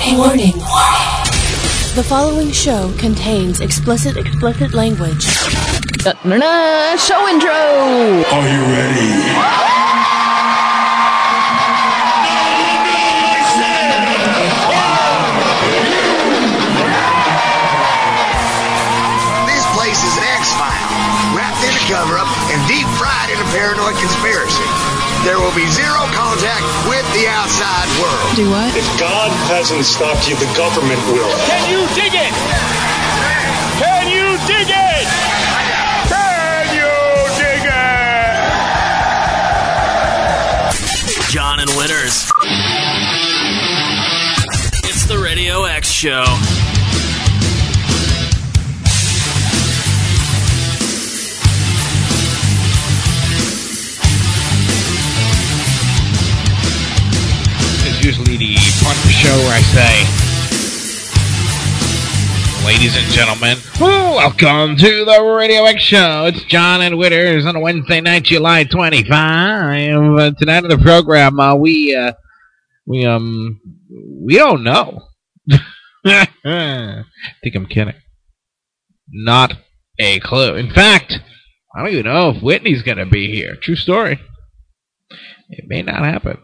Warning. The following show contains explicit language. Show intro! Are you ready? This place is an X-File, wrapped in a cover-up and deep fried in a paranoid conspiracy. There will be zero contact with the outside world. Do what? If God hasn't stopped you, the government will. Can you dig it? Can you dig it? Can you dig it? John and Winters. It's the Radio X Show. Usually the part of the show where I say, ladies and gentlemen, welcome to the Radio X Show. It's John and Witters on a Wednesday night, July 25. Tonight on the program, we don't know. I think I'm kidding. Not a clue. In fact, I don't even know if Whitney's going to be here. True story. It may not happen.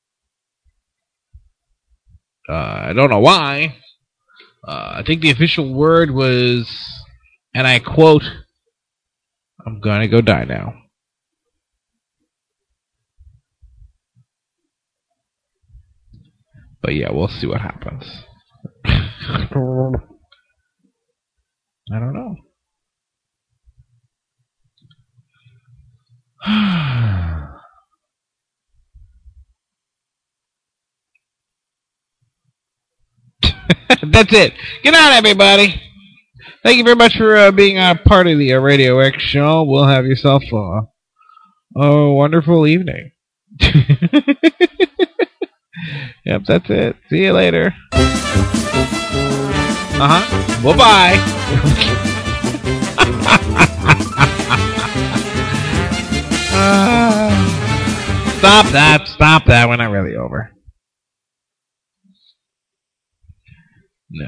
I don't know why. I think the official word was, and I quote, "I'm gonna go die now." But yeah, we'll see what happens. I don't know. That's it. Good night, everybody. Thank you very much for being a part of the Radio X Show. We'll have yourself a wonderful evening. Yep, that's it. See you later. Bye-bye. Stop that. We're not really over. No.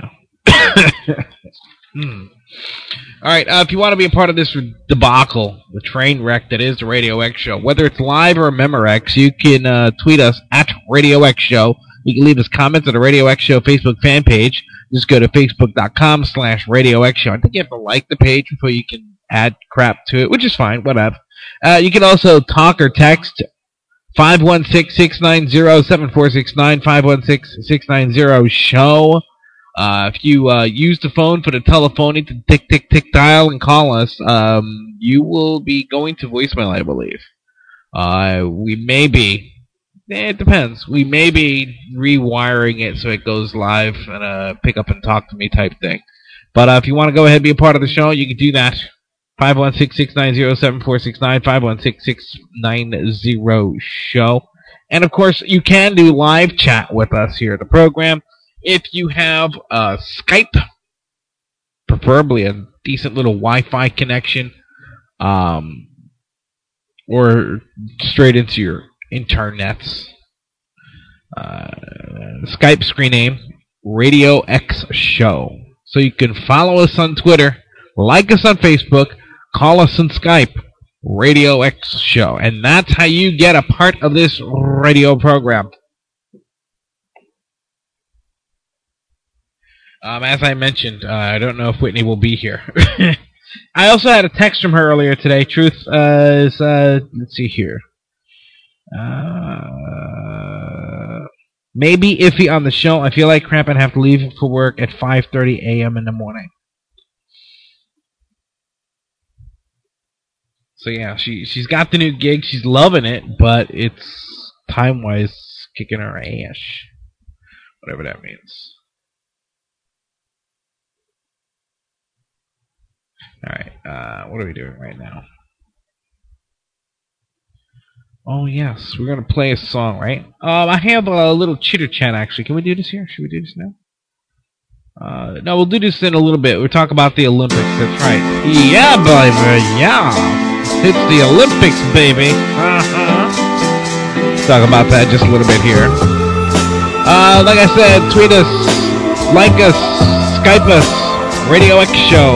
All right. If you want to be a part of this debacle, the train wreck that is the Radio X Show, whether it's live or Memorex, you can tweet us at Radio X Show. You can leave us comments on the Radio X Show Facebook fan page. Just go to facebook.com/Radio X Show. I think you have to like the page before you can add crap to it, which is fine. Whatever. You can also talk or text 516-690-7469, 516-690-SHOW. If you use the phone for the telephony to tick dial and call us, you will be going to voicemail, I believe. We may be, it depends. We may be rewiring it so it goes live and pick up and talk to me type thing. But if you want to go ahead and be a part of the show, you can do that. 516-690-7469, 516-690-SHOW. And of course, you can do live chat with us here at the program. If you have Skype, preferably a decent little Wi-Fi connection, or straight into your internets. Skype screen name, Radio X Show. So you can follow us on Twitter, like us on Facebook, call us on Skype, Radio X Show. And that's how you get a part of this radio program. As I mentioned, I don't know if Whitney will be here. I also had a text from her earlier today. Truth is, let's see here. Maybe iffy on the show. I feel like crap and have to leave for work at 5:30 a.m. in the morning. So yeah, she's got the new gig. She's loving it, but it's time-wise kicking her ass. Whatever that means. Alright, what are we doing right now? Oh, yes, we're going to play a song, right? I have a little chitter chat, actually. Can we do this here? Should we do this now? No, we'll do this in a little bit. We'll talk about the Olympics, that's right. Yeah, baby, yeah. It's the Olympics, baby. Talk about that just a little bit here. Like I said, tweet us, like us, Skype us, Radio X Show.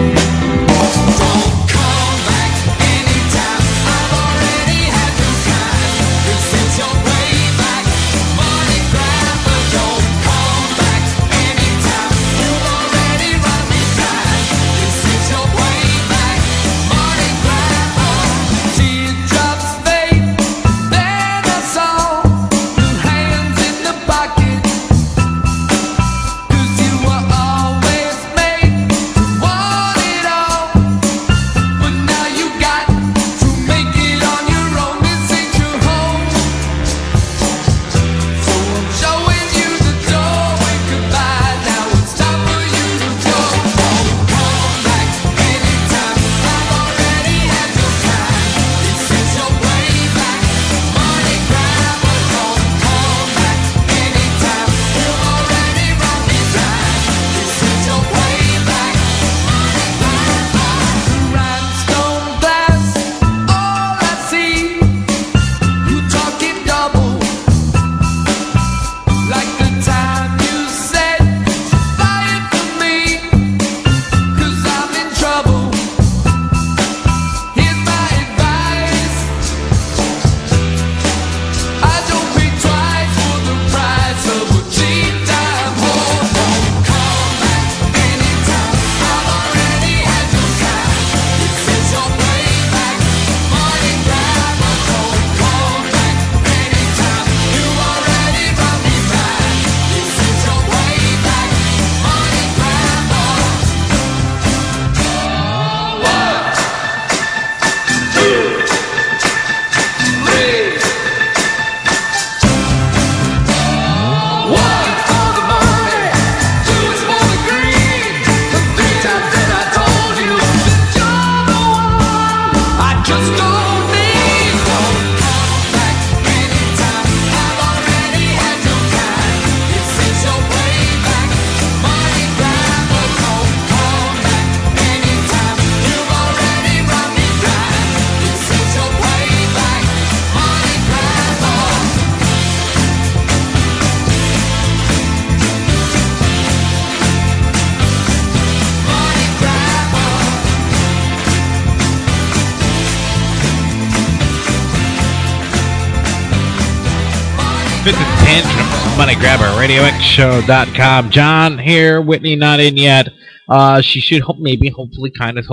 Money Grabber, RadioXShow.com. John here, Whitney not in yet. She should hopefully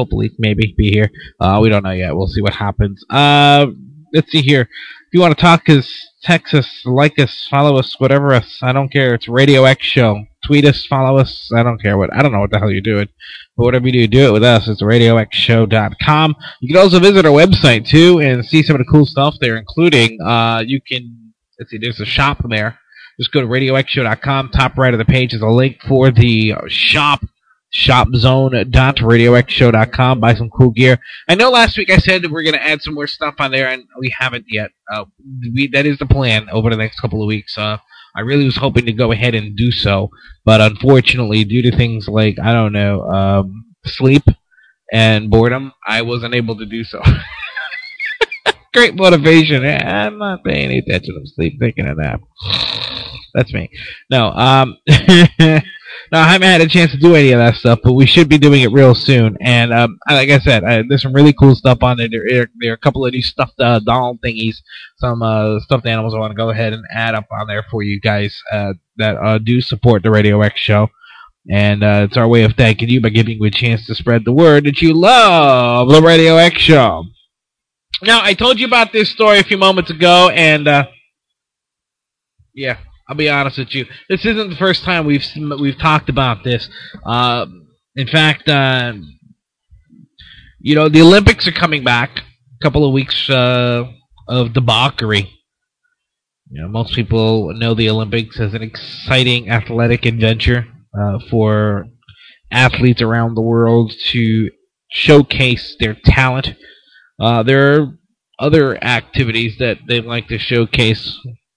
maybe be here. We don't know yet. We'll see what happens. Let's see here. If you want to talk us, text us, like us, follow us, whatever us. I don't care. It's Radio X Show. Tweet us, follow us. I don't care I don't know what the hell you're doing. But whatever you do it with us. It's RadioXShow.com. You can also visit our website too and see some of the cool stuff there, including you can, let's see, there's a shop there. Just go to RadioXShow.com. Top right of the page is a link for the shop. Shopzone.RadioXShow.com. Buy some cool gear. I know last week I said that we're going to add some more stuff on there, and we haven't yet. That is the plan over the next couple of weeks. I really was hoping to go ahead and do so, but unfortunately, due to things like, I don't know, sleep and boredom, I wasn't able to do so. Great motivation. I'm not paying any attention. I'm sleep taking a nap. That's me. No, no, I haven't had a chance to do any of that stuff, but we should be doing it real soon. And like I said, there's some really cool stuff on there. There are a couple of these stuffed doll thingies, some stuffed animals I want to go ahead and add up on there for you guys that do support the Radio X Show. And it's our way of thanking you by giving you a chance to spread the word that you love the Radio X Show. Now, I told you about this story a few moments ago, and yeah, I'll be honest with you. This isn't the first time we've talked about this. In fact, you know, the Olympics are coming back. A couple of weeks of debauchery. You know, most people know the Olympics as an exciting athletic adventure for athletes around the world to showcase their talent. There are other activities that they like to showcase.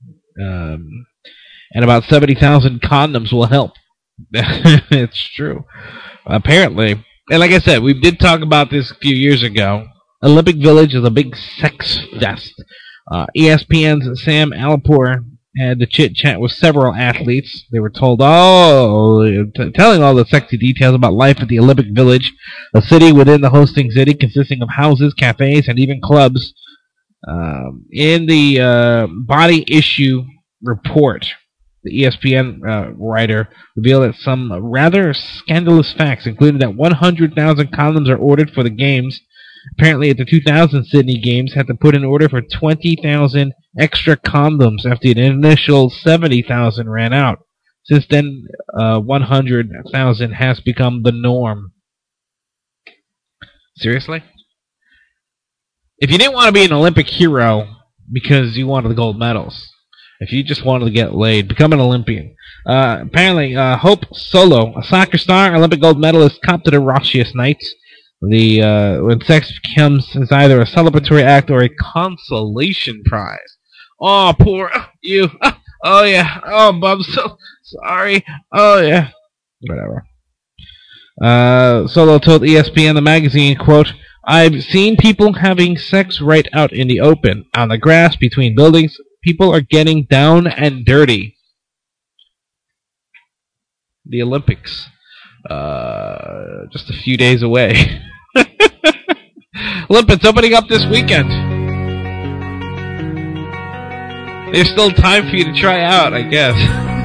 And about 70,000 condoms will help. It's true. Apparently. And like I said, we did talk about this a few years ago. Olympic Village is a big sex fest. ESPN's Sam Alipur had the chit-chat with several athletes. They were told telling all the sexy details about life at the Olympic Village, a city within the hosting city consisting of houses, cafes, and even clubs. In the body issue report, the ESPN writer revealed that some rather scandalous facts included that 100,000 condoms are ordered for the games. Apparently, at the 2000 Sydney Games, had to put in order for 20,000 extra condoms after the initial 70,000 ran out. Since then, 100,000 has become the norm. Seriously? If you didn't want to be an Olympic hero because you wanted the gold medals, if you just wanted to get laid, become an Olympian. Apparently, Hope Solo, a soccer star, Olympic gold medalist, copped to the raucous nights. When sex becomes either a celebratory act or a consolation prize. Oh, poor you. Oh, yeah. Oh, I'm so sorry. Oh, yeah. Whatever. Solo told ESPN the magazine, quote, "I've seen people having sex right out in the open, on the grass, between buildings. People are getting down and dirty." The Olympics. Just a few days away. Olympics opening up this weekend. There's still time for you to try out, I guess.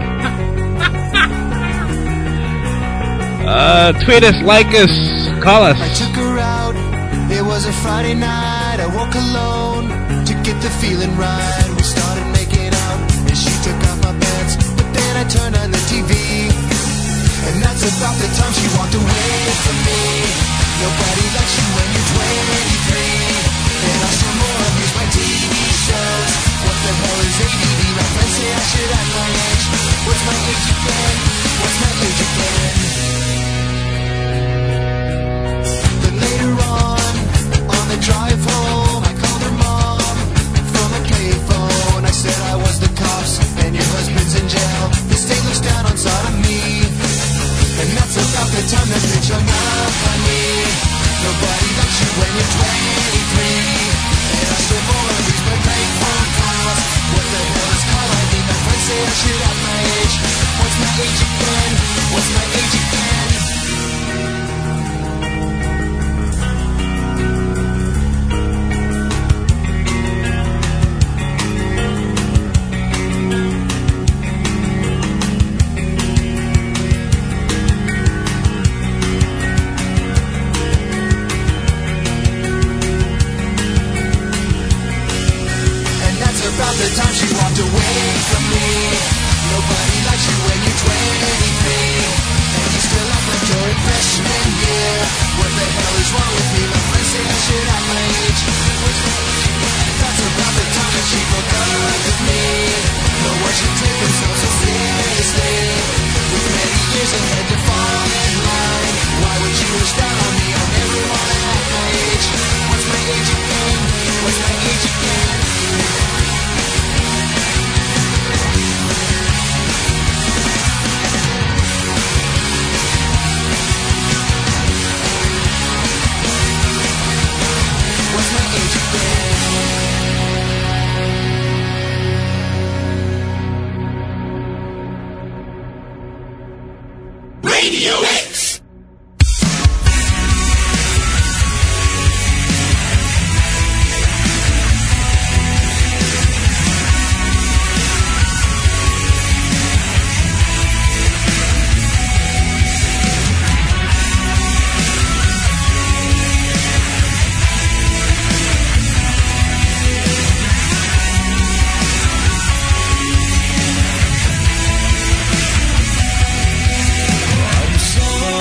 Tweet us, like us, call us. I took her out. It was a Friday night. I woke alone to get the feeling right. We started making out, and she took off my pants. But then I turned on the TV. And that's about the time she walked away from me. Nobody likes you when you're 23. And I still more abuse my TV shows. What the hell is ADD? My friends say I should act my age. What's my age again? What's my age again? Then later on the drive home, I called her mom from a payphone. I said I was the cops and your husband's in jail. The state looks down on sodomy. And that's about the time that bitch hung up on me. Nobody likes you when you're 23. And I still more abuse my bank phone calls. What the hell is call ID? My friends say I should have my age. What's my age again? What's my age again? About the time she walked away from me. Nobody likes you when you're 23. And you still act like you're in freshman year. What the hell is wrong with me? My friends say I should have my age. That's about the time that she broke up with me. No one should take themselves so seriously. With many years ahead to fall in line. Why would you wish down on me? I'm everyone at my age. What's my age again? What's my age again? Radio X. I'm so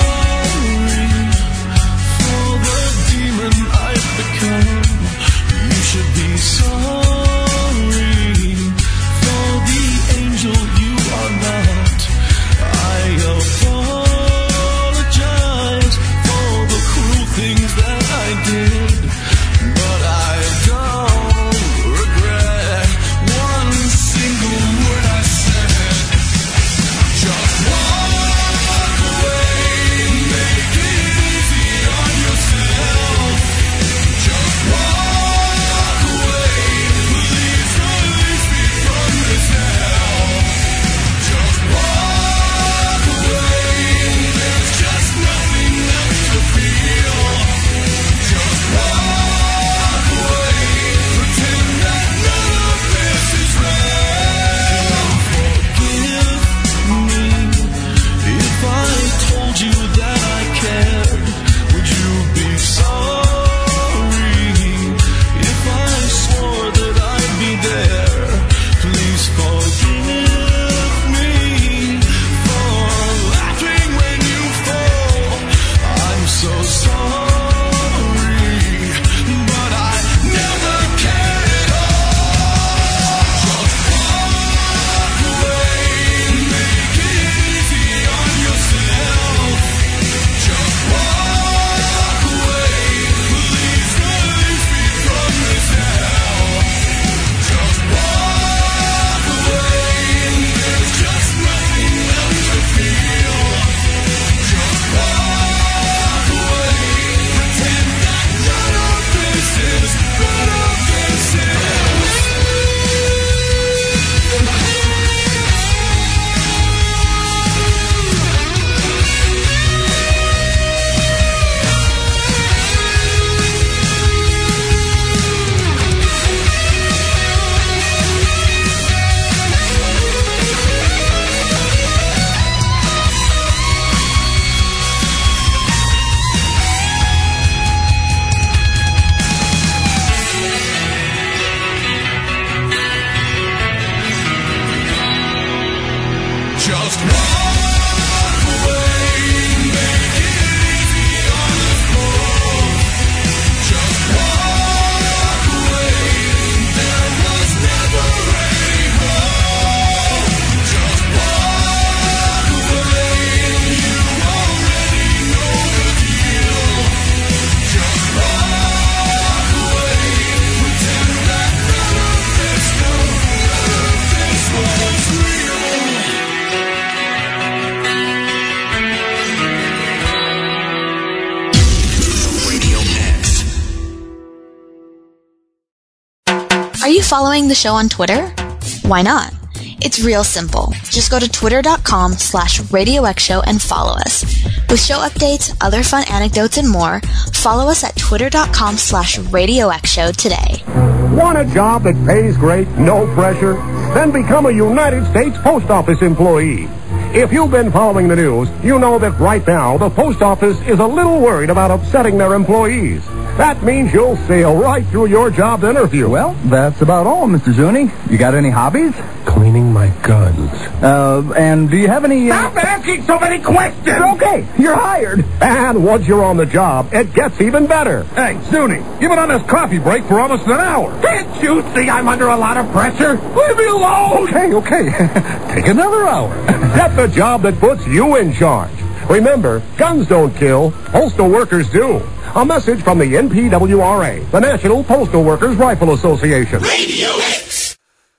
following the show on Twitter? Why not? It's real simple. Just go to twitter.com/RadioXshow and follow us. With show updates, other fun anecdotes, and more, follow us at twitter.com/RadioXshow today. Want a job that pays great, no pressure? Then become a United States Post Office employee. If you've been following the news, you know that right now the Post Office is a little worried about upsetting their employees. That means you'll sail right through your job interview. Well, that's about all, Mr. Zuni. You got any hobbies? Cleaning my guns. And do you have any... Stop asking so many questions! Okay, you're hired. And once you're on the job, it gets even better. Hey, Zuni, you've been on this coffee break for almost an hour. Can't you see I'm under a lot of pressure? Leave me alone! Okay. Take another hour. Get the job that puts you in charge. Remember, guns don't kill, postal workers do. A message from the NPWRA, the National Postal Workers Rifle Association. Radio X.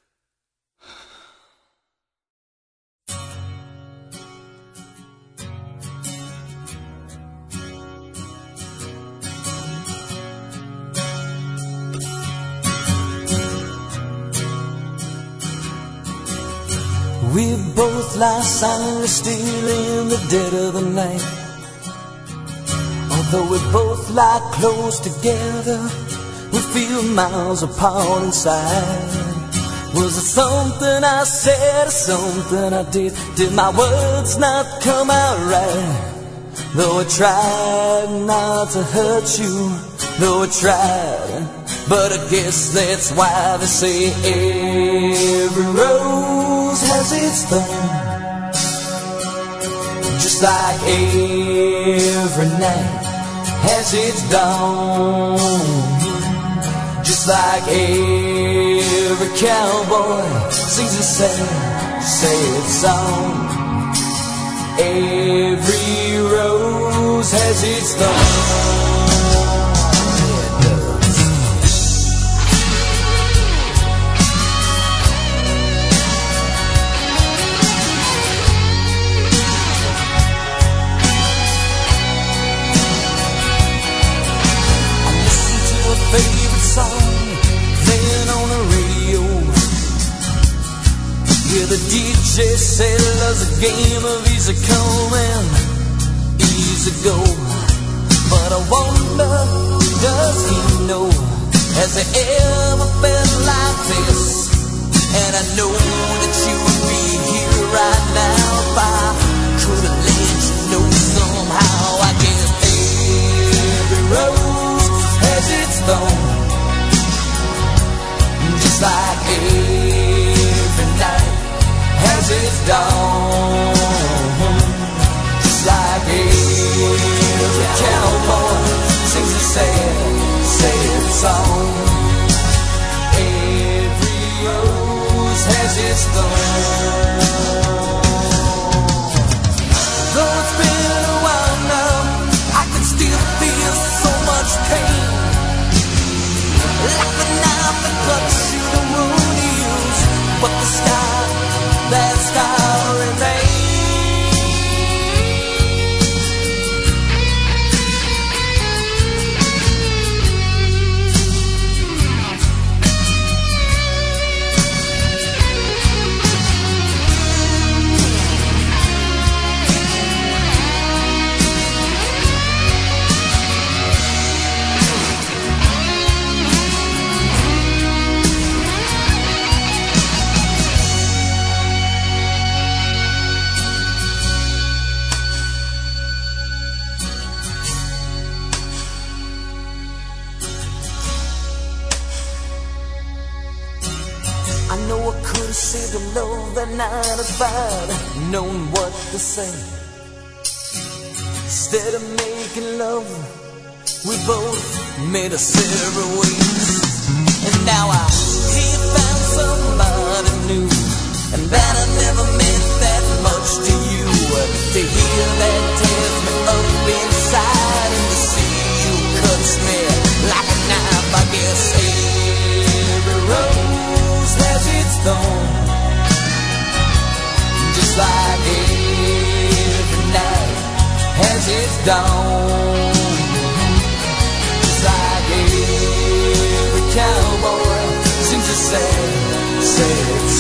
We both lie silently still in the dead of the night. Although we both lie close together, we feel miles apart inside. Was it something I said or something I did? Did my words not come out right? Though I tried not to hurt you, though I tried, but I guess that's why they say every rose has its thorn. Just like every night has its dawn. Just like every cowboy sings a sad song. Every rose has its thorn. Favorite song playing on the radio. Yeah, the DJ said love's a game of easy come and easy go. But I wonder, does he know? Has it ever been like this? And I know that you would be here right now if I could have let you know somehow. I guess every rose has its thorn, just like every night has its dawn. Just like every cowboy sings a sad song. Every rose has its thorn. Though it's been a while now, I can still feel so much pain. Like the knife that cuts you the wound you use, but the scar, that scar remains. I know I could have saved a love that night if I'd known what to say. Instead of making love, we both made us separate ways. And now I can't find somebody new, and that I never meant that much to you. To hear that tears me up inside, and to see you cuts me like a knife. I guess every rose has its thorn, just like every night has its dawn. Just like every cowboy sings a sad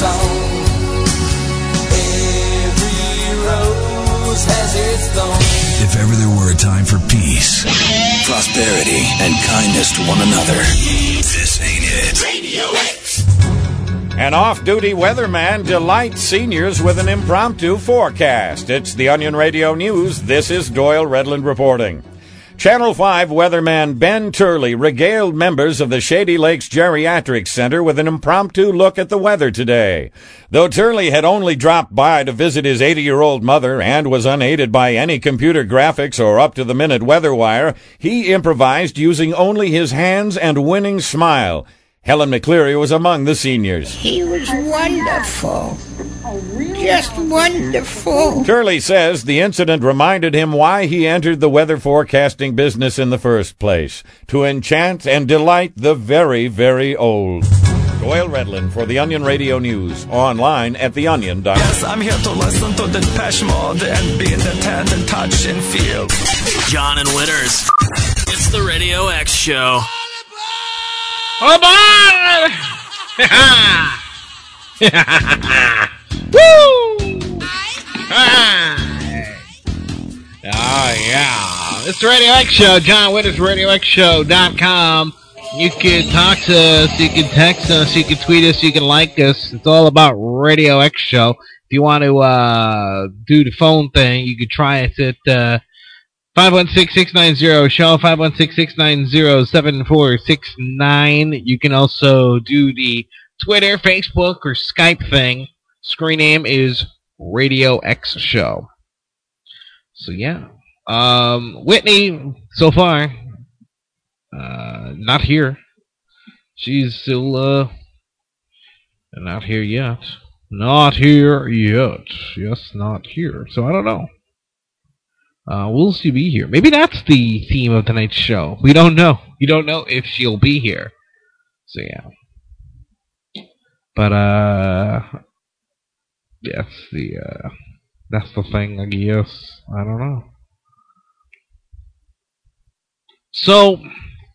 song. Every rose has its thorn. If ever there were a time for peace, prosperity, and kindness to one another, this ain't it. Radio X. An off-duty weatherman delights seniors with an impromptu forecast. It's the Onion Radio News. This is Doyle Redland reporting. Channel 5 weatherman Ben Turley regaled members of the Shady Lakes Geriatric Center with an impromptu look at the weather today. Though Turley had only dropped by to visit his 80-year-old mother and was unaided by any computer graphics or up-to-the-minute weather wire, he improvised using only his hands and winning smile. Helen McCleary was among the seniors. He was wonderful. Just wonderful. Turley says the incident reminded him why he entered the weather forecasting business in the first place, to enchant and delight the very, very old. Doyle Redland for the Onion Radio News, online at theonion.com. Yes, I'm here to listen to the Depeche Mode and be in the tent and touch and feel. John and Winners. It's the Radio X Show. Oh, boy! Woo! Oh, yeah. It's the Radio X Show. John Winners, RadioXShow.com. You can talk to us, you can text us, you can tweet us, you can like us. It's all about Radio X Show. If you want to do the phone thing, you can try it at 516-690-SHOW, 516-690-7469. You can also do the Twitter, Facebook, or Skype thing. Screen name is Radio X Show. So, yeah. Whitney, so far, not here. She's still, not here yet. Not here yet. Yes, not here. So, I don't know. Will she be here? Maybe that's the theme of tonight's show. We don't know. You don't know if she'll be here. So, yeah. But, yes, that's the thing, I guess. I don't know. So, let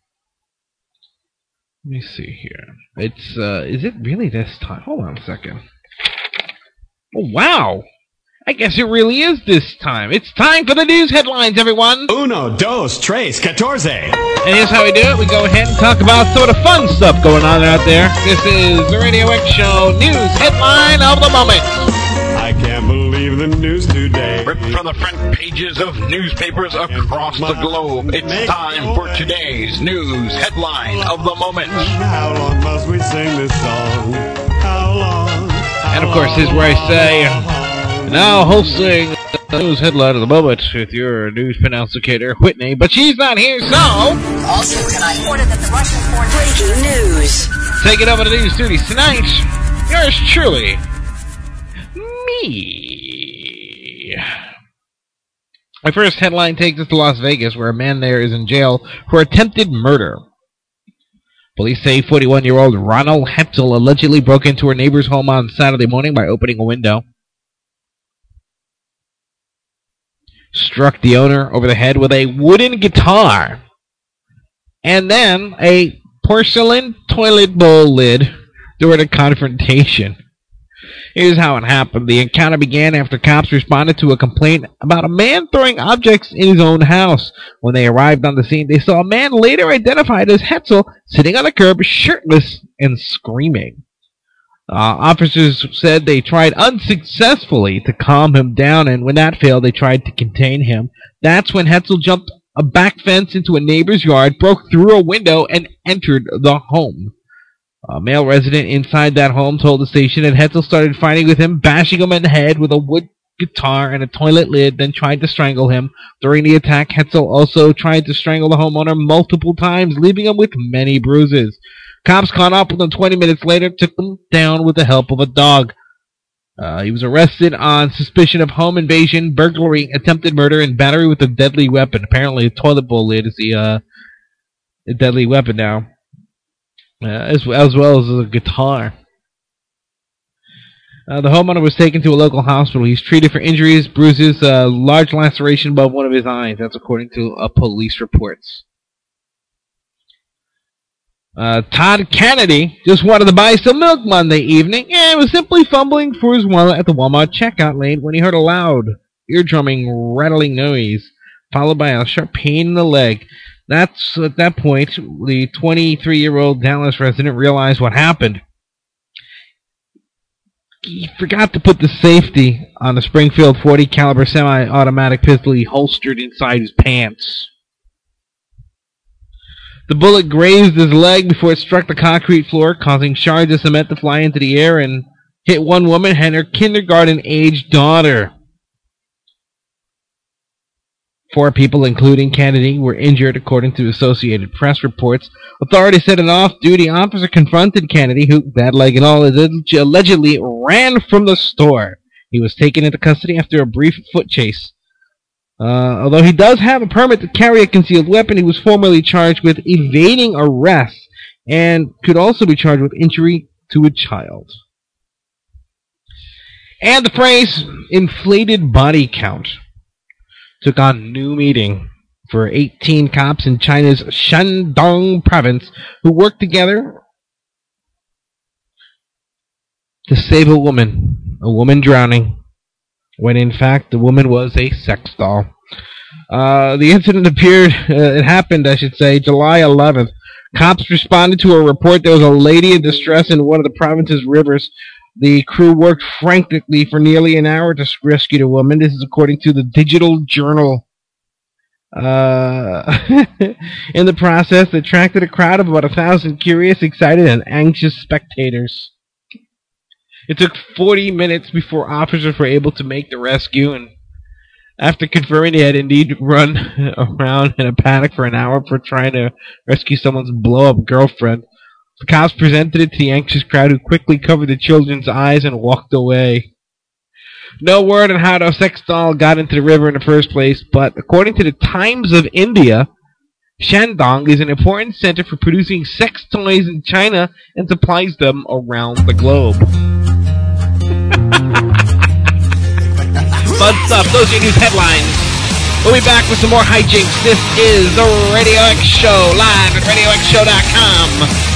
me see here. It's, is it really this time? Hold on a second. Oh, wow! I guess it really is this time. It's time for the news headlines, everyone! Uno, dos, tres, catorce. And here's how we do it. We go ahead and talk about some of the fun stuff going on out there. This is the Radio X Show News Headline of the Moment. I can't believe the news today. Ripped from the front pages of newspapers across the globe. It's time for today's news headline of the moment. How long must we sing this song? How long? And of course, here's where I say, now hosting the news headline of the moment with your news pronunciator, Whitney, but she's not here, so... Also tonight, reported that the Russian foreign... Breaking news. Taking over the news duties tonight, yours truly, me. My first headline takes us to Las Vegas, where a man there is in jail for attempted murder. Police say 41-year-old Ronald Hetzel allegedly broke into her neighbor's home on Saturday morning by opening a window, struck the owner over the head with a wooden guitar, and then a porcelain toilet bowl lid during a confrontation. Here's how it happened. The encounter began after cops responded to a complaint about a man throwing objects in his own house. When they arrived on the scene, they saw a man later identified as Hetzel sitting on the curb, shirtless and screaming. Officers said they tried unsuccessfully to calm him down, and when that failed, they tried to contain him. That's when Hetzel jumped a back fence into a neighbor's yard, broke through a window, and entered the home. A male resident inside that home told the station that Hetzel started fighting with him, bashing him in the head with a wood guitar and a toilet lid, then tried to strangle him. During the attack, Hetzel also tried to strangle the homeowner multiple times, leaving him with many bruises. Cops caught up with him 20 minutes later, took him down with the help of a dog. He was arrested on suspicion of home invasion, burglary, attempted murder, and battery with a deadly weapon. Apparently, a toilet bowl lid is the deadly weapon now. As well as a guitar. The homeowner was taken to a local hospital. He's treated for injuries, bruises, large laceration above one of his eyes. That's according to police reports. Todd Kennedy just wanted to buy some milk Monday evening and was simply fumbling for his wallet at the Walmart checkout lane when he heard a loud, ear-drumming, rattling noise, followed by a sharp pain in the leg. That's at that point, the 23-year-old Dallas resident realized what happened. He forgot to put the safety on the Springfield .40 caliber semi-automatic pistol he holstered inside his pants. The bullet grazed his leg before it struck the concrete floor, causing shards of cement to fly into the air and hit one woman and her kindergarten-aged daughter. 4 people, including Kennedy, were injured, according to Associated Press reports. Authorities said an off-duty officer confronted Kennedy, who, bad leg and all, allegedly ran from the store. He was taken into custody after a brief foot chase. Although he does have a permit to carry a concealed weapon, he was formerly charged with evading arrest and could also be charged with injury to a child. And the phrase inflated body count took on new meaning for 18 cops in China's Shandong province who worked together to save a woman drowning, when in fact the woman was a sex doll. The incident happened July 11th. Cops responded to a report there was a lady in distress in one of the province's rivers. The crew worked frantically for nearly an hour to rescue the woman. This is according to the Digital Journal. In the process, they attracted a crowd of about 1,000 curious, excited, and anxious spectators. It took 40 minutes before officers were able to make the rescue, and after confirming they had indeed run around in a panic for an hour for trying to rescue someone's blow-up girlfriend, the cops presented it to the anxious crowd, who quickly covered the children's eyes and walked away. No word on how the sex doll got into the river in the first place, but according to the Times of India, Shandong is an important center for producing sex toys in China and supplies them around the globe. Fun stuff. Those are your news headlines. We'll be back with some more hijinks. This is the Radio X Show, live at RadioXShow.com.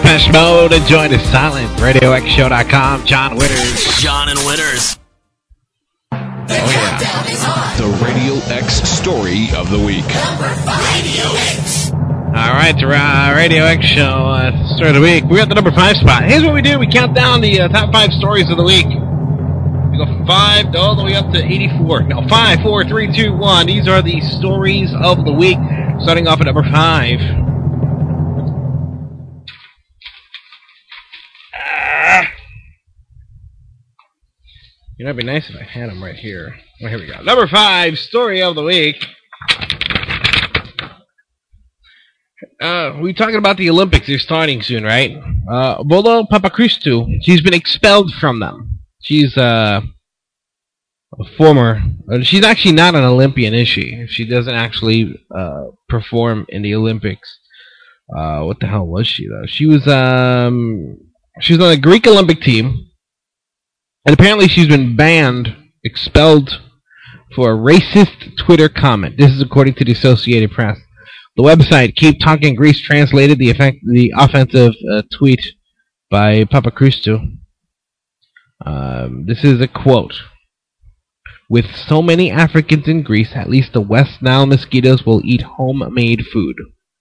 Depeche Mode and join the silent RadioXShow.com. John Witters. John and Witters. Oh, yeah. The Radio X story of the week. All right, the Radio X Show story of the week. We're at the number 5 spot. Here's what we do. We count down the top 5 stories of the week. We go from 5 all the way up to 84. No, 5, 4, 3, 2, 1. These are the stories of the week. Starting off at number 5. You know, it'd be nice if I had them right here. Oh, here we go. Number 5, story of the week. We're talking about the Olympics. They're starting soon, right? Bolo Papachristou, she's been expelled from them. She's a former... she's actually not an Olympian, is she? She doesn't actually perform in the Olympics. What the hell was she, though? She was on the Greek Olympic team. And apparently she's been expelled for a racist Twitter comment. This is according to the Associated Press. The website Keep Talking Greece translated the offensive tweet by Papachristou. This is a quote. With so many Africans in Greece, at least the West Nile mosquitoes will eat homemade food.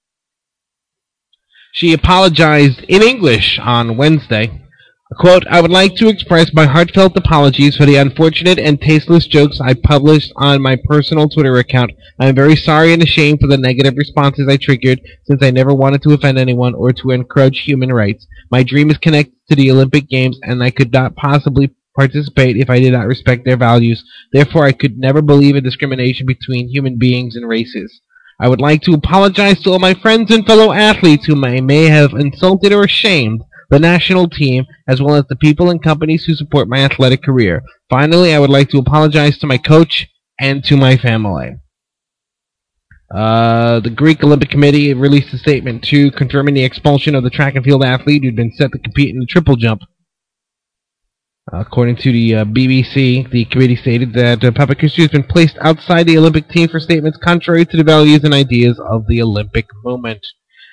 She apologized in English on Wednesday. Quote, I would like to express my heartfelt apologies for the unfortunate and tasteless jokes I published on my personal Twitter account. I am very sorry and ashamed for the negative responses I triggered, since I never wanted to offend anyone or to encroach human rights. My dream is connected to the Olympic Games, and I could not possibly participate if I did not respect their values. Therefore, I could never believe in discrimination between human beings and races. I would like to apologize to all my friends and fellow athletes whom I may have insulted or shamed, the national team, as well as the people and companies who support my athletic career. Finally, I would like to apologize to my coach and to my family. The Greek Olympic Committee released a statement too, confirming the expulsion of the track and field athlete who'd been set to compete in the triple jump. According to the BBC, the committee stated that Papachristou has been placed outside the Olympic team for statements contrary to the values and ideas of the Olympic movement.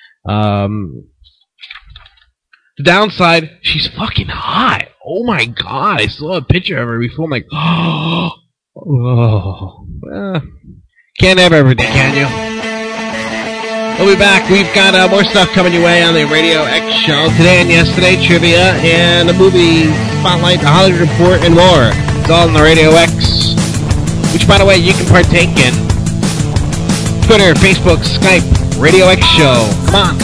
The downside, she's fucking hot. Oh my god, I saw a picture of her before. I'm like, can't have everything, can you? We'll be back. We've got more stuff coming your way on the Radio X Show. Today and yesterday, trivia, and the movie Spotlight, the Hollywood Report, and more. It's all on the Radio X, which, by the way, you can partake in. Twitter, Facebook, Skype, Radio X Show. Come on.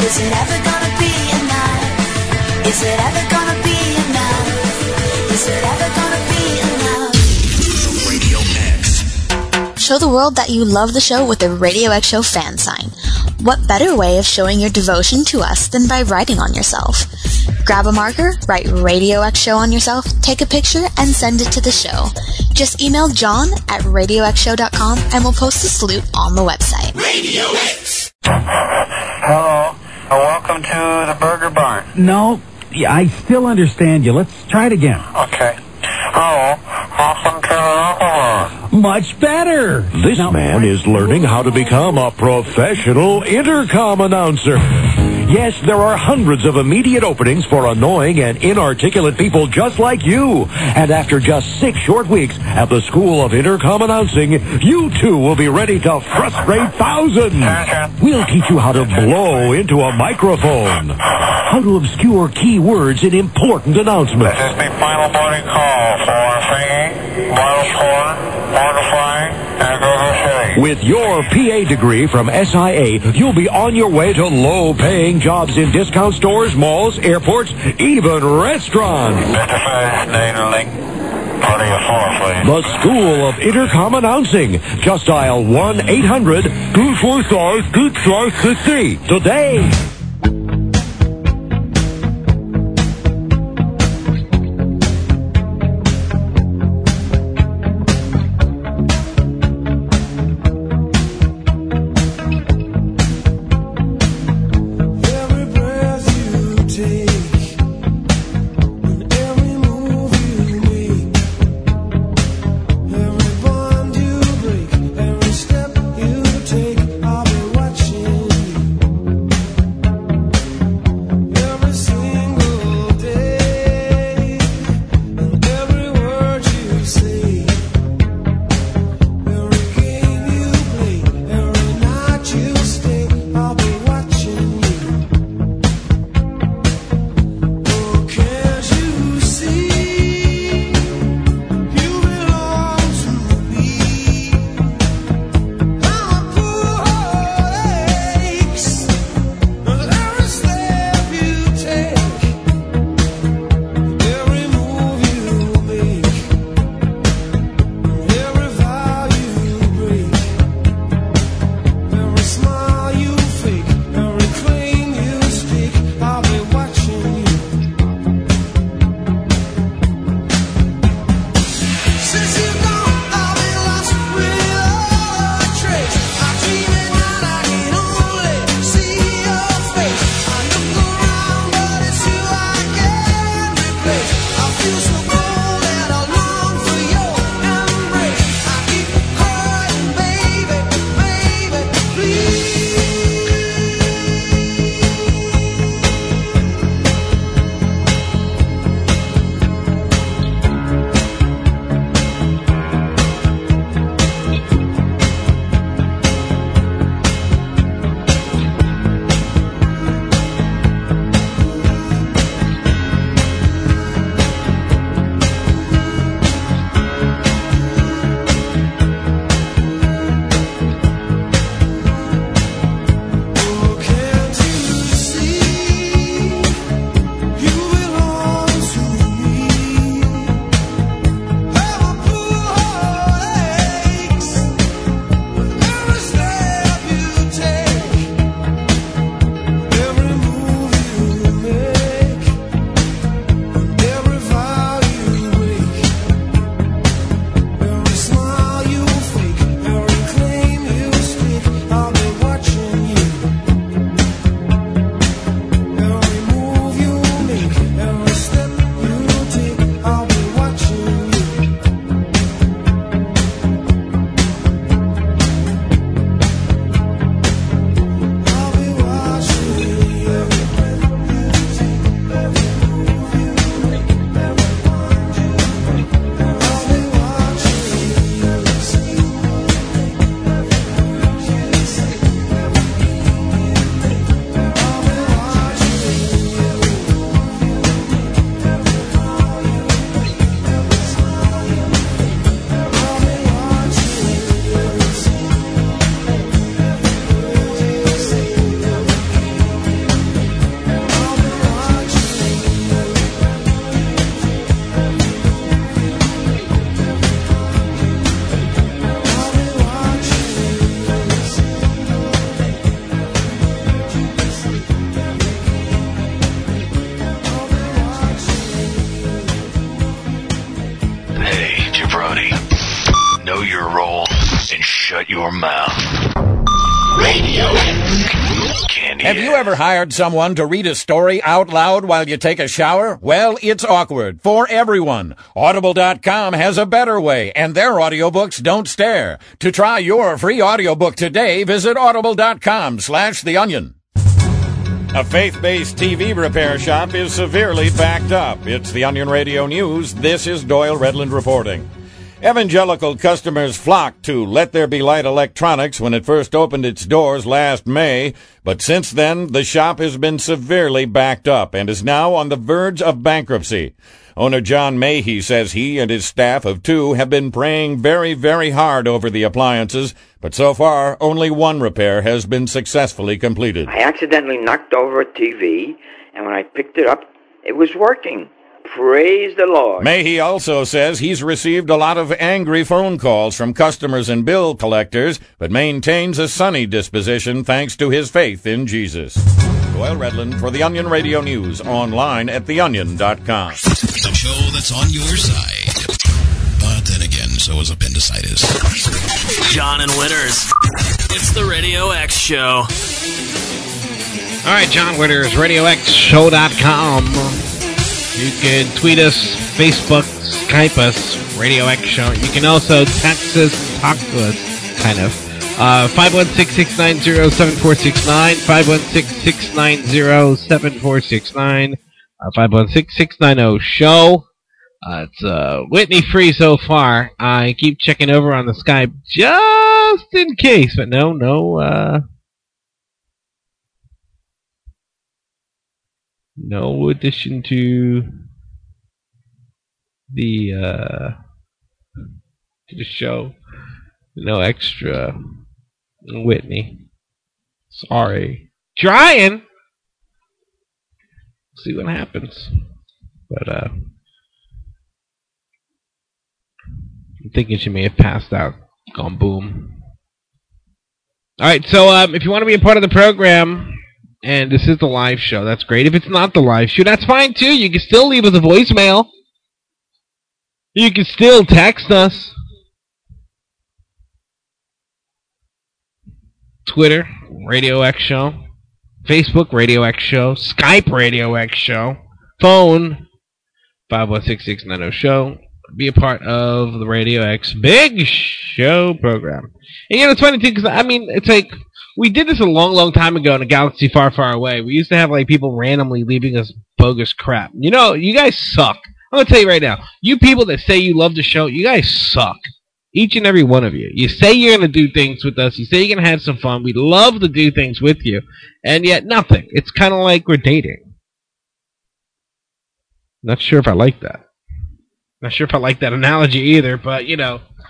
Is it ever gonna be enough? Is it ever gonna be enough? Is it ever gonna be enough? Radio X. Show the world that you love the show with a Radio X Show fan sign. What better way of showing your devotion to us than by writing on yourself? Grab a marker, write Radio X Show on yourself, take a picture, and send it to the show. Just email john@radioxshow.com and we'll post a salute on the website. Radio X. Hello. Welcome to the Burger Barn. No, I still understand you. Let's try it again. Okay. Hello. Welcome to the Burger Barn. Much better. This man is learning how to become a professional intercom announcer. Yes, there are hundreds of immediate openings for annoying and inarticulate people just like you. And after just 6 short weeks at the School of Intercom Announcing, you too will be ready to frustrate thousands. We'll teach you how to blow into a microphone, how to obscure key words in important announcements. This is the final boarding call for singing, bottle score, mortifying, and Google City. With your PA degree from SIA, you'll be on your way to low-paying jobs in discount stores, malls, airports, even restaurants. The School of Intercom Announcing. Just dial 1-800-245-2363 today. Radio X. Have you ever hired someone to read a story out loud while you take a shower? Well, it's awkward for everyone. Audible.com has a better way, and their audiobooks don't stare. To try your free audiobook today, visit audible.com/theonion. A faith-based TV repair shop is severely backed up. It's the Onion Radio News. This is Doyle Redland reporting. Evangelical customers flocked to Let There Be Light Electronics when it first opened its doors last May, but since then the shop has been severely backed up and is now on the verge of bankruptcy. Owner John Mahey says he and his staff of 2 have been praying very, very hard over the appliances, but so far only one repair has been successfully completed. I accidentally knocked over a TV, and when I picked it up, it was working. Praise the Lord. Mahey also says he's received a lot of angry phone calls from customers and bill collectors, but maintains a sunny disposition thanks to his faith in Jesus. Doyle Redland for the Onion Radio News, online at theonion.com. The show that's on your side. But then again, so is appendicitis. John and Winners. It's the Radio X Show. All right, John Winners, RadioXShow.com. You can tweet us, Facebook, Skype us, Radio X Show. You can also text us, talk to us, kind of. 516-690-7469, 516-690-7469, 516-690-SHOW. It's Whitney free so far. I keep checking over on the Skype just in case, but no addition to the show. No extra Whitney. Sorry. Trying. See what happens. But I'm thinking she may have passed out. Gone boom. Alright, so if you want to be a part of the program, and this is the live show, that's great. If it's not the live show, that's fine too. You can still leave us a voicemail. You can still text us. Twitter, Radio X Show. Facebook, Radio X Show. Skype, Radio X Show. Phone, 516-690-SHOW. Be a part of the Radio X Big Show program. And it's funny too, because it's like, we did this a long, long time ago in a galaxy far, far away. We used to have people randomly leaving us bogus crap. You guys suck. I'm going to tell you right now. You people that say you love the show, you guys suck. Each and every one of you. You say you're going to do things with us. You say you're going to have some fun. We love to do things with you. And yet nothing. It's kind of like we're dating. Not sure if I like that. Not sure if I like that analogy either, but, if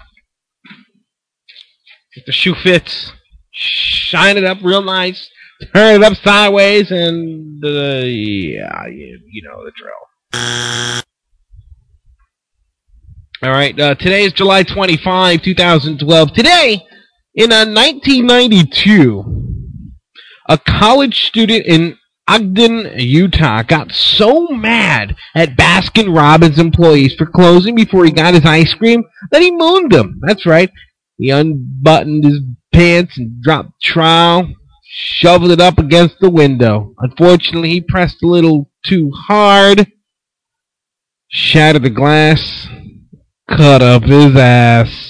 the shoe fits, shine it up real nice, turn it up sideways, and, you know the drill. All right, today is July 25, 2012. Today, in 1992, a college student in Ogden, Utah, got so mad at Baskin-Robbins employees for closing before he got his ice cream that he mooned them. That's right. He unbuttoned his pants and dropped the trowel, shoveled it up against the window. Unfortunately, he pressed a little too hard, shattered the glass, cut up his ass.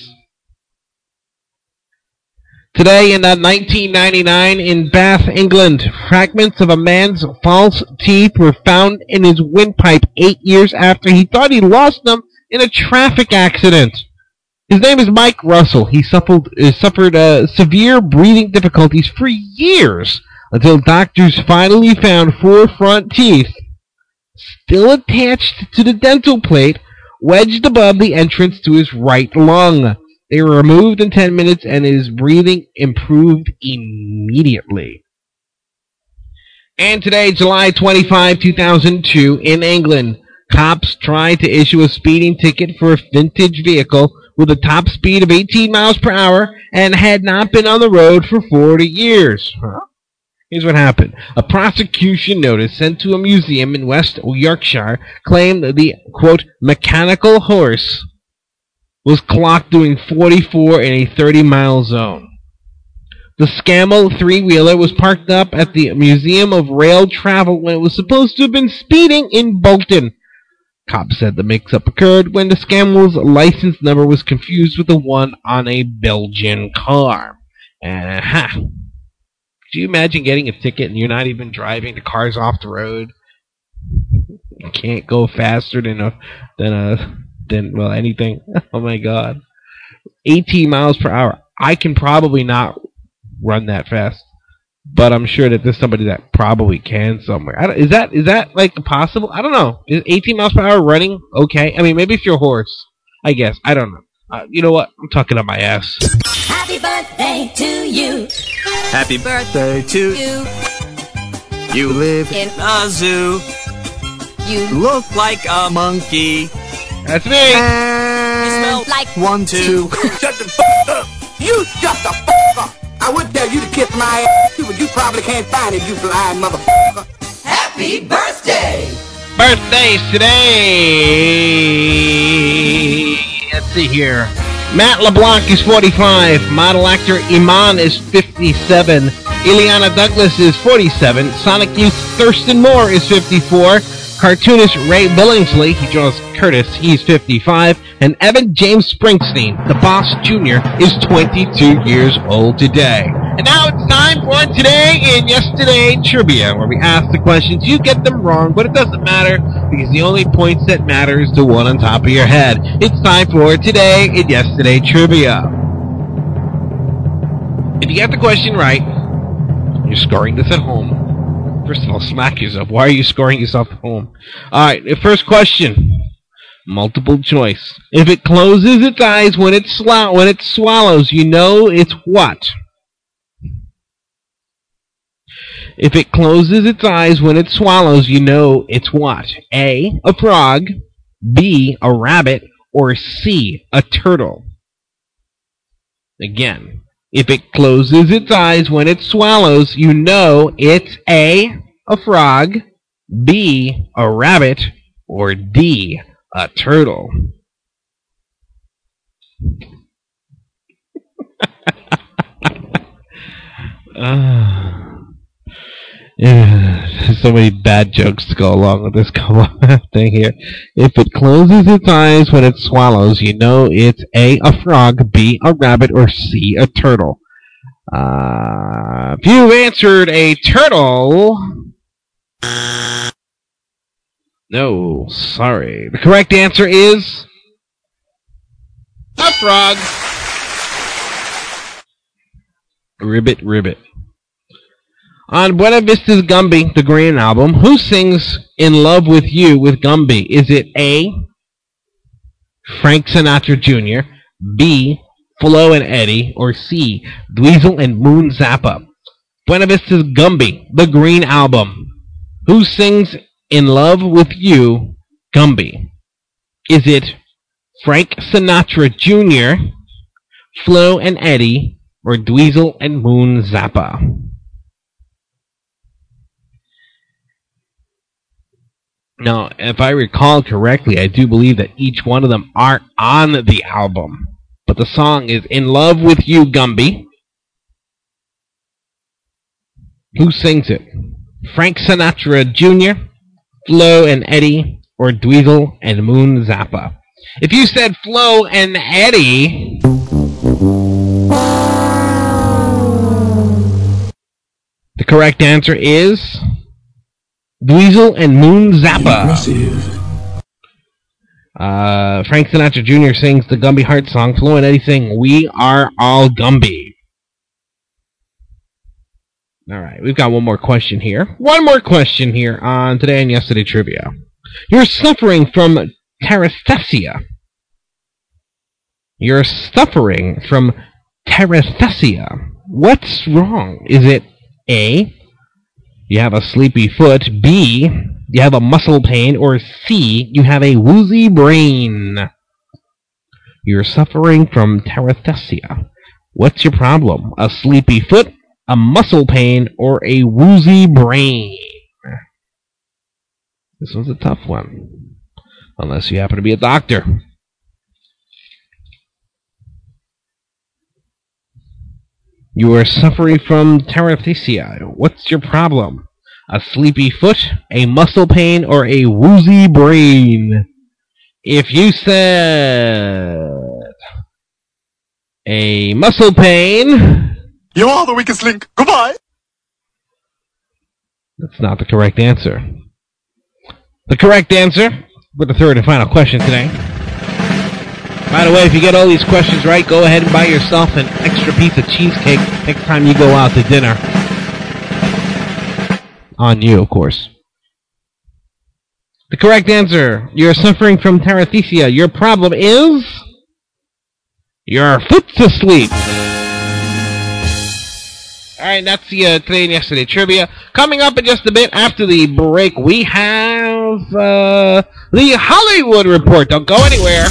Today in 1999 in Bath, England, fragments of a man's false teeth were found in his windpipe 8 years after he thought he lost them in a traffic accident. His name is Mike Russell. He suffered severe breathing difficulties for years until doctors finally found 4 front teeth still attached to the dental plate wedged above the entrance to his right lung. They were removed in 10 minutes and his breathing improved immediately. And today, July 25, 2002, in England, cops tried to issue a speeding ticket for a vintage vehicle with a top speed of 18 miles per hour and had not been on the road for 40 years. Here's what happened. A prosecution notice sent to a museum in West Yorkshire claimed that the, quote, mechanical horse was clocked doing 44 in a 30-mile zone. The Scammell three-wheeler was parked up at the Museum of Rail Travel when it was supposed to have been speeding in Bolton. Cops said the mix-up occurred when the Scammell's license number was confused with the one on a Belgian car. Could you imagine getting a ticket and you're not even driving? The car's off the road. You can't go faster than anything. Oh my God. 18 miles per hour. I can probably not run that fast, but I'm sure that there's somebody that probably can somewhere. Is that like possible? I don't know. Is 18 miles per hour running okay? I mean, maybe if you're a horse, I guess. I don't know. You know what? I'm talking on my ass. Happy birthday to you. Happy birthday to you. You live in a zoo. You look like a monkey. That's me. You smell like 1, 2. Shut the f*** up. You shut the f*** up. I would tell you to kiss my ass too, but you probably can't find it, you blind motherfucker. Happy birthday! Birthdays today. Let's see here. Matt LeBlanc is 45. Model actor Iman is 57. Ileana Douglas is 47. Sonic Youth Thurston Moore is 54. Cartoonist Ray Billingsley, he draws Curtis, he's 55. And Evan James Springsteen, the Boss Jr., is 22 years old today. And now it's time for Today in Yesterday Trivia, where we ask the questions. You get them wrong, but it doesn't matter, because the only points that matter is the one on top of your head. It's time for Today in Yesterday Trivia. If you get the question right, you're scoring this at home. First of all, smack yourself. Why are you scoring yourself at home? Alright, the first question. Multiple choice. If it closes its eyes when it swallows, you know it's what? If it closes its eyes when it swallows, you know it's what? A, a frog, B, a rabbit, or C, a turtle? Again. If it closes its eyes when it swallows, you know it's A, a frog, B, a rabbit, or D, a turtle. So many bad jokes to go along with this thing here. If it closes its eyes when it swallows, you know it's A, a frog, B, a rabbit, or C, a turtle. If you've answered a turtle... No, sorry. The correct answer is... a frog. Ribbit, ribbit. On Buena Vista's Gumby, the Green Album, who sings In Love With You with Gumby? Is it A, Frank Sinatra Jr., B, Flo and Eddie, or C, Dweezil and Moon Zappa? Buena Vista's Gumby, the Green Album. Who sings In Love With You, Gumby? Is it Frank Sinatra Jr., Flo and Eddie, or Dweezil and Moon Zappa? Now, if I recall correctly, I do believe that each one of them are on the album. But the song is In Love With You, Gumby. Who sings it? Frank Sinatra Jr., Flo and Eddie, or Dweezil and Moon Zappa? If you said Flo and Eddie... the correct answer is... Dweezil and Moon Zappa. Frank Sinatra Jr. sings the Gumby Heart song. Flo and Eddie sing We Are All Gumby. Alright, we've got one more question here. One more question here on Today and Yesterday Trivia. You're suffering from teresthesia. You're suffering from teresthesia. What's wrong? Is it A, you have a sleepy foot, B, you have a muscle pain, or C, you have a woozy brain? You're suffering from teresthesia. What's your problem? A sleepy foot, a muscle pain, or a woozy brain? This one's a tough one. Unless you happen to be a doctor. You are suffering from teresthesia. What's your problem? A sleepy foot, a muscle pain, or a woozy brain? If you said a muscle pain, you are the weakest link. Goodbye. That's not the correct answer. The correct answer, with the third and final question today. By the way, if you get all these questions right, go ahead and buy yourself an extra piece of cheesecake next time you go out to dinner. On you, of course. The correct answer, you're suffering from teresthesia. Your problem is your foot's asleep. Alright, that's the Today and Yesterday trivia. Coming up in just a bit after the break, we have the Hollywood Report. Don't go anywhere.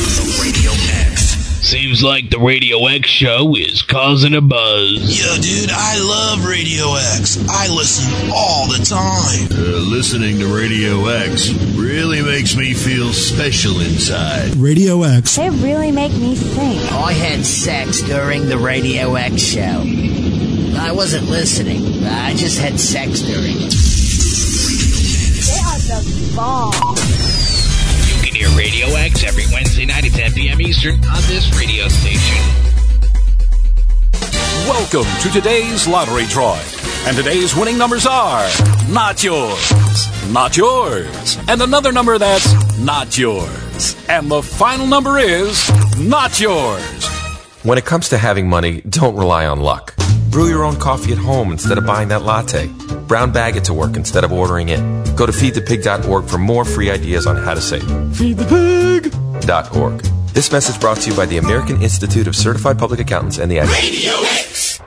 Seems like the Radio X show is causing a buzz. Yo, dude, I love Radio X. I listen all the time. Listening to Radio X really makes me feel special inside. Radio X. They really make me think. I had sex during the Radio X show. I wasn't listening. I just had sex during it. They are the bomb. You can hear Radio X every Wednesday night at 10 p.m. Eastern on this radio station. Welcome to today's lottery drawing. And today's winning numbers are not yours, not yours, and another number that's not yours. And the final number is not yours. When it comes to having money, don't rely on luck. Brew your own coffee at home instead of buying that latte. Brown bag it to work instead of ordering it. Go to feedthepig.org for more free ideas on how to save. Feedthepig.org. This message brought to you by the American Institute of Certified Public Accountants and the Radio X.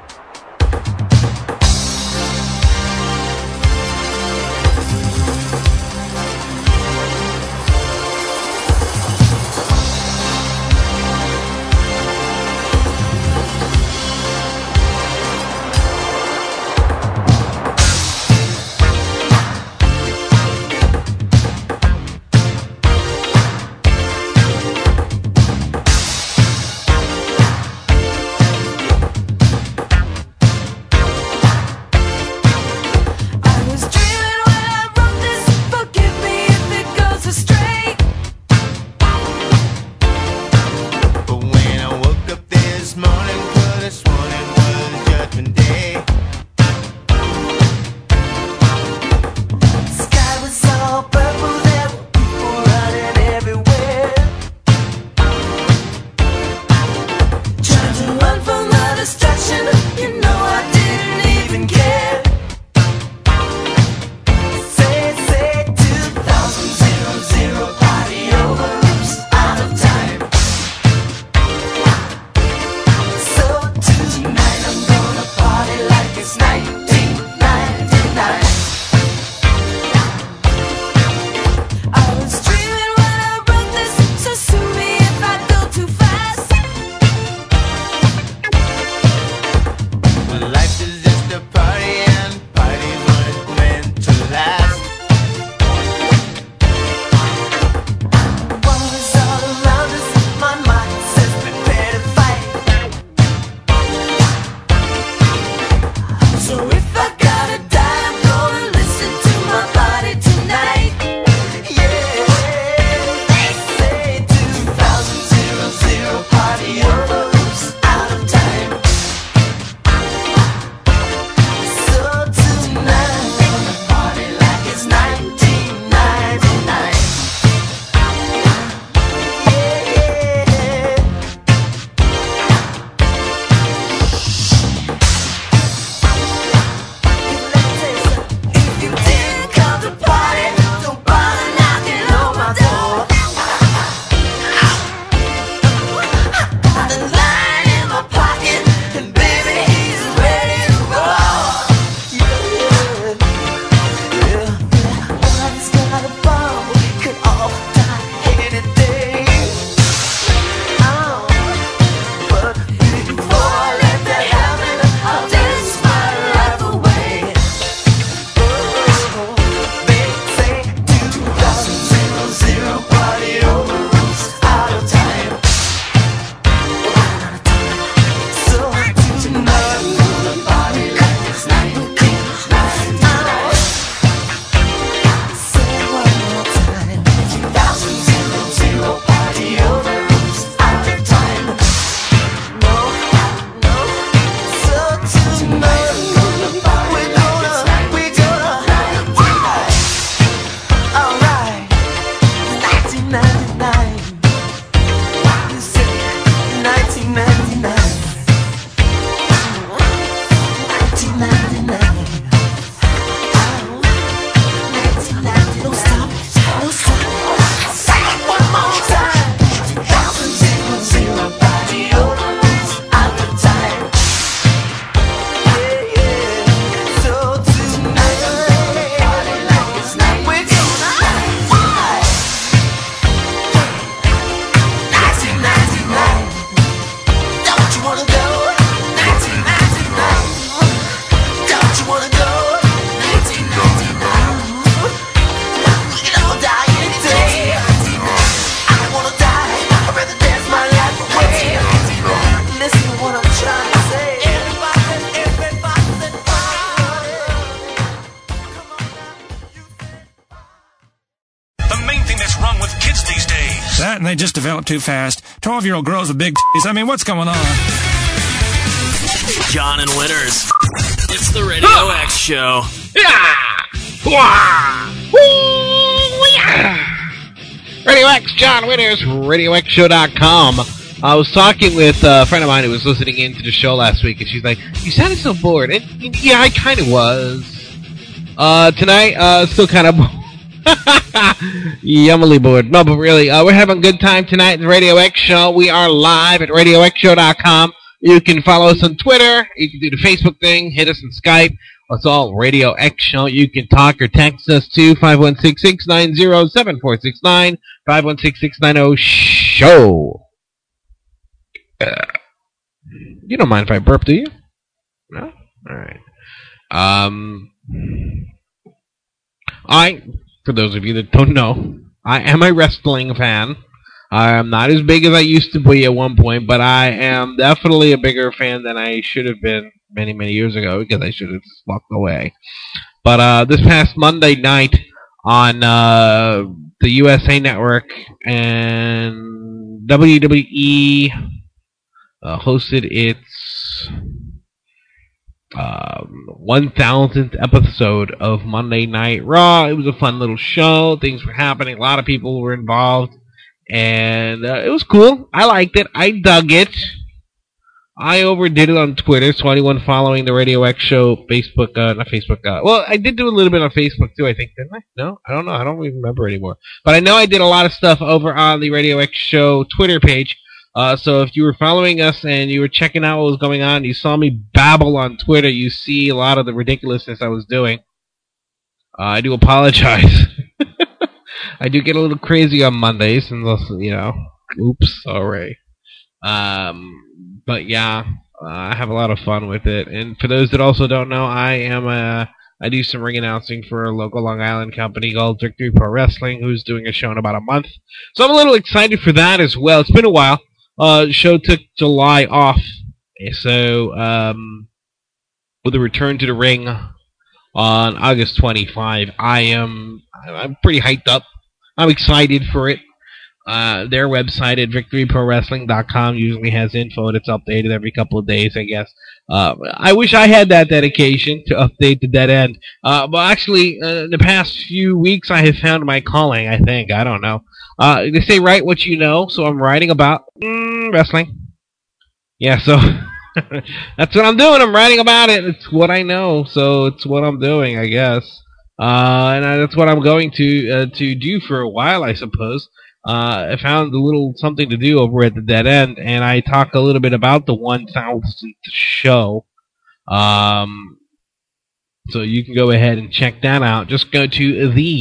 that and they just develop too fast. 12-year-old girls with big titties. I mean, what's going on? John and Winters. It's the Radio X Show. Radio X, John Winters, RadioXShow.com. I was talking with a friend of mine who was listening into the show last week, and she's like, "You sounded so bored." And yeah, I kind of was. Tonight, still kind of yummily bored. No, but really, we're having a good time tonight at the Radio X Show. We are live at RadioXShow.com. You can follow us on Twitter. You can do the Facebook thing. Hit us on Skype. It's all Radio X Show. You can talk or text us to 516-690-7469, 516-690-SHOW. You don't mind if I burp, do you? No? Alright. For those of you that don't know, I am a wrestling fan. I am not as big as I used to be at one point, but I am definitely a bigger fan than I should have been many, many years ago, because I should have just walked away. But this past Monday night on the USA Network, and WWE hosted its 1000th episode of Monday Night Raw. It was a fun little show. Things were happening. A lot of people were involved. And it was cool. I liked it. I dug it. I overdid it on Twitter, so anyone following the Radio X Show Facebook, not Facebook, well, I did do a little bit on Facebook too, I think, didn't I? No? I don't know. I don't even remember anymore. But I know I did a lot of stuff over on the Radio X Show Twitter page. So if you were following us and you were checking out what was going on, you saw me babble on Twitter, you see a lot of the ridiculousness I was doing. I do apologize. I do get a little crazy on Mondays, and oops, sorry. But yeah, I have a lot of fun with it. And for those that also don't know, I do some ring announcing for a local Long Island company called Victory Pro Wrestling, who's doing a show in about a month. So I'm a little excited for that as well. It's been a while. The show took July off, so with a return to the ring on August 25, I'm pretty hyped up. I'm excited for it. Their website at victoryprowrestling.com usually has info that's updated every couple of days, I guess. I wish I had that dedication to update the dead end. But actually, in the past few weeks, I have found my calling, I think. I don't know. They say write what you know, so I'm writing about wrestling. Yeah, so that's what I'm doing. I'm writing about it. It's what I know, so it's what I'm doing, I guess. And that's what I'm going to do for a while, I suppose. I found a little something to do over at the Dead End, and I talk a little bit about the 1000th show. So you can go ahead and check that out. Just go to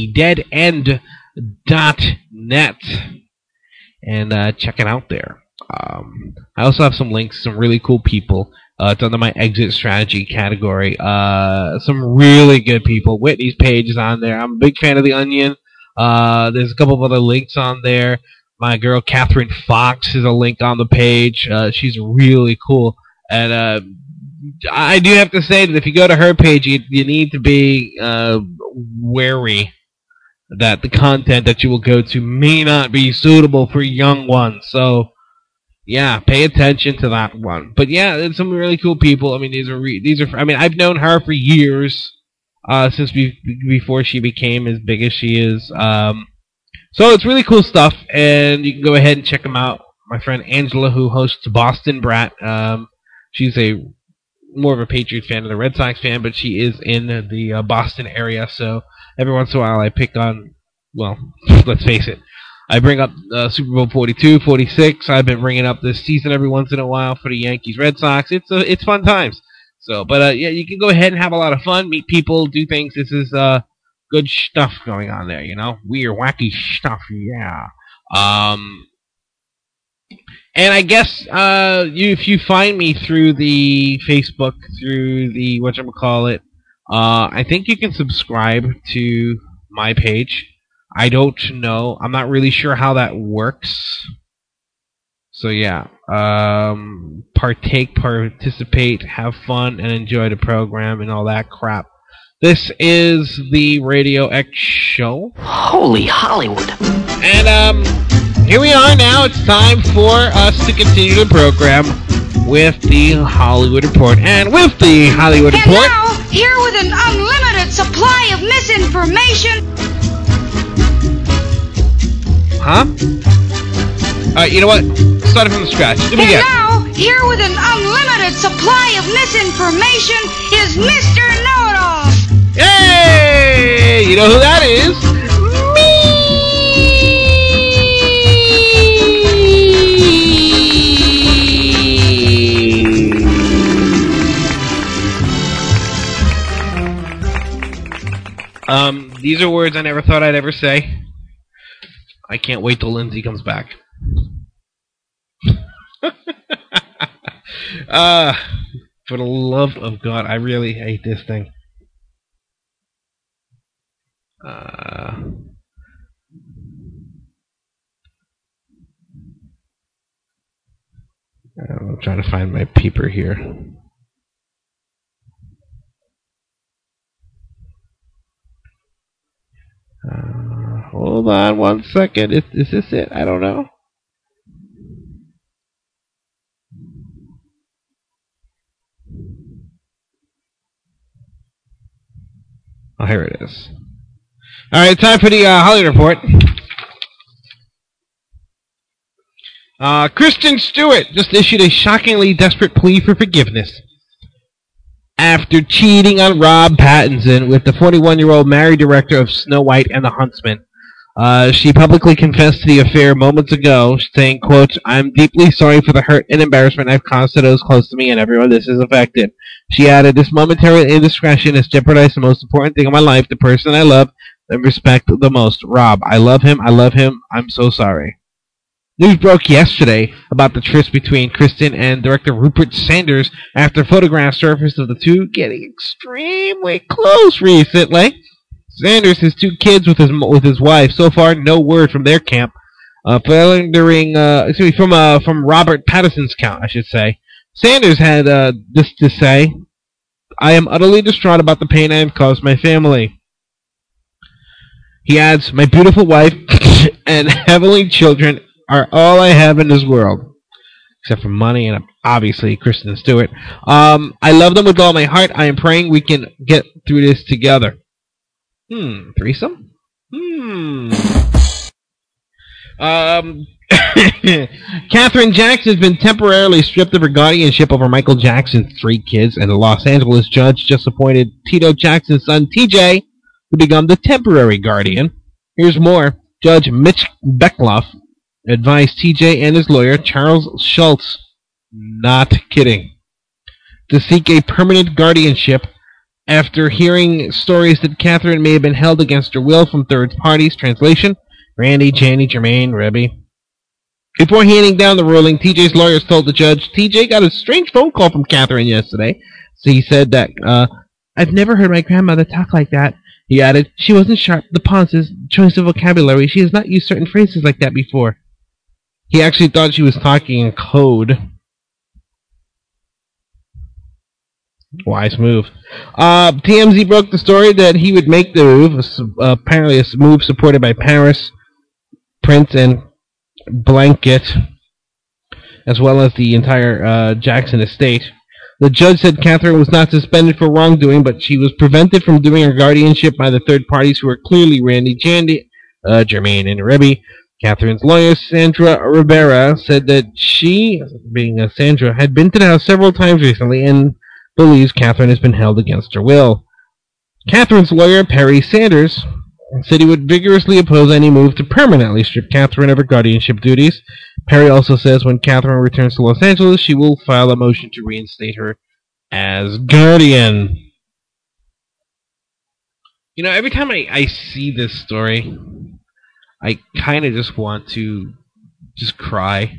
thedeadend.net and check it out there. I also have some links, some really cool people. It's under my exit strategy category. Some really good people. Whitney's page is on there. I'm a big fan of The Onion. There's a couple of other links on there. My girl Catherine Fox is a link on the page. She's really cool. And I do have to say that if you go to her page, you need to be wary that the content that you will go to may not be suitable for young ones. So yeah, pay attention to that one. But yeah, there's some really cool people. I mean, these are. I mean, I've known her for years, since before she became as big as she is. So it's really cool stuff, and you can go ahead and check them out. My friend Angela, who hosts Boston Brat, she's more of a Patriot fan than a Red Sox fan, but she is in the Boston area. So every once in a while, I pick on. Well, let's face it. I bring up Super Bowl 42, 46. I've been bringing up this season every once in a while for the Yankees, Red Sox. It's fun times. So, but yeah, you can go ahead and have a lot of fun, meet people, do things. This is good stuff going on there. Weird, wacky stuff. Yeah. And I guess if you find me through the Facebook, through the whatchamacallit, I think you can subscribe to my page. I don't know. I'm not really sure how that works. So yeah, participate, have fun, and enjoy the program and all that crap. This is the Radio X Show. Holy Hollywood. And Here we are now. It's time for us to continue the program with the Hollywood Report. And with the Hollywood Report... And now, here with an unlimited supply of misinformation... Huh? Alright, you know what? Start it from the scratch. Do it again. Now, here with an unlimited supply of misinformation is Mr. Know-It-All. Hey! You know who that is? These are words I never thought I'd ever say. I can't wait till Lindsay comes back. For the love of God, I really hate this thing. I'm trying to find my peeper here. Hold on 1 second. Is this it? I don't know. Oh, here it is. Alright, time for the Hollywood Report. Kristen Stewart just issued a shockingly desperate plea for forgiveness after cheating on Rob Pattinson with the 41-year-old married director of Snow White and the Huntsman. She publicly confessed to the affair moments ago, saying, quote, "I'm deeply sorry for the hurt and embarrassment I've caused to those close to me and everyone this has affected." She added, "This momentary indiscretion has jeopardized the most important thing in my life, the person I love and respect the most, Rob. I love him. I'm so sorry." News broke yesterday about the tryst between Kristen and director Rupert Sanders after photographs surfaced of the two getting extremely close recently. Sanders has 2 kids with his wife. So far, no word from their camp. From Robert Pattinson's count, I should say. Sanders had this to say: "I am utterly distraught about the pain I have caused my family." He adds, "My beautiful wife and heavenly children are all I have in this world, except for money and obviously Kristen Stewart. I love them with all my heart. I am praying we can get through this together." Threesome? Katherine Jackson has been temporarily stripped of her guardianship over Michael Jackson's 3 kids, and the Los Angeles judge just appointed Tito Jackson's son, TJ, to become the temporary guardian. Here's more. Judge Mitch Beckloff advised TJ and his lawyer, Charles Schultz, not kidding, to seek a permanent guardianship after hearing stories that Katherine may have been held against her will from third parties. Translation: Randy, Janie, Jermaine, Rebby. Before handing down the ruling, TJ's lawyers told the judge TJ got a strange phone call from Katherine yesterday. So he said that, "I've never heard my grandmother talk like that." He added, "She wasn't sharp, the pauses, choice of vocabulary. She has not used certain phrases like that before." He actually thought she was talking in code. Wise move. TMZ broke the story that he would make the move, apparently a move supported by Paris, Prince, and Blanket, as well as the entire Jackson estate. The judge said Katherine was not suspended for wrongdoing, but she was prevented from doing her guardianship by the third parties who were clearly Randy, Jandy, Jermaine, and Rebby. Katherine's lawyer, Sandra Rivera, said that she, being Sandra, had been to the house several times recently and believes Katherine has been held against her will. Katherine's lawyer, Perry Sanders, said he would vigorously oppose any move to permanently strip Katherine of her guardianship duties. Perry also says when Katherine returns to Los Angeles, she will file a motion to reinstate her as guardian. You know, every time I see this story, I kind of just want to just cry.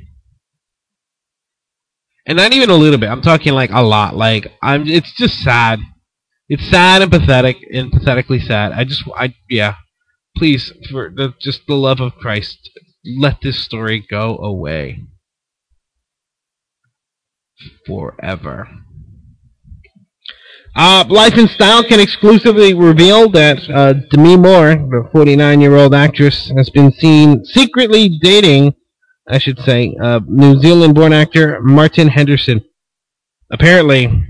And not even a little bit. I'm talking like a lot. Like, it's just sad. It's sad and pathetic, and pathetically sad. Yeah. Please, for just the love of Christ, let this story go away. Forever. Life and Style can exclusively reveal that Demi Moore, the 49-year-old actress, has been seen secretly dating I should say, New Zealand-born actor Martin Henderson. Apparently,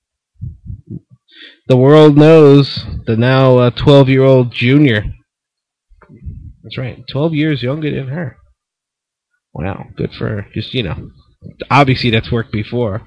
the world knows the now 12-year-old junior. That's right, 12 years younger than her. Wow, good for her. Just, obviously that's worked before.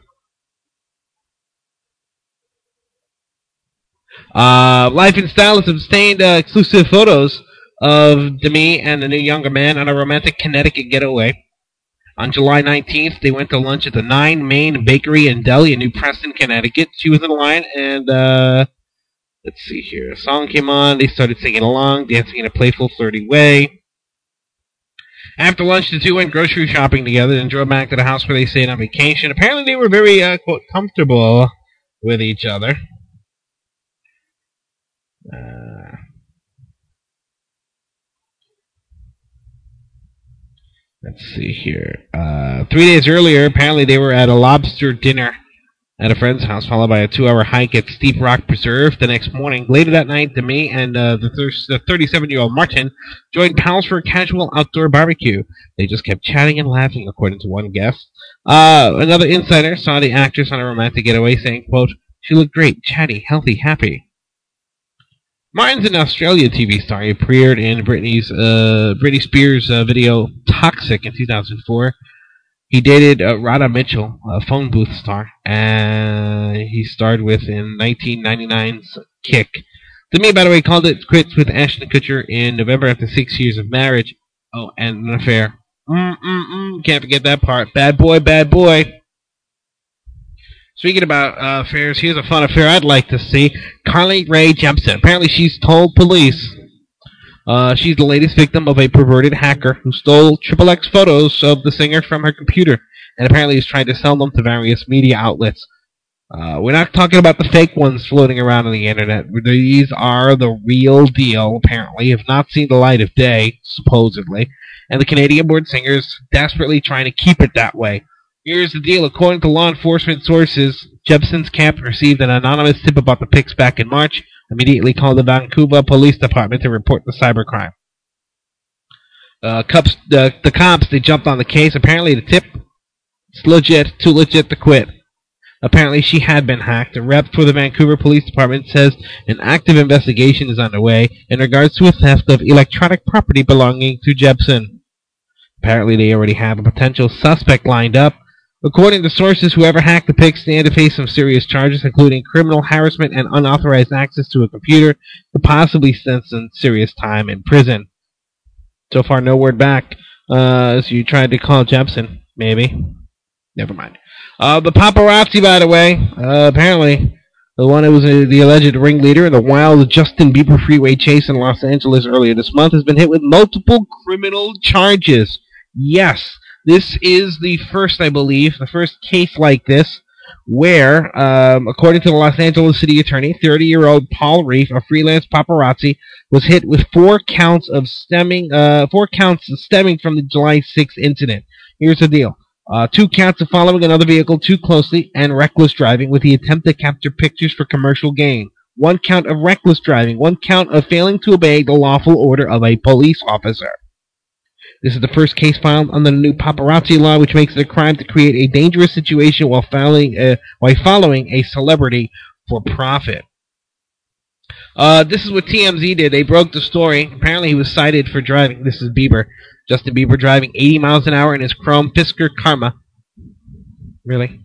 Life and Style has obtained exclusive photos of Demi and the new younger man on a romantic Connecticut getaway. On July 19th, they went to lunch at the 9 Main Bakery and Deli in New Preston, Connecticut. She was in line, and let's see here. A song came on. They started singing along, dancing in a playful, flirty way. After lunch, the two went grocery shopping together and drove back to the house where they stayed on vacation. Apparently, they were very, quote, comfortable with each other. Let's see here. 3 days earlier, apparently they were at a lobster dinner at a friend's house, followed by a 2-hour hike at Steep Rock Preserve the next morning. Later that night, Demi and the 37-year-old Martin joined pals for a casual outdoor barbecue. They just kept chatting and laughing, according to one guest. Another insider saw the actress on a romantic getaway, saying, quote, "She looked great, chatty, healthy, happy." Martin's an Australia TV star. He appeared in Britney Spears' video Toxic in 2004. He dated Radha Mitchell, a phone booth star, and he starred with in 1999's Kick. Demi, by the way, called it quits with Ashton Kutcher in November after 6 years of marriage. Oh, and an affair. Can't forget that part. Bad boy, bad boy. Speaking about affairs, here's a fun affair I'd like to see. Carly Rae Jepsen. Apparently she's told police she's the latest victim of a perverted hacker who stole XXX photos of the singer from her computer and apparently is trying to sell them to various media outlets. We're not talking about the fake ones floating around on the internet. These are the real deal, apparently, have not seen the light of day, supposedly, and the Canadian-born singer is desperately trying to keep it that way. Here's the deal. According to law enforcement sources, Jepsen's camp received an anonymous tip about the pics back in March, immediately called the Vancouver Police Department to report the cybercrime. The cops, they jumped on the case. Apparently the tip is legit, too legit to quit. Apparently she had been hacked. A rep for the Vancouver Police Department says an active investigation is underway in regards to a theft of electronic property belonging to Jepsen. Apparently they already have a potential suspect lined up. According to sources, whoever hacked the pics stand to face some serious charges, including criminal harassment and unauthorized access to a computer, to possibly spend some serious time in prison. So far, no word back. So you tried to call Jepsen, maybe. Never mind. The paparazzi, by the way, apparently the one who was the alleged ringleader in the wild Justin Bieber freeway chase in Los Angeles earlier this month has been hit with multiple criminal charges. Yes. This is the first, I believe, the first case like this where, according to the Los Angeles City Attorney, 30-year-old Paul Reif, a freelance paparazzi, was hit with 4 counts stemming from the July 6th incident. Here's the deal. 2 counts of following another vehicle too closely and reckless driving with the attempt to capture pictures for commercial gain. 1 count of reckless driving. 1 count of failing to obey the lawful order of a police officer. This is the first case filed under the new paparazzi law, which makes it a crime to create a dangerous situation while following a celebrity for profit. This is what TMZ did. They broke the story. Apparently he was cited for driving. This is Bieber. Justin Bieber driving 80 miles an hour in his chrome Fisker Karma. Really?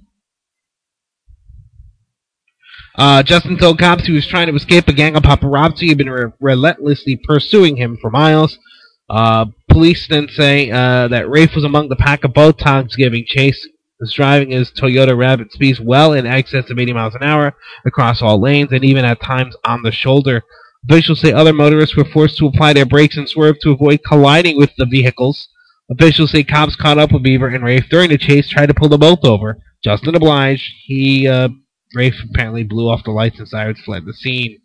Justin told cops he was trying to escape a gang of paparazzi who had been relentlessly pursuing him for miles. Police then say that Rafe was among the pack of both times giving chase. Was driving his Toyota Rabbit speeds well in excess of 80 miles an hour across all lanes and even at times on the shoulder. Officials say other motorists were forced to apply their brakes and swerve to avoid colliding with the vehicles. Officials say cops caught up with Bieber and Rafe during the chase, tried to pull them both over. Justin obliged. Rafe apparently blew off the lights and sirens, fled the scene.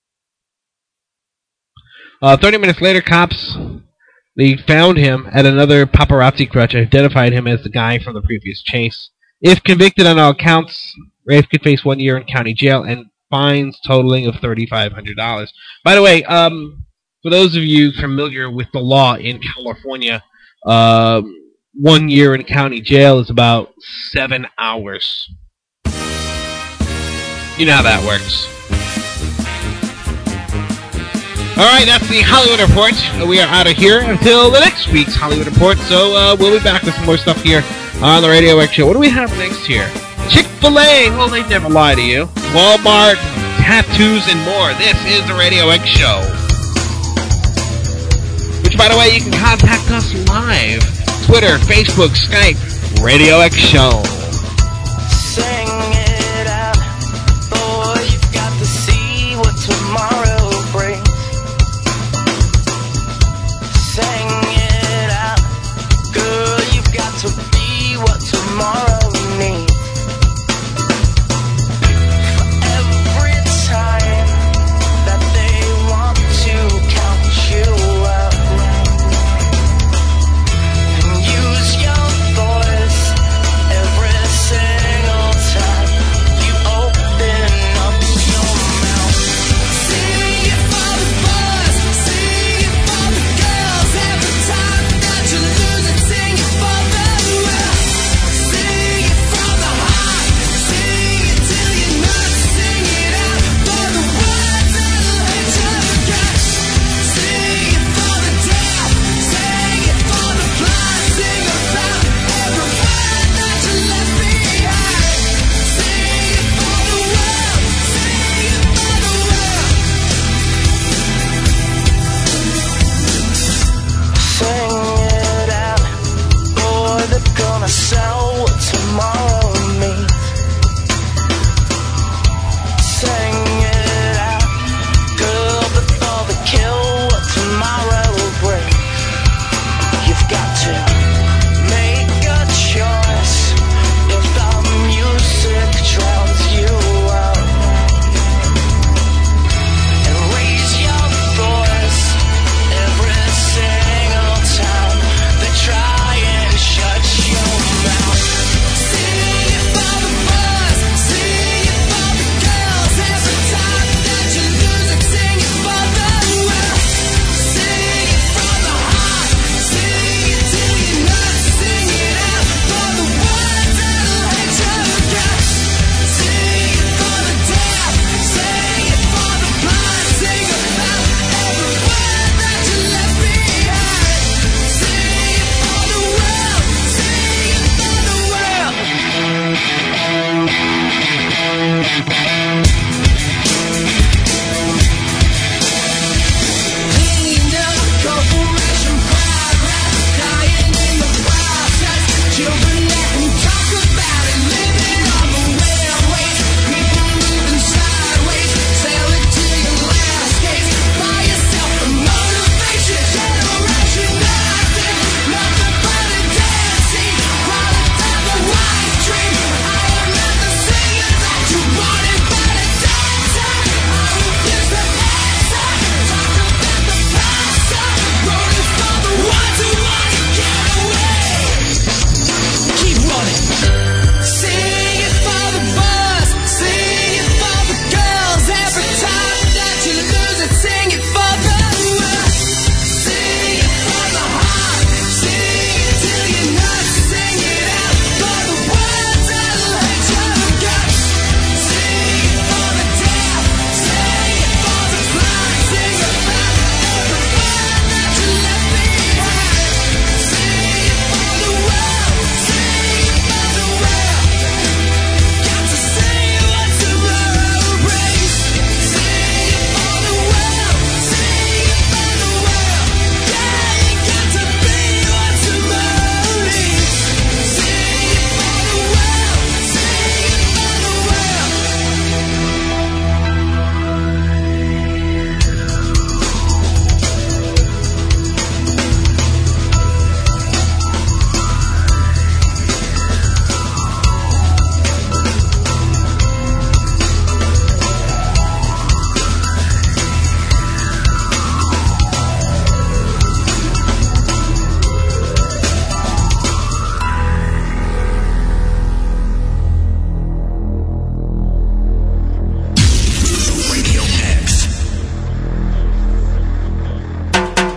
30 minutes later, cops... They found him at another paparazzi crutch and identified him as the guy from the previous chase. If convicted on all counts, Rafe could face 1 year in county jail and fines totaling of $3,500. By the way, for those of you familiar with the law in California, 1 year in county jail is about 7 hours. You know how that works. Alright, that's the Hollywood Report. We are out of here until the next week's Hollywood Report, so we'll be back with some more stuff here on the Radio X Show. What do we have next here? Chick-fil-A, well, they'd never lie to you. Walmart, tattoos, and more. This is the Radio X Show. Which, by the way, you can contact us live. Twitter, Facebook, Skype, Radio X Show. Sing it out, boy, you've got to see what tomorrow brings. Sing it out, girl, you've got to be what tomorrow needs. For every time that they want to count you out and use your voice every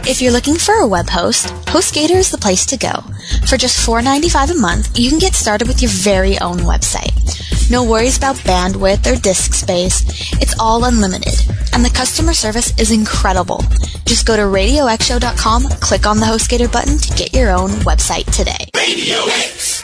If you're looking for a web host, HostGator is the place to go. For just $4.95 a month, you can get started with your very own website. No worries about bandwidth or disk space. It's all unlimited. And the customer service is incredible. Just go to RadioXshow.com, click on the HostGator button to get your own website today. Radio X!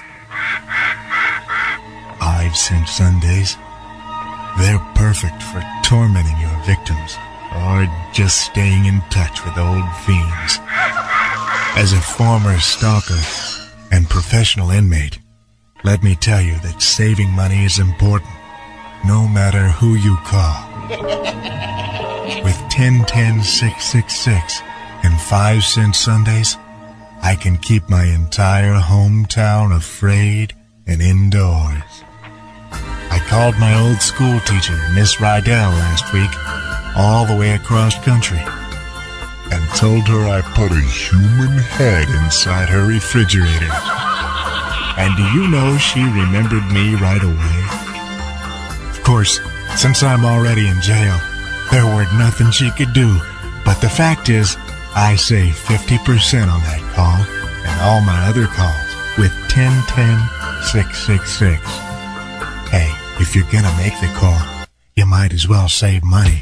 5-cent Sundays. They're perfect for tormenting your victims or just staying in touch with old fiends. As a former stalker and professional inmate, let me tell you that saving money is important, no matter who you call. With 10-10-666 and 5-cent Sundays, I can keep my entire hometown afraid and indoors. I called my old school teacher, Miss Rydell, last week, all the way across country, and told her I put a human head inside her refrigerator. And do you know she remembered me right away? Of course, since I'm already in jail, there were nothing she could do. But the fact is, I saved 50% on that call and all my other calls with 10-10-666. Hey, if you're gonna make the call, you might as well save money.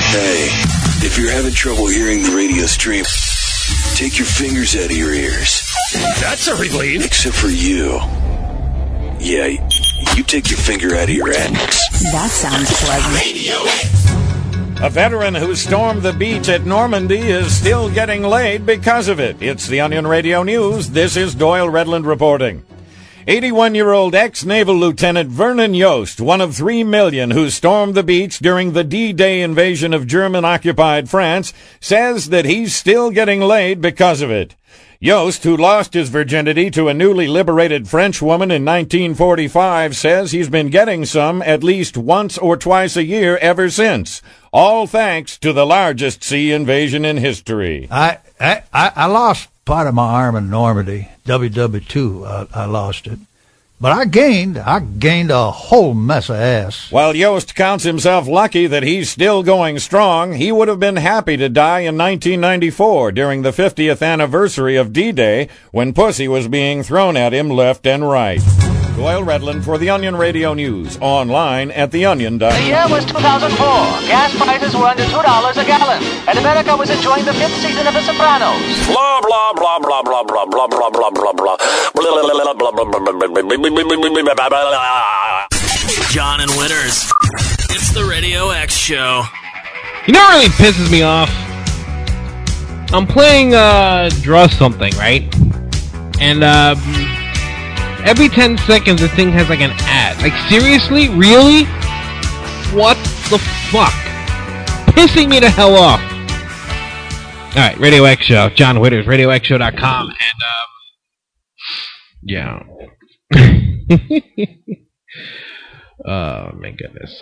Hey, if you're having trouble hearing the radio stream, take your fingers out of your ears. That's a relief. Except for you. Yeah, you take your finger out of your ass. That sounds pleasant. Radio X. A veteran who stormed the beach at Normandy is still getting laid because of it. It's the Onion Radio News. This is Doyle Redland reporting. 81-year-old ex-naval lieutenant Vernon Yost, one of 3 million who stormed the beach during the D-Day invasion of German-occupied France, says that he's still getting laid because of it. Yost, who lost his virginity to a newly liberated French woman in 1945, says he's been getting some at least once or twice a year ever since, all thanks to the largest sea invasion in history. I lost part of my arm in Normandy, WW2. I lost it. But I gained a whole mess of ass. While Yost counts himself lucky that he's still going strong, he would have been happy to die in 1994 during the 50th anniversary of D-Day when pussy was being thrown at him left and right. Doyle Redland for the Onion Radio News, online at theonion.com. The year was 2004. Gas prices were under $2 a gallon, and America was enjoying the 5th season of The Sopranos. Blah, blah, blah, blah, blah, blah, blah, blah, blah, blah, blah. John and Winners. It's the Radio X Show. You know what really pisses me off? I'm playing Draw Something, right? And every 10 seconds the thing has like an ad. Like, seriously? Really? What the fuck? Pissing me the hell off. Alright, Radio X Show. John Witters, RadioXShow.com. And, yeah. Oh, my goodness.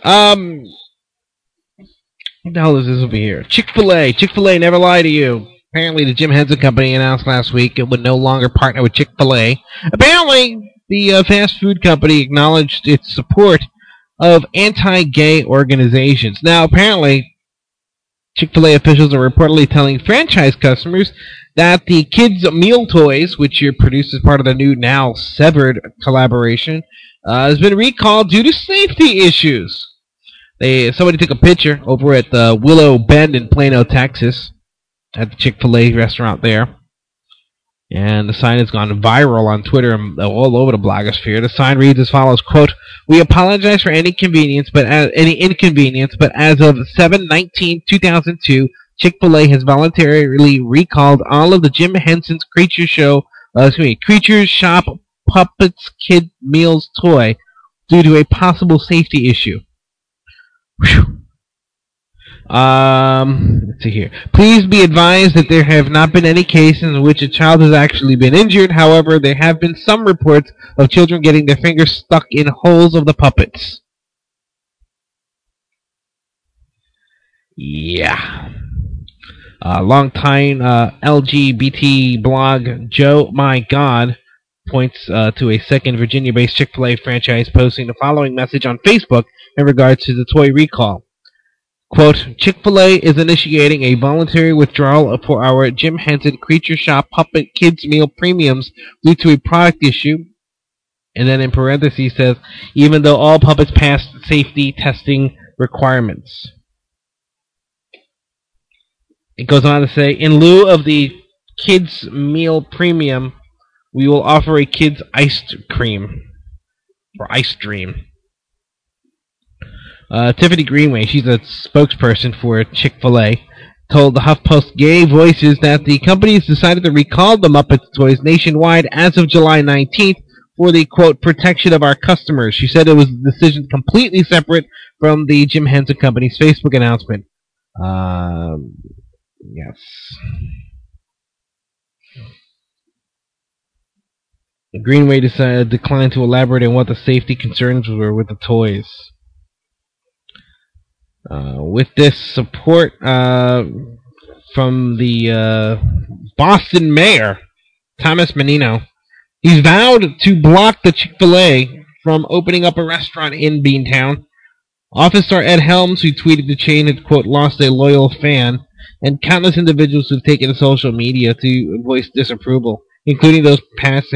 What the hell is this over here? Chick-fil-A. Chick-fil-A never lie to you. Apparently, the Jim Henson Company announced last week it would no longer partner with Chick-fil-A. Apparently, the fast food company acknowledged its support of anti-gay organizations. Now, apparently, Chick-fil-A officials are reportedly telling franchise customers that the kids' meal toys, which are produced as part of the new, now severed collaboration, has been recalled due to safety issues. Somebody took a picture over at the Willow Bend in Plano, Texas, at the Chick-fil-A restaurant there. And the sign has gone viral on Twitter and all over the blogosphere. The sign reads as follows, quote, "We apologize for any inconvenience, but as of 7/19/2002, Chick-fil-A has voluntarily recalled all of the Jim Henson's Creatures Shop Puppets Kid Meals toy due to a possible safety issue." Whew. Let's see here. Please be advised that there have not been any cases in which a child has actually been injured. However, there have been some reports of children getting their fingers stuck in holes of the puppets. Yeah. Long-time LGBT blog Joe My God points to a second Virginia-based Chick-fil-A franchise posting the following message on Facebook in regards to the toy recall. Quote, "Chick-fil-A is initiating a voluntary withdrawal for our Jim Henson Creature Shop Puppet Kids Meal Premiums due to a product issue." And then in parentheses says, "even though all puppets passed safety testing requirements." It goes on to say, "In lieu of the Kids Meal Premium, we will offer a Kids Ice Cream, or Ice Dream." Tiffany Greenway, she's a spokesperson for Chick-fil-A, told the HuffPost Gay Voices that the company has decided to recall the Muppets toys nationwide as of July 19th for the, quote, protection of our customers. She said it was a decision completely separate from the Jim Henson Company's Facebook announcement. Yes. Greenway declined to elaborate on what the safety concerns were with the toys. With this support from the Boston mayor, Thomas Menino, he's vowed to block the Chick-fil-A from opening up a restaurant in Beantown. Office star Ed Helms, who tweeted the chain had, quote, lost a loyal fan, and countless individuals who've taken to social media to voice disapproval, including those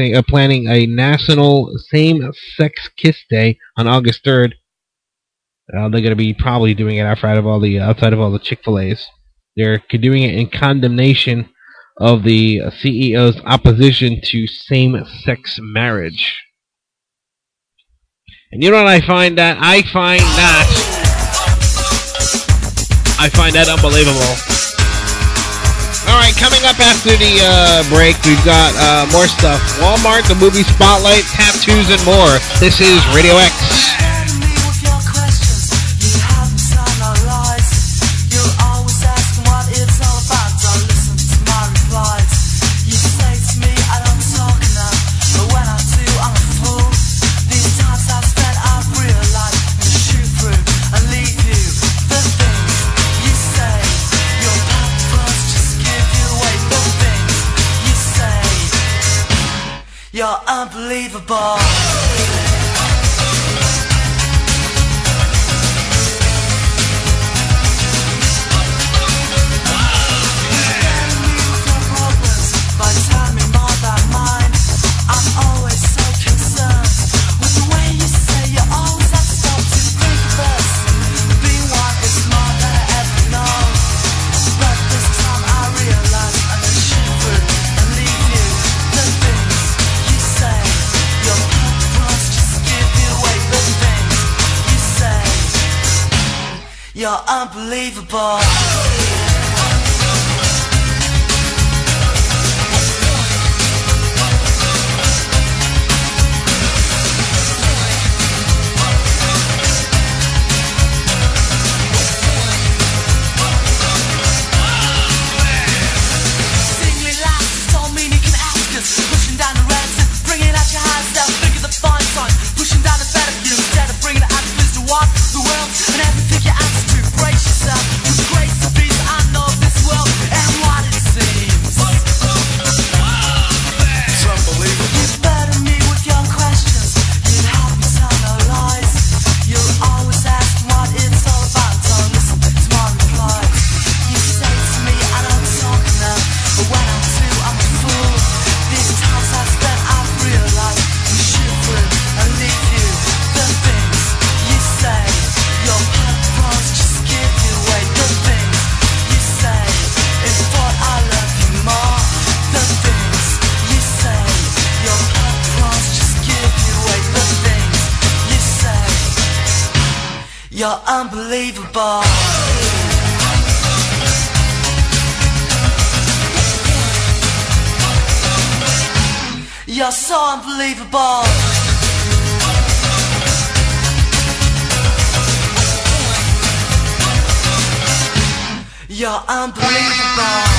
planning a national same-sex kiss day on August 3rd. They're going to be probably doing it outside of all the Chick-fil-A's. They're doing it in condemnation of the CEO's opposition to same-sex marriage. And you know what I find that? I find that unbelievable. Alright, coming up after the break, we've got more stuff. Walmart, the movie Spotlight, tattoos, and more. This is Radio X. You're unbelievable. You're unbelievable. Singly laughs, told me you can ask us. Pushing down the ranks and bringing out your hands down. Think of the fine sign. Pushing down the better view instead of bringing the attitudes to walk the world and everything you ask to brace yourself. With the grace of peace, I know this world and what it seems. It's unbelievable. You better me with your questions. You'd help me tell no lies. You'll always ask what it's all about. Don't listen to my replies. You say to me, I don't talk enough, but when I do, I'm a fool. These times I've spent, I've realized you shoot through and leave you. The things you say, your purpose just give you away. The things you say is what I love you more. The things you say, your purpose just give you away. The things you say, you're unbelievable. You're so unbelievable. You're unbelievable.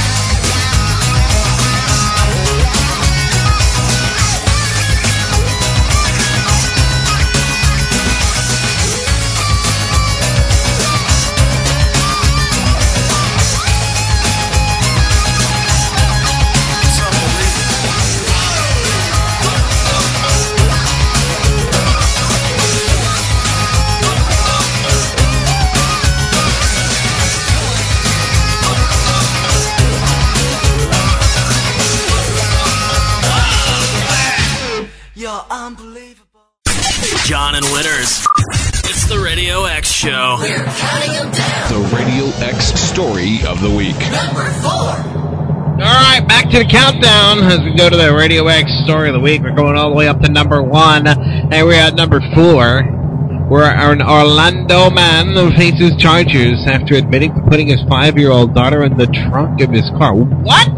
You're unbelievable. John and Winners. It's the Radio X Show. We're counting them down. The Radio X story of the week. Number 4. Alright, back to the countdown as we go to the Radio X story of the week. We're going all the way up to number 1, and we're at number 4, where an Orlando man faces charges after admitting to putting his 5-year-old daughter in the trunk of his car. What?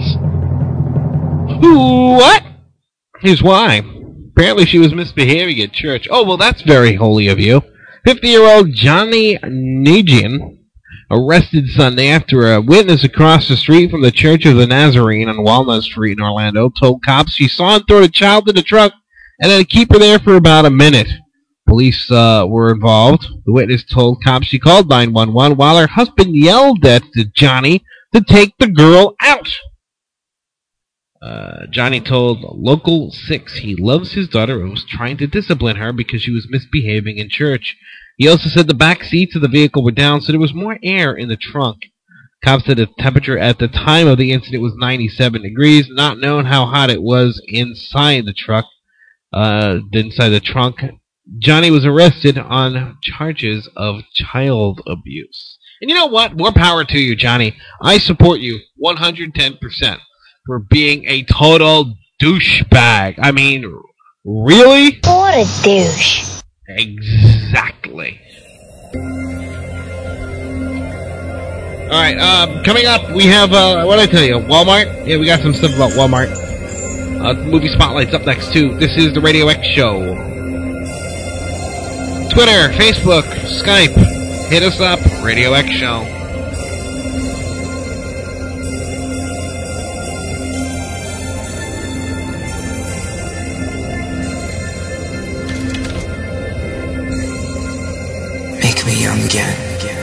What? Here's why. Apparently she was misbehaving at church. Oh, well, that's very holy of you. 50-year-old Johnny Negian, arrested Sunday after a witness across the street from the Church of the Nazarene on Walnut Street in Orlando told cops she saw him throw the child in the truck and then keep her there for about a minute. Police were involved. The witness told cops she called 911 while her husband yelled at Johnny to take the girl out. Johnny told Local 6 he loves his daughter and was trying to discipline her because she was misbehaving in church. He also said the back seats of the vehicle were down, so there was more air in the trunk. Cops said the temperature at the time of the incident was 97 degrees, not knowing how hot it was inside the truck. Inside the trunk. Johnny was arrested on charges of child abuse. And you know what? More power to you, Johnny. I support you 110% for being a total douchebag. I mean, really? What a douche. Exactly. Alright, coming up, we have, what did I tell you, Walmart? Yeah, we got some stuff about Walmart. Movie Spotlight's up next, too. This is the Radio X Show. Twitter, Facebook, Skype. Hit us up, Radio X Show. Make me young again.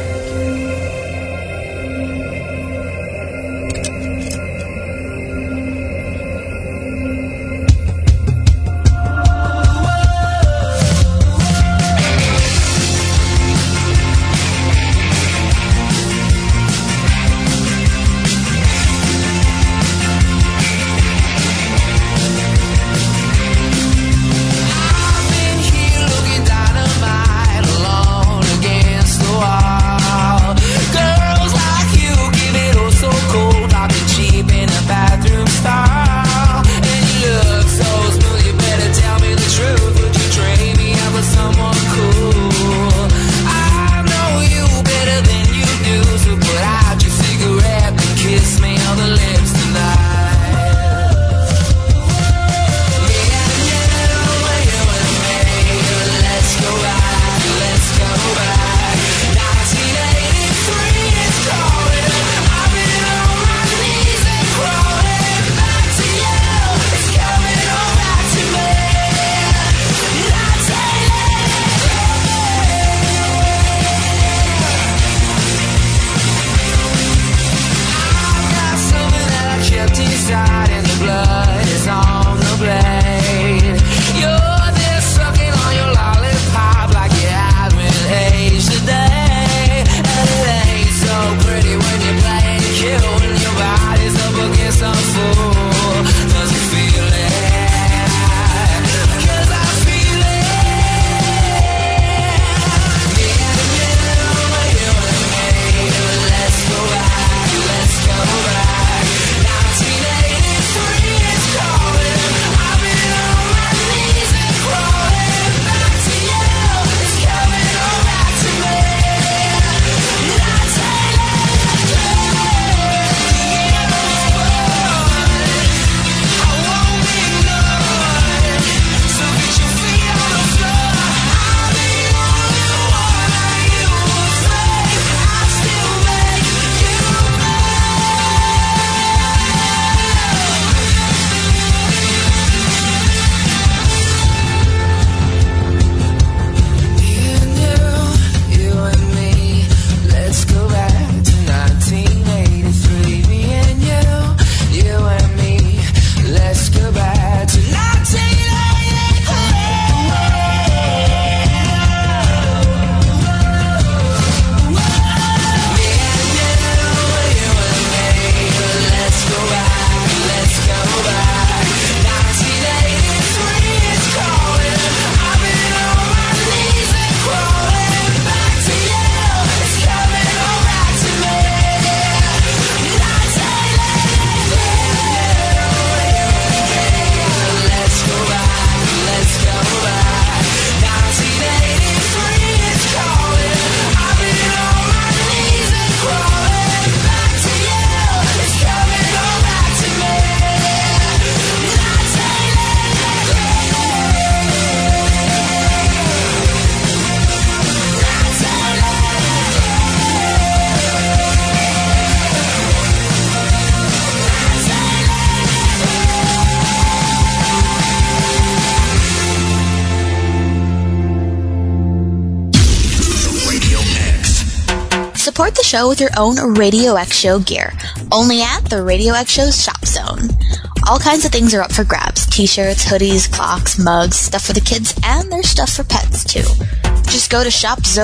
Support the show with your own Radio X Show gear, only at the Radio X Show Shop Zone. All kinds of things are up for grabs. T-shirts, hoodies, clocks, mugs, stuff for the kids, and there's stuff for pets, too. Just go to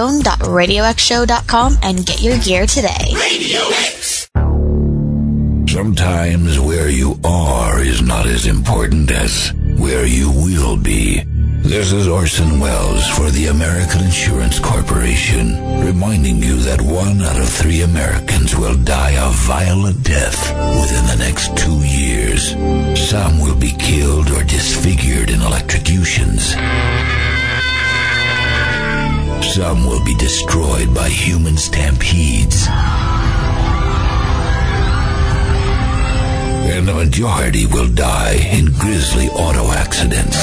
shopzone.radioxshow.com and get your gear today. Radio X! Sometimes where you are is not as important as where you will be. This is Orson Welles for the American Insurance Corporation, reminding you that 1 out of 3 Americans will die a violent death within the next 2 years. Some will be killed or disfigured in electrocutions. Some will be destroyed by human stampedes. And the majority will die in grisly auto accidents.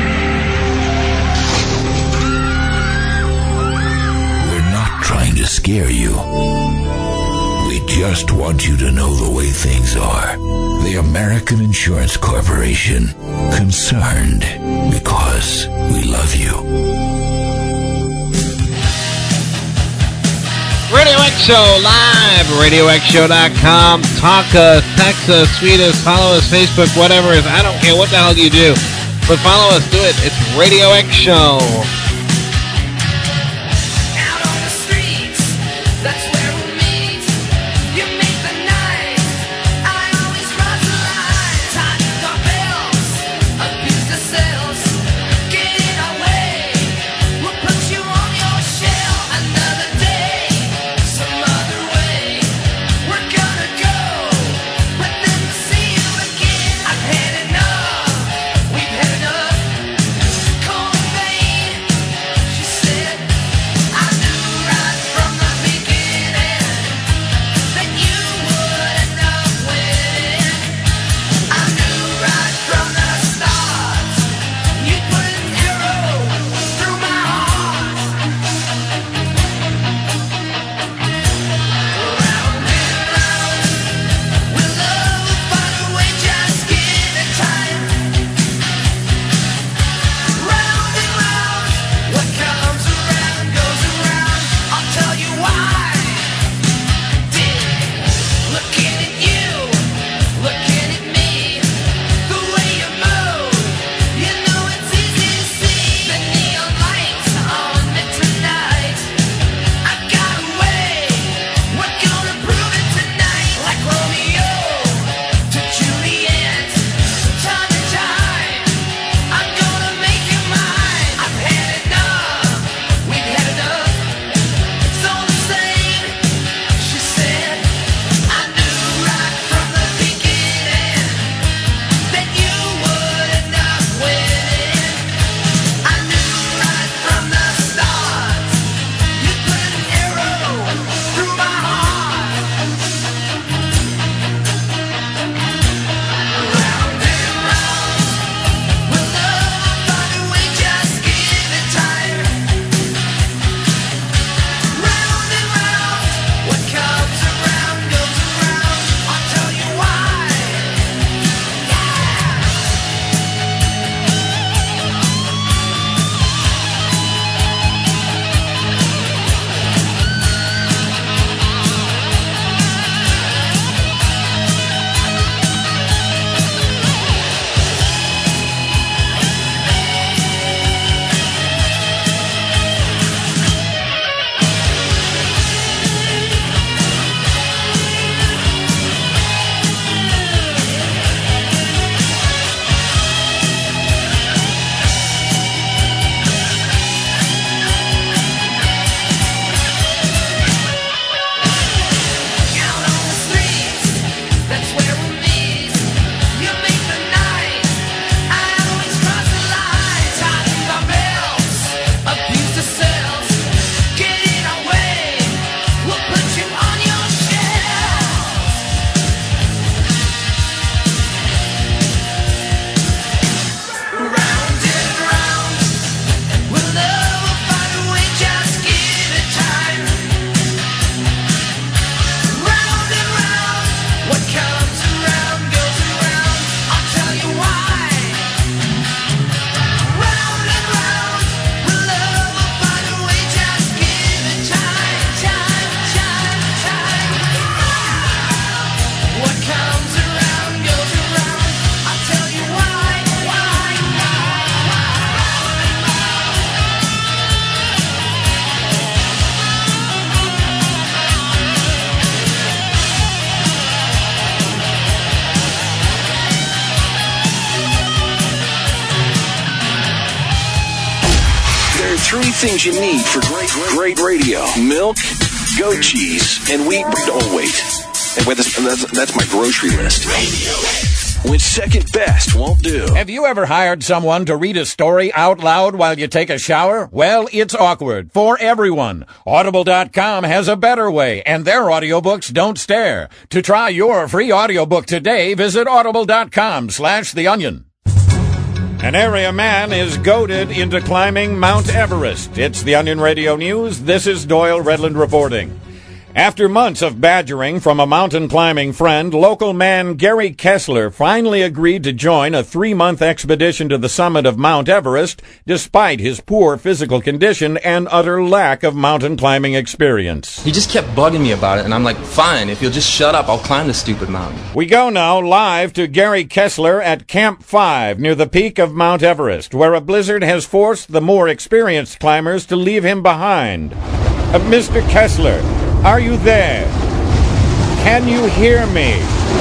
Trying to scare you. We just want you to know the way things are. The American Insurance Corporation. Concerned because we love you. Radio X Show live, RadioXShow.com. Talk us, text us, tweet us, follow us, Facebook, whatever it is. I don't care what the hell you do. But follow us, do it. It's Radio X Show. three things you need for great radio: milk, goat cheese, and wheat. Oh, wait. That's my grocery list. When second best won't do. Have you ever hired someone to read a story out loud while you take a shower? Well, it's awkward for everyone. Audible.com has a better way, and their audiobooks don't stare. To try your free audiobook today, visit audible.com/theonion. An area man is goaded into climbing Mount Everest. It's the Onion Radio News. This is Doyle Redland reporting. After months of badgering from a mountain climbing friend, local man Gary Kessler finally agreed to join a 3-month expedition to the summit of Mount Everest, despite his poor physical condition and utter lack of mountain climbing experience. He just kept bugging me about it, and I'm like, fine, if you'll just shut up, I'll climb this stupid mountain. We go now live to Gary Kessler at Camp 5 near the peak of Mount Everest, where a blizzard has forced the more experienced climbers to leave him behind. Mr. Kessler, are you there? Can you hear me?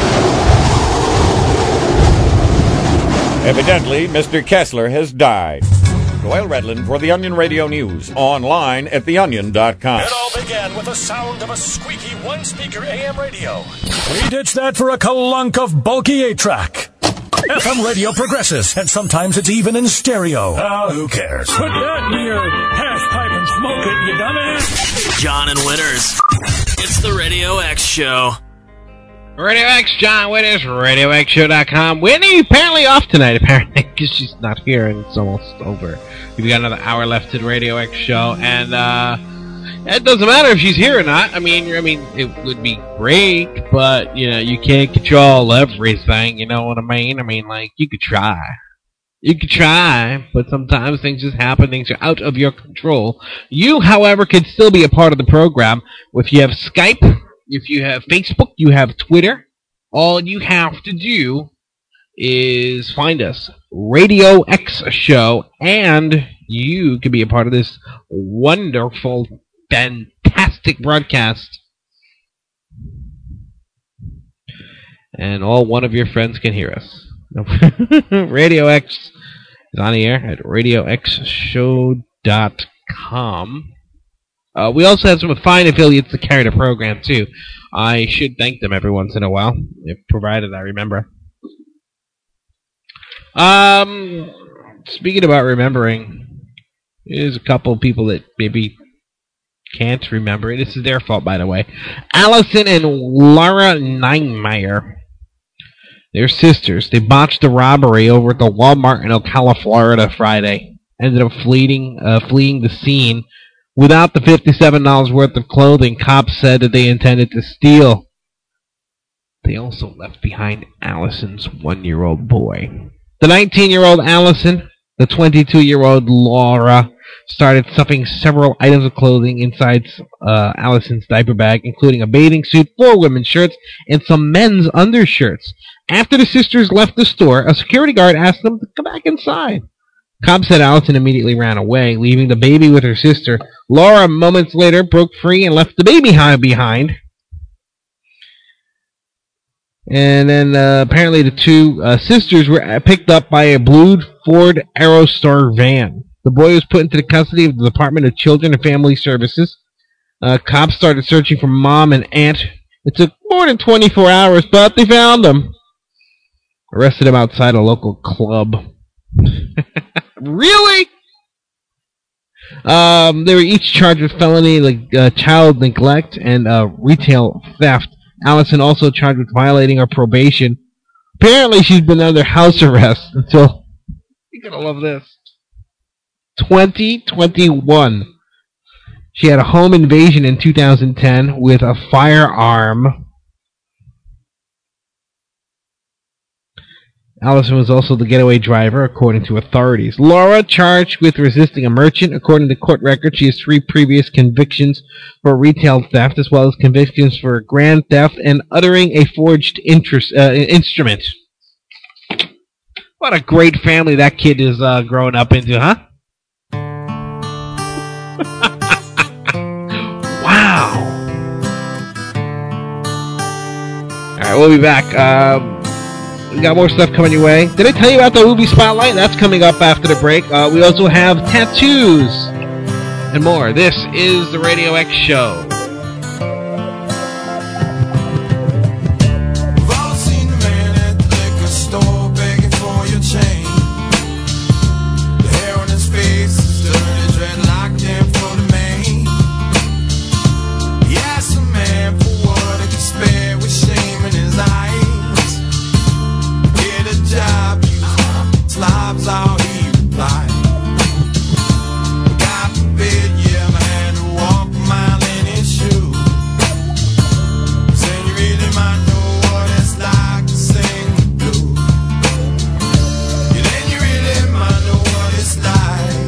Evidently, Mr. Kessler has died. Doyle Redland for the Onion Radio News, online at theonion.com. It all began with the sound of a squeaky one-speaker AM radio. We ditched that for a clunk of bulky 8-track. FM radio progresses, and sometimes it's even in stereo. Oh, who cares? Put that in your hash pipe and smoke it, you dumbass. John and Winners. It's the Radio X Show. Radio X, John Winners, RadioXShow.com. Winnie apparently off tonight, because she's not here and it's almost over. We've got another hour left in Radio X Show, and it doesn't matter if she's here or not. I mean, it would be great, but you can't control everything. You know what I mean? I mean, like, you could try. You could try, but sometimes things just happen. Things are out of your control. You, however, can still be a part of the program. If you have Skype, if you have Facebook, you have Twitter, all you have to do is find us, Radio X Show, and you can be a part of this wonderful, fantastic broadcast. And all one of your friends can hear us. Radio X is on the air at RadioXShow.com. We also have some fine affiliates that carry the program, too. I should thank them every once in a while, if provided I remember. Speaking about remembering, there's a couple of people that maybe can't remember. This is their fault, by the way. Allison and Laura Neinmeyer. They're sisters. They botched a robbery over at the Walmart in Ocala, Florida, Friday. Ended up fleeing the scene without the $57 worth of clothing cops said that they intended to steal. They also left behind Allison's 1-year-old boy. The 19-year-old Allison, the 22-year-old Laura, started stuffing several items of clothing inside Allison's diaper bag, including a bathing suit, 4 women's shirts, and some men's undershirts. After the sisters left the store, a security guard asked them to come back inside. Cops said Allison immediately ran away, leaving the baby with her sister. Laura, moments later, broke free and left the baby behind. And then apparently the two sisters were picked up by a blue Ford Aerostar van. The boy was put into the custody of the Department of Children and Family Services. Cops started searching for mom and aunt. It took more than 24 hours, but they found them. Arrested him outside a local club. Really? They were each charged with felony, child neglect and retail theft. Allison also charged with violating her probation. Apparently, she's been under house arrest until, you're gonna love this, 2021. She had a home invasion in 2010 with a firearm. Allison was also the getaway driver, according to authorities. Laura, charged with resisting a merchant. According to court records, she has 3 previous convictions for retail theft, as well as convictions for grand theft and uttering a forged instrument. What a great family that kid is growing up into, huh? Wow. Alright, we'll be back. We got more stuff coming your way. Did I tell you about the movie Spotlight? That's coming up after the break. We also have tattoos. and more. This is the Radio X Show. We've all seen the man at the liquor store begging for your change. The hair on his face is dirty, dreadlocked in for the main. He asked the man for what he could spare with shame in his eyes. Get a job, you slobs, all he replied. God forbid you ever had to walk a mile in his shoes. Then you really might know what it's like to sing the blues. Yeah, then you really might know what it's like.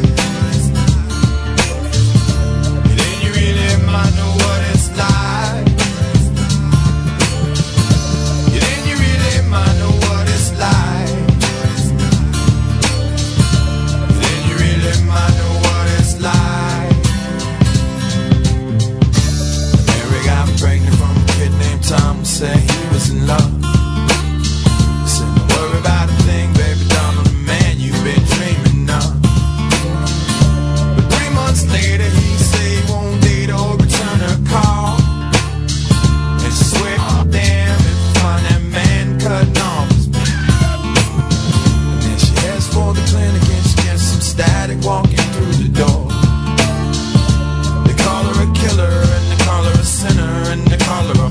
Yeah, then you really might know what it's like. Yeah, then you really might know what it's like. Yeah, then you really might know what it's like. Mary got pregnant from a kid named Tom who said he was in love. Said, don't worry about a thing, baby, doll, the man you've been dreaming of. But 3 months later, he said he won't date or return her call. And she swear, oh, damn, if you find that man cutting off his back. And then she heads for the clinic and she gets some static walking through the door. They call her a killer and they call her a sinner and they call her a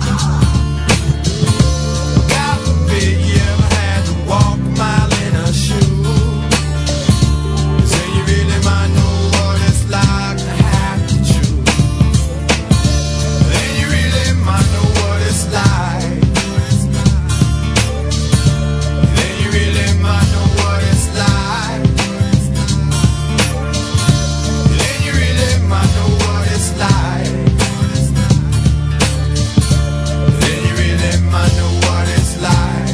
God forbid you ever had to walk a mile in her shoes. Say you really might know what it's like to have to choose. Then you really might know what it's like. Then you really might know what it's like. Then you really might know what it's like. Then you really might know what it's like.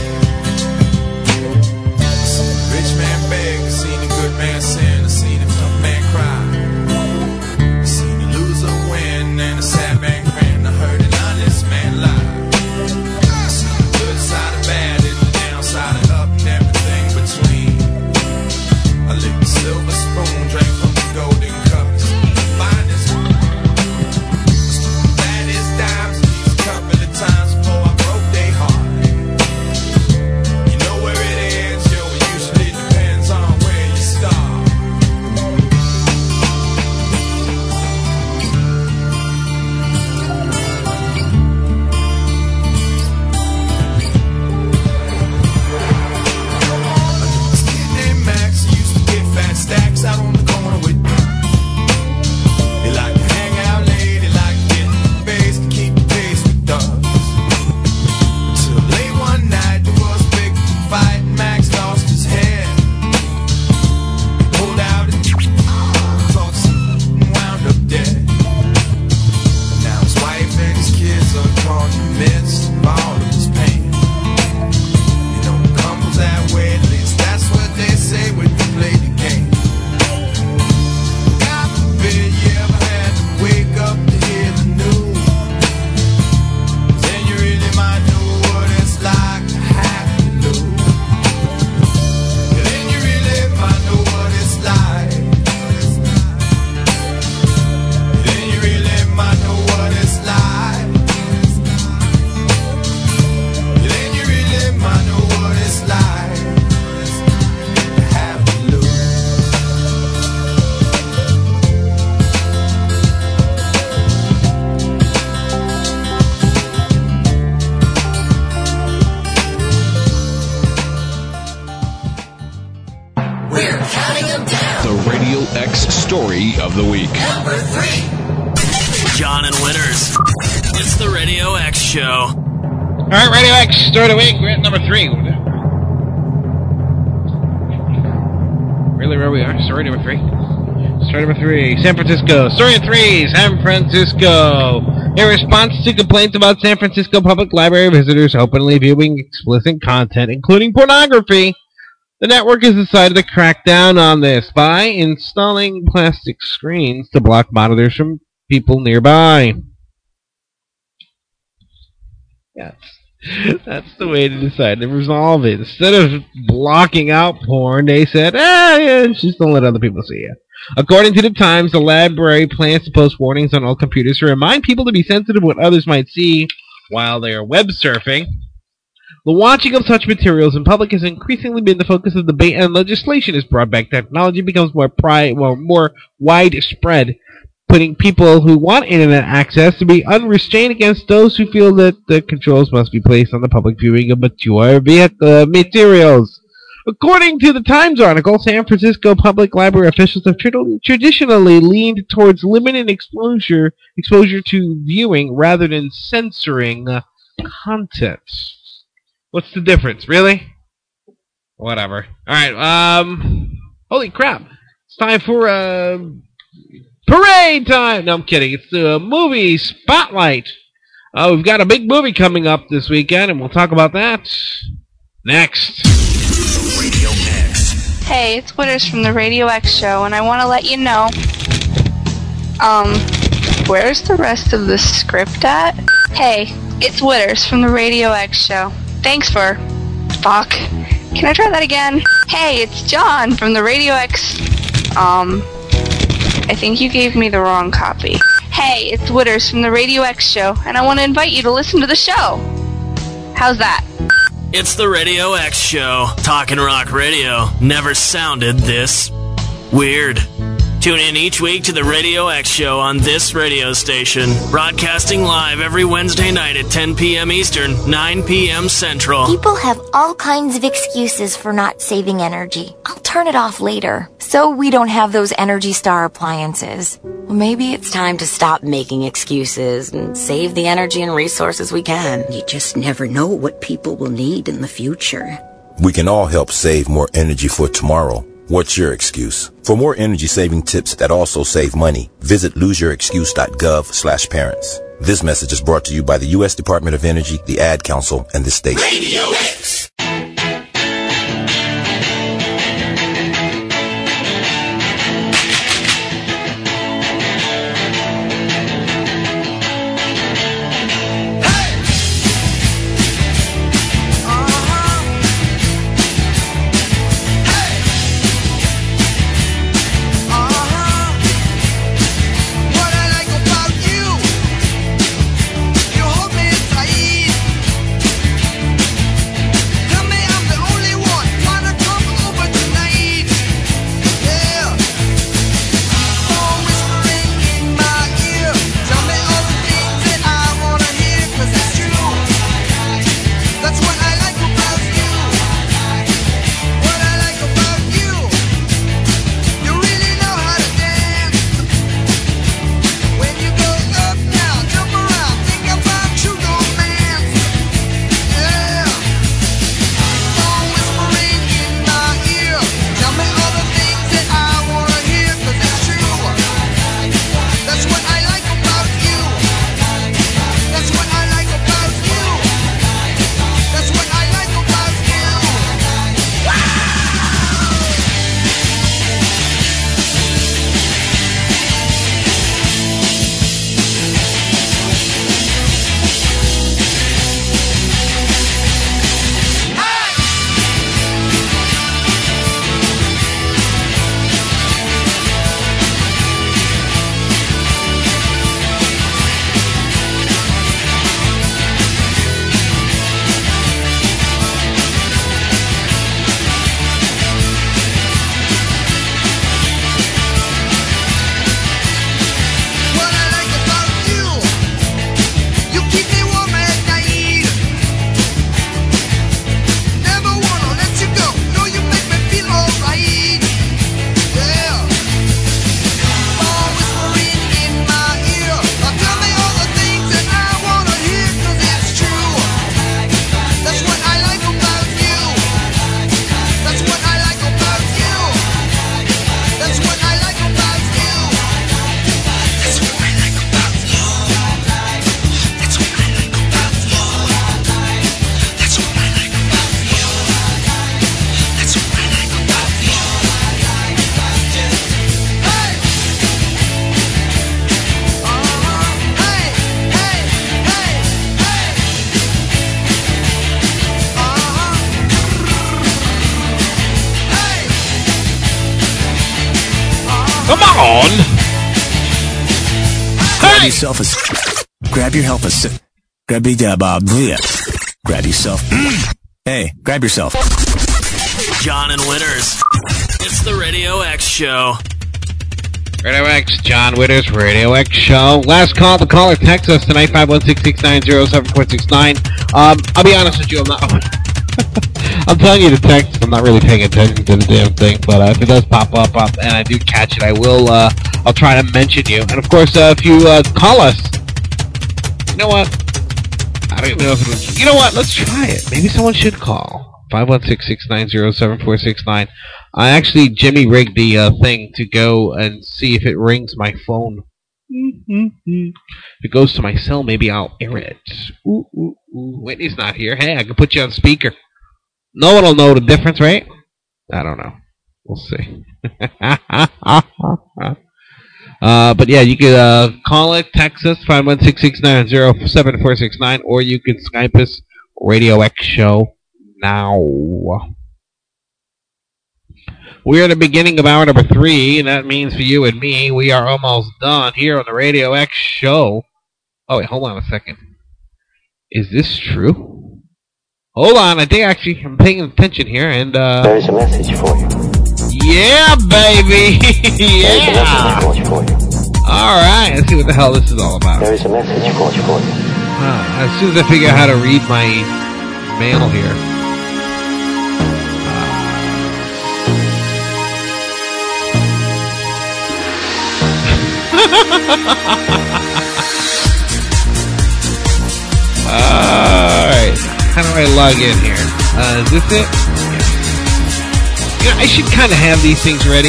Seen a rich man beg, seen a good man sin, I seen a tough man cry. Seen a loser win and a sad man grin, I heard an honest man lie. Seen the good side of bad and the downside of up and everything between. I licked the silver spoon, drank from the golden cup. Finest, baddest dimes, these a couple of times before I broke their heart. You know where it ends, yo, it usually depends on where you start. This kid named Max used to get fat stacks out on the corner with me. He liked to hang out late, he liked to get the bass to keep the pace with thugs. Until late one night there was a big fight and Max lost his head. He pulled out his thoughts and wound up dead. Now his wife and his kids are caught in the midst of all of his pain. You know it comes that way, at least that's what they say when you play the game. God forbid you ever had to wake up to hear the news. Then you really might know what it's like to have to lose. Yeah, then you really might know what it's like. Yeah, then you really might know what it's like. Yeah, then you really might know what it's like to have to lose. We're counting them down. The Radio X story of the week. Number 3. John and Winners. It's the Radio X Show. All right, Radio X, story of the week. We're at number 3. Really, where we are? Story number 3. Story number 3, San Francisco. Story 3, San Francisco. In response to complaints about San Francisco Public Library visitors openly viewing explicit content, including pornography, the network has decided to crack down on this by installing plastic screens to block monitors from people nearby. Yes. That's the way to decide to resolve it. Instead of blocking out porn, they said, yeah, just don't let other people see it. According to the Times, the library plans to post warnings on all computers to remind people to be sensitive to what others might see while they are web surfing. The watching of such materials in public has increasingly been the focus of debate and legislation as broadband technology becomes more widespread, putting people who want internet access to be unrestrained against those who feel that the controls must be placed on the public viewing of mature materials. According to the Times article, San Francisco public library officials have traditionally leaned towards limiting exposure to viewing rather than censoring content. What's the difference, really? Whatever. Alright, holy crap. It's time for, parade time! No, I'm kidding. It's the movie Spotlight. We've got a big movie coming up this weekend, and we'll talk about that next. Radio X. Hey, it's Witters from the Radio X Show, and I want to let you know, where's the rest of the script at? Hey, it's Witters from the Radio X Show. Thanks for... Fuck. Can I try that again? Hey, it's John from the Radio X... I think you gave me the wrong copy. Hey, it's Witters from the Radio X Show, and I want to invite you to listen to the show. How's that? It's the Radio X Show. Talkin' Rock Radio never sounded this weird. Tune in each week to the Radio X Show on this radio station, broadcasting live every Wednesday night at 10 p.m. Eastern, 9 p.m. Central. People have all kinds of excuses for not saving energy. I'll turn it off later, so we don't have those Energy Star appliances. Well, maybe it's time to stop making excuses and save the energy and resources we can. You just never know what people will need in the future. We can all help save more energy for tomorrow. What's your excuse? For more energy-saving tips that also save money, visit loseyourexcuse.gov/parents. This message is brought to you by the U.S. Department of Energy, the Ad Council, and the state. Radio X. You hold me tight. Come on! Grab yourself a... Grab yourself a... Grab yourself... Hey, grab yourself. John and Winners. It's the Radio X Show. Radio X, John Witters, Radio X Show. Last call, the caller text us tonight, 516-690-7469. I'll be honest with you, I'm not... I'm telling you to text. I'm not really paying attention to the damn thing, but if it does pop up and I do catch it, I will, I'll try to mention you. And of course, if you call us, you know what? I don't even know if it was... You know what? Let's try it. Maybe someone should call. 516-690-7469. I actually Jimmy rigged the thing to go and see if it rings my phone. If it goes to my cell, maybe I'll air it. Whitney's not here. Hey, I can put you on speaker. No one will know the difference, right? I don't know. We'll see. But yeah, you can call it, text us, 516-690-7469, or you can Skype us, Radio X Show now. We are at the beginning of hour number 3, and that means for you and me, we are almost done here on the Radio X Show. Oh, wait, hold on a second. Is this true? Hold on, I think actually I'm paying attention here, and There's a message for you. Yeah, baby! Yeah! There's a message for you. Alright, let's see what the hell this is all about. There's a message for you. As soon as I figure out how to read my mail here. Alright, how do I log in here? Is this it? Yeah. You know, I should kind of have these things ready.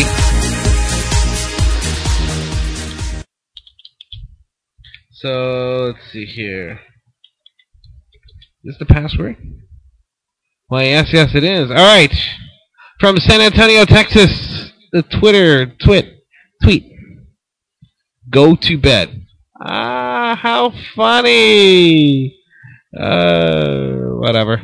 So, let's see here. Is this the password? Well, yes, it is. Alright. From San Antonio, Texas, the tweet. Go to bed. Ah, how funny. Whatever.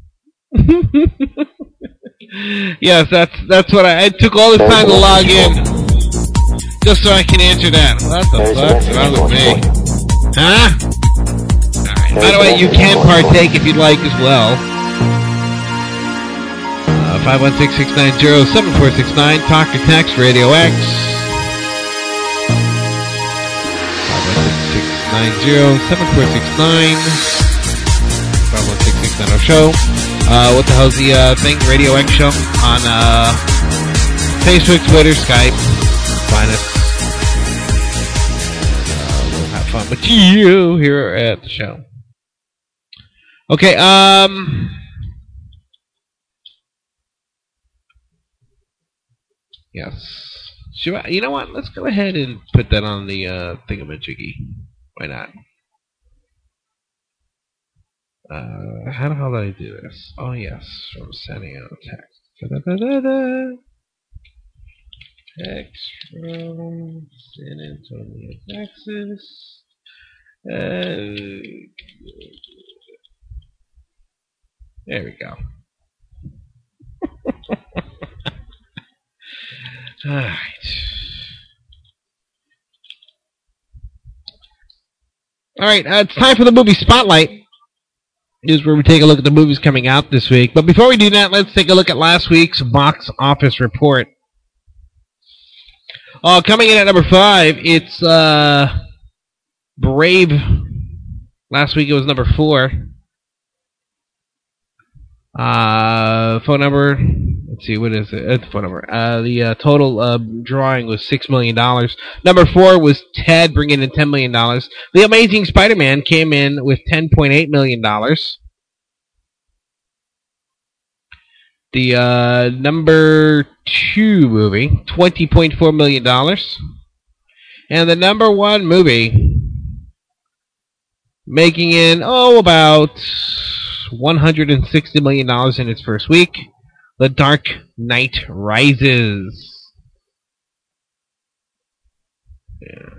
Yes, that's what I took all this time to log in just so I can answer that. What the fuck's wrong with me? Huh? Alright. By the way, you can partake if you'd like as well. 516-690-7469. Talk or text, Radio X. 516-690-7469. 516-690 Show. What the hell's the thing? Radio X Show on Facebook, Twitter, Skype. Find us. We'll have fun with you here at the show. Okay, yes. You know what? Let's go ahead and put that on the thingamajiggy. Why not? How the hell did I do this? Oh, yes. From sending out text. Text from San Antonio, Texas. There we go. Alright. Alright, it's time for the movie Spotlight. This is where we take a look at the movies coming out this week. But before we do that, let's take a look at last week's box office report. Coming in at number 5, it's Brave. Last week it was number 4. Phone number, let's see, what is it? Phone number. The total drawing was $6 million. Number 4 was Ted, bringing in $10 million. The Amazing Spider-Man came in with $10.8 million. The number 2 movie, $20.4 million. And the number 1 movie, making in, about $160 million in its first week, The Dark Knight Rises. Yeah.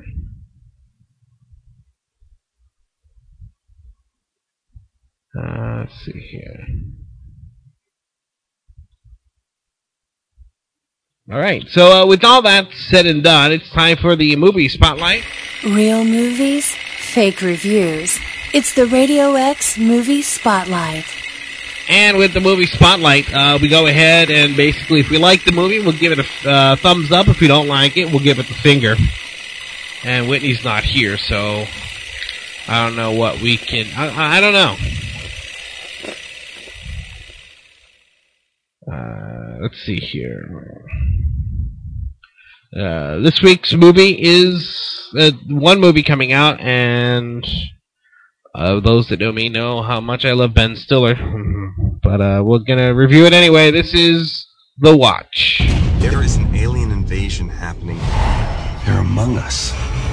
Let's see here. All right. So with all that said and done, it's time for the movie spotlight. Real movies, fake reviews. It's the Radio X Movie Spotlight. And with the movie spotlight, we go ahead and basically, if we like the movie, we'll give it a thumbs up. If we don't like it, we'll give it the finger. And Whitney's not here, so I don't know what we can... I don't know. Let's see here. This week's movie is one movie coming out, and those that know me know how much I love Ben Stiller. But we're going to review it anyway. This is The Watch. There is an alien invasion happening. They're among us.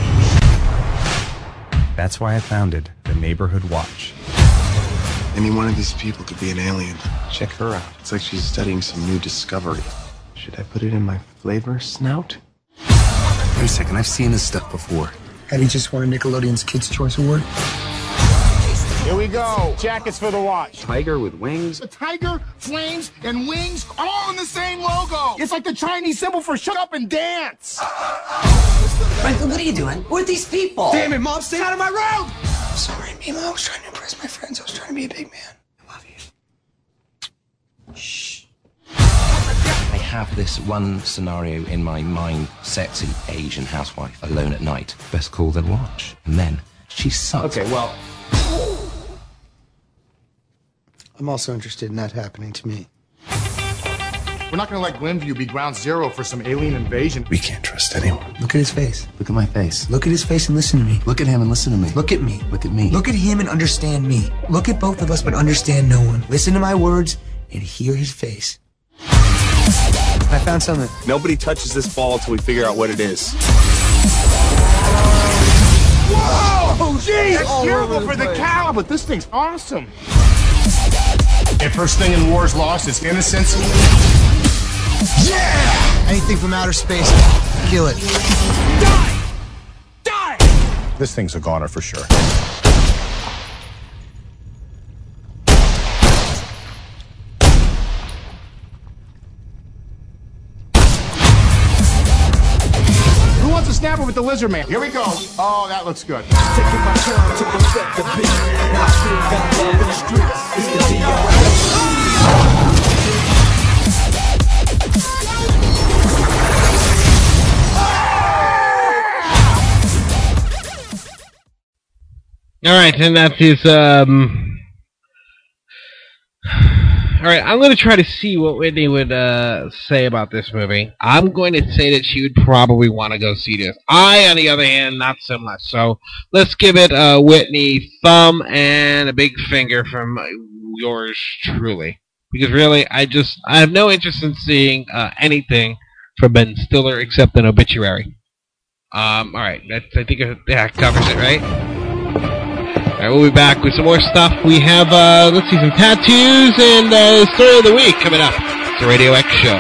That's why I founded the Neighborhood Watch. Any one of these people could be an alien. Check her out. It's like she's studying some new discovery. Should I put it in my flavor snout? Wait a second, I've seen this stuff before. Had he just won a Nickelodeon's Kids' Choice Award? Here we go. Jackets for the watch. Tiger with wings. A tiger, flames, and wings all in the same logo. It's like the Chinese symbol for shut up and dance. Franklin, what are you doing? Who are these people? Damn it, Mom, stay out of my road. I'm sorry, Mima. I was trying to impress my friends. I was trying to be a big man. I love you. Shh. I have this one scenario in my mind. Sexy Asian housewife alone at night. Best call than watch. And then she sucks. Okay, well... I'm also interested in that happening to me. We're not going to let Glenview be ground zero for some alien invasion. We can't trust anyone. Look at his face. Look at my face. Look at his face and listen to me. Look at him and listen to me. Look at me. Look at me. Look at him and understand me. Look at both of us but understand no one. Listen to my words and hear his face. I found something. Nobody touches this ball until we figure out what it is. Whoa! Geez, that's terrible for the cow, but this thing's awesome. And first thing in war is lost, it's innocence. Yeah! Anything from outer space, kill it. Die! Die! This thing's a goner for sure. Who wants to snap it with the lizard man? Here we go. Oh, that looks good. Taking my time to perfect the bitch. Now I still got love in the streets. It's the All right, and that is, all right, I'm going to try to see what Whitney would say about this movie. I'm going to say that she would probably want to go see this. I, on the other hand, not so much. So let's give it a Whitney thumb and a big finger from yours truly. Because really, I have no interest in seeing anything from Ben Stiller except an obituary. All right, I think that covers it, right? All right, we'll be back with some more stuff. We have, let's see, some tattoos and story of the week coming up. It's the Radio X Show.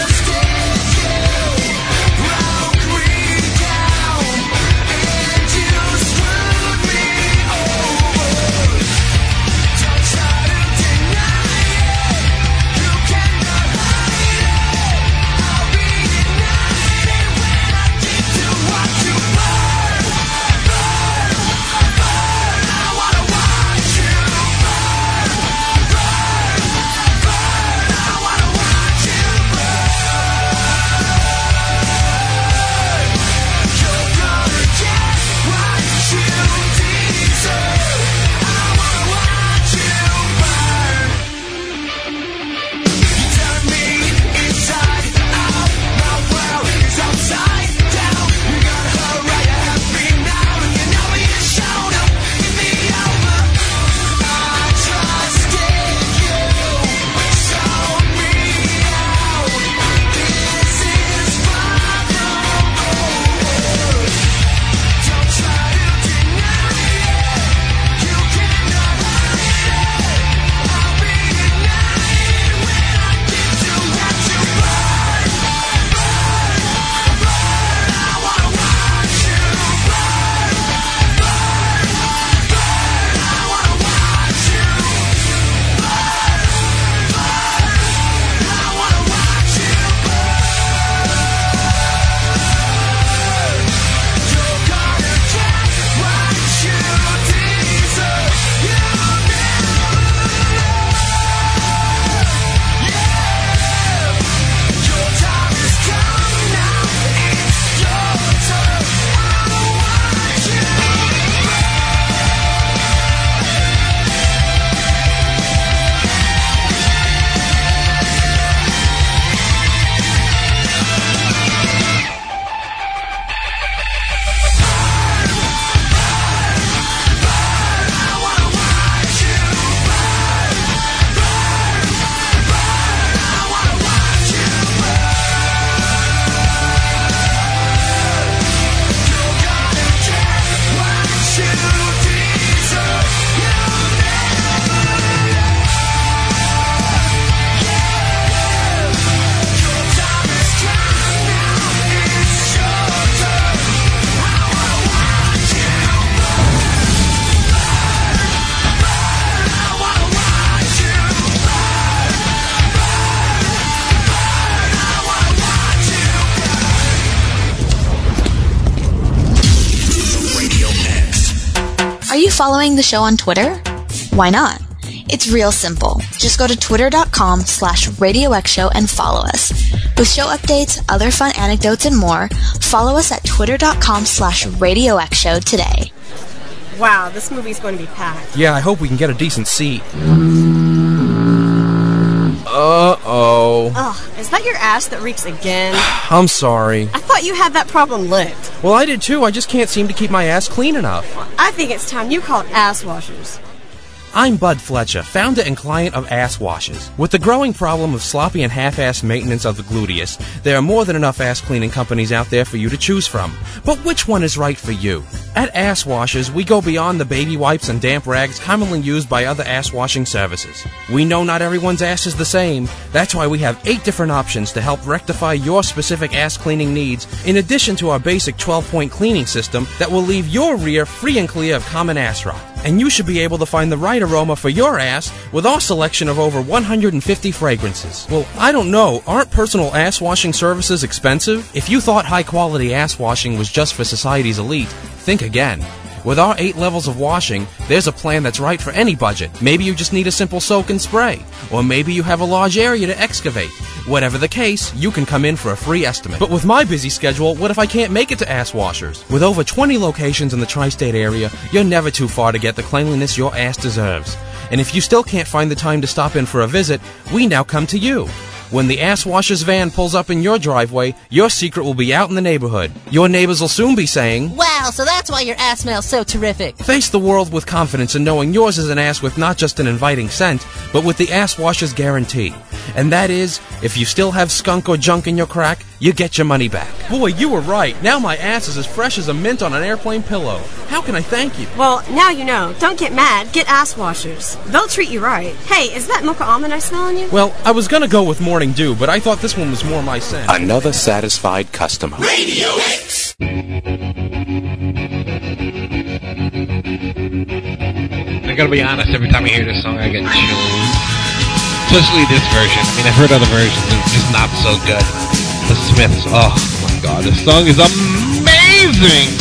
Down you following the show on Twitter? Why not? It's real simple. Just go to twitter.com/RadioXshow and follow us. With show updates, other fun anecdotes, and more, follow us at twitter.com/RadioXshow today. Wow, this movie's going to be packed. Yeah, I hope we can get a decent seat. Uh-oh. Ugh, is that your ass that reeks again? I'm sorry. I thought you had that problem licked. Well, I did too. I just can't seem to keep my ass clean enough. I think it's time you called ass washers. I'm Bud Fletcher, founder and client of Ass Washes. With the growing problem of sloppy and half-assed maintenance of the gluteus, there are more than enough ass-cleaning companies out there for you to choose from. But which one is right for you? At Ass Washes, we go beyond the baby wipes and damp rags commonly used by other ass-washing services. We know not everyone's ass is the same. That's why we have 8 different options to help rectify your specific ass-cleaning needs, in addition to our basic 12-point cleaning system that will leave your rear free and clear of common ass rot. And you should be able to find the right aroma for your ass with our selection of over 150 fragrances. Well, I don't know. Aren't personal ass washing services expensive? If you thought high-quality ass washing was just for society's elite, think again. With our 8 levels of washing, there's a plan that's right for any budget. Maybe you just need a simple soak and spray. Or maybe you have a large area to excavate. Whatever the case, you can come in for a free estimate. But with my busy schedule, what if I can't make it to Ass Washers? With over 20 locations in the tri-state area, you're never too far to get the cleanliness your ass deserves. And if you still can't find the time to stop in for a visit, we now come to you. When the Ass Washers van pulls up in your driveway, your secret will be out in the neighborhood. Your neighbors will soon be saying, "Wow, so that's why your ass smells so terrific." Face the world with confidence in knowing yours is an ass with not just an inviting scent, but with the Ass Washers guarantee. And that is, if you still have skunk or junk in your crack, you get your money back. Boy, you were right. Now my ass is as fresh as a mint on an airplane pillow. How can I thank you? Well, now you know. Don't get mad. Get ass washers. They'll treat you right. Hey, is that mocha almond I smell on you? Well, I was gonna go with Morning Dew, but I thought this one was more my scent. Another satisfied customer. Radio X! I gotta be honest, every time I hear this song I get chills. Especially this version. I mean, I've heard other versions, it's just not so good. The Smiths, oh my god, this song is amazing!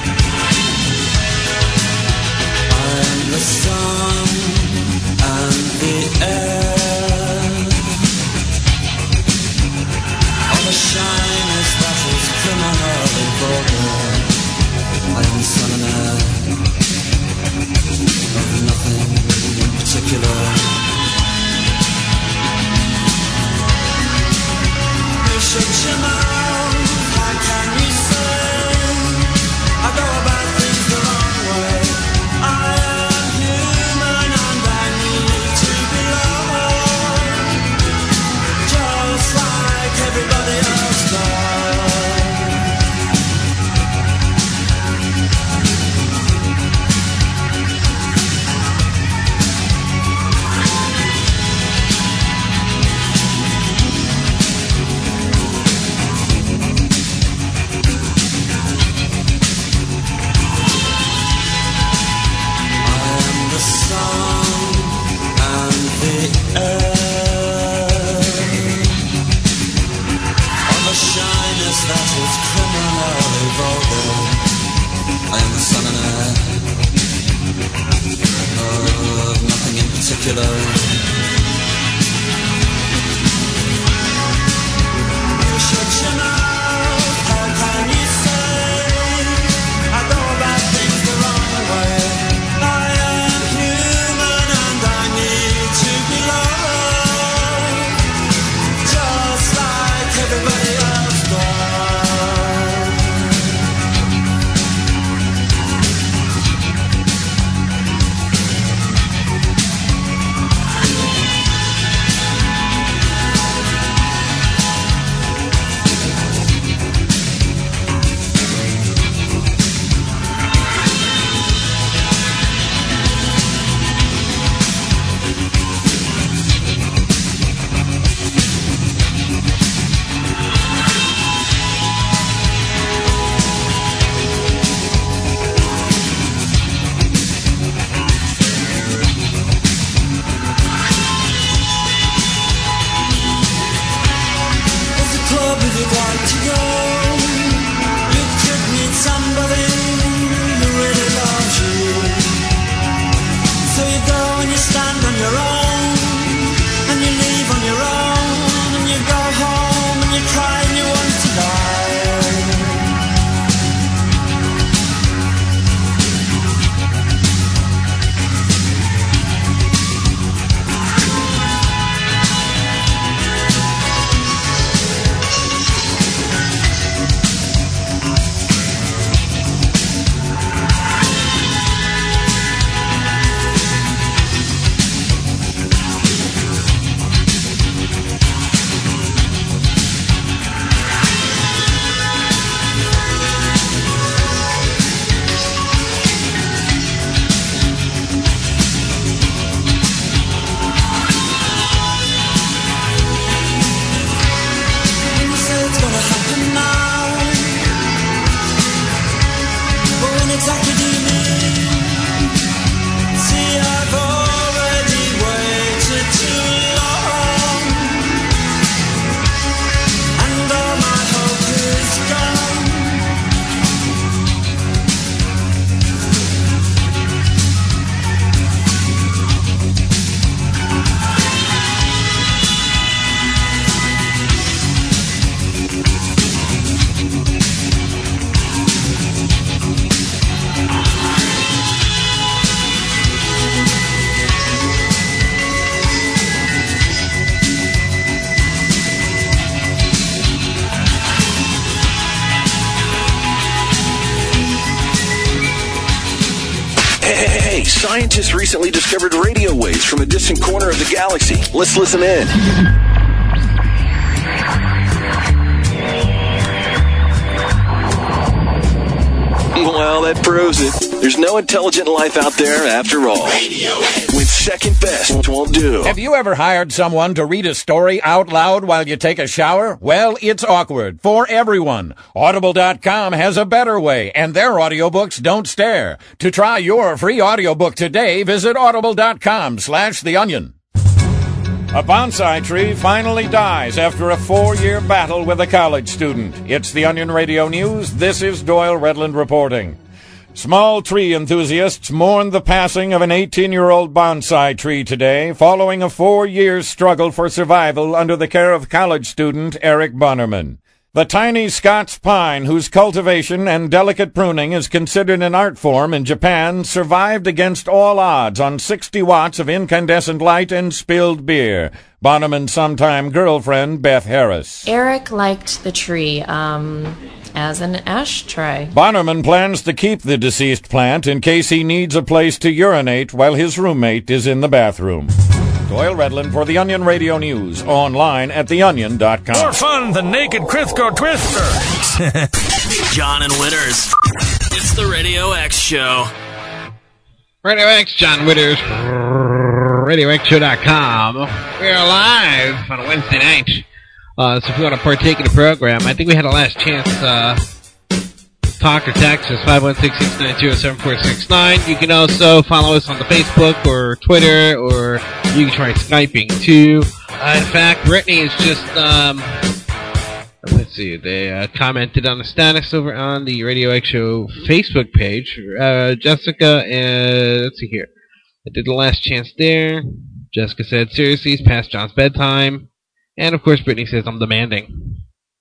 I'm the sun and the air. All the shyness that is criminal and vulgar. I am the sun and air of nothing in particular. Shut your mouth, how can you say I go about things the wrong way? I am human and I need to be loved, just like everybody else Scientists recently discovered radio waves from a distant corner of the galaxy. Let's listen in. Well, that proves it. There's no intelligent life out there after all. With second best won't do. Have you ever hired someone to read a story out loud while you take a shower? Well, it's awkward for everyone. Audible.com has a better way, and their audiobooks don't stare. To try your free audiobook today, visit audible.com/theonion. A bonsai tree finally dies after a 4-year battle with a college student. It's the Onion Radio News. This is Doyle Redland reporting. Small tree enthusiasts mourn the passing of an 18-year-old bonsai tree today, following a 4-year struggle for survival under the care of college student Eric Bonnerman. The tiny Scots pine, whose cultivation and delicate pruning is considered an art form in Japan, survived against all odds on 60 watts of incandescent light and spilled beer. Bonnerman's sometime girlfriend, Beth Harris. Eric liked the tree as an ashtray. Bonnerman plans to keep the deceased plant in case he needs a place to urinate while his roommate is in the bathroom. Doyle Redland for the Onion Radio News, online at theonion.com. More fun than naked Crisco Twister. John and Witters. It's the Radio X Show. Radio X, John Witters, RadioXShow.com. We're live on a Wednesday night. So if you want to partake in the program, I think we had a last chance. Talk or text us 516-690-7469. You can also follow us on the Facebook or Twitter, or you can try Skyping too. In fact, Brittany is just let's see, they commented on the status over on the Radio X Show Facebook page. Jessica, let's see here. I did the last chance there. Jessica said, seriously, it's past John's bedtime. And of course, Brittany says, I'm demanding.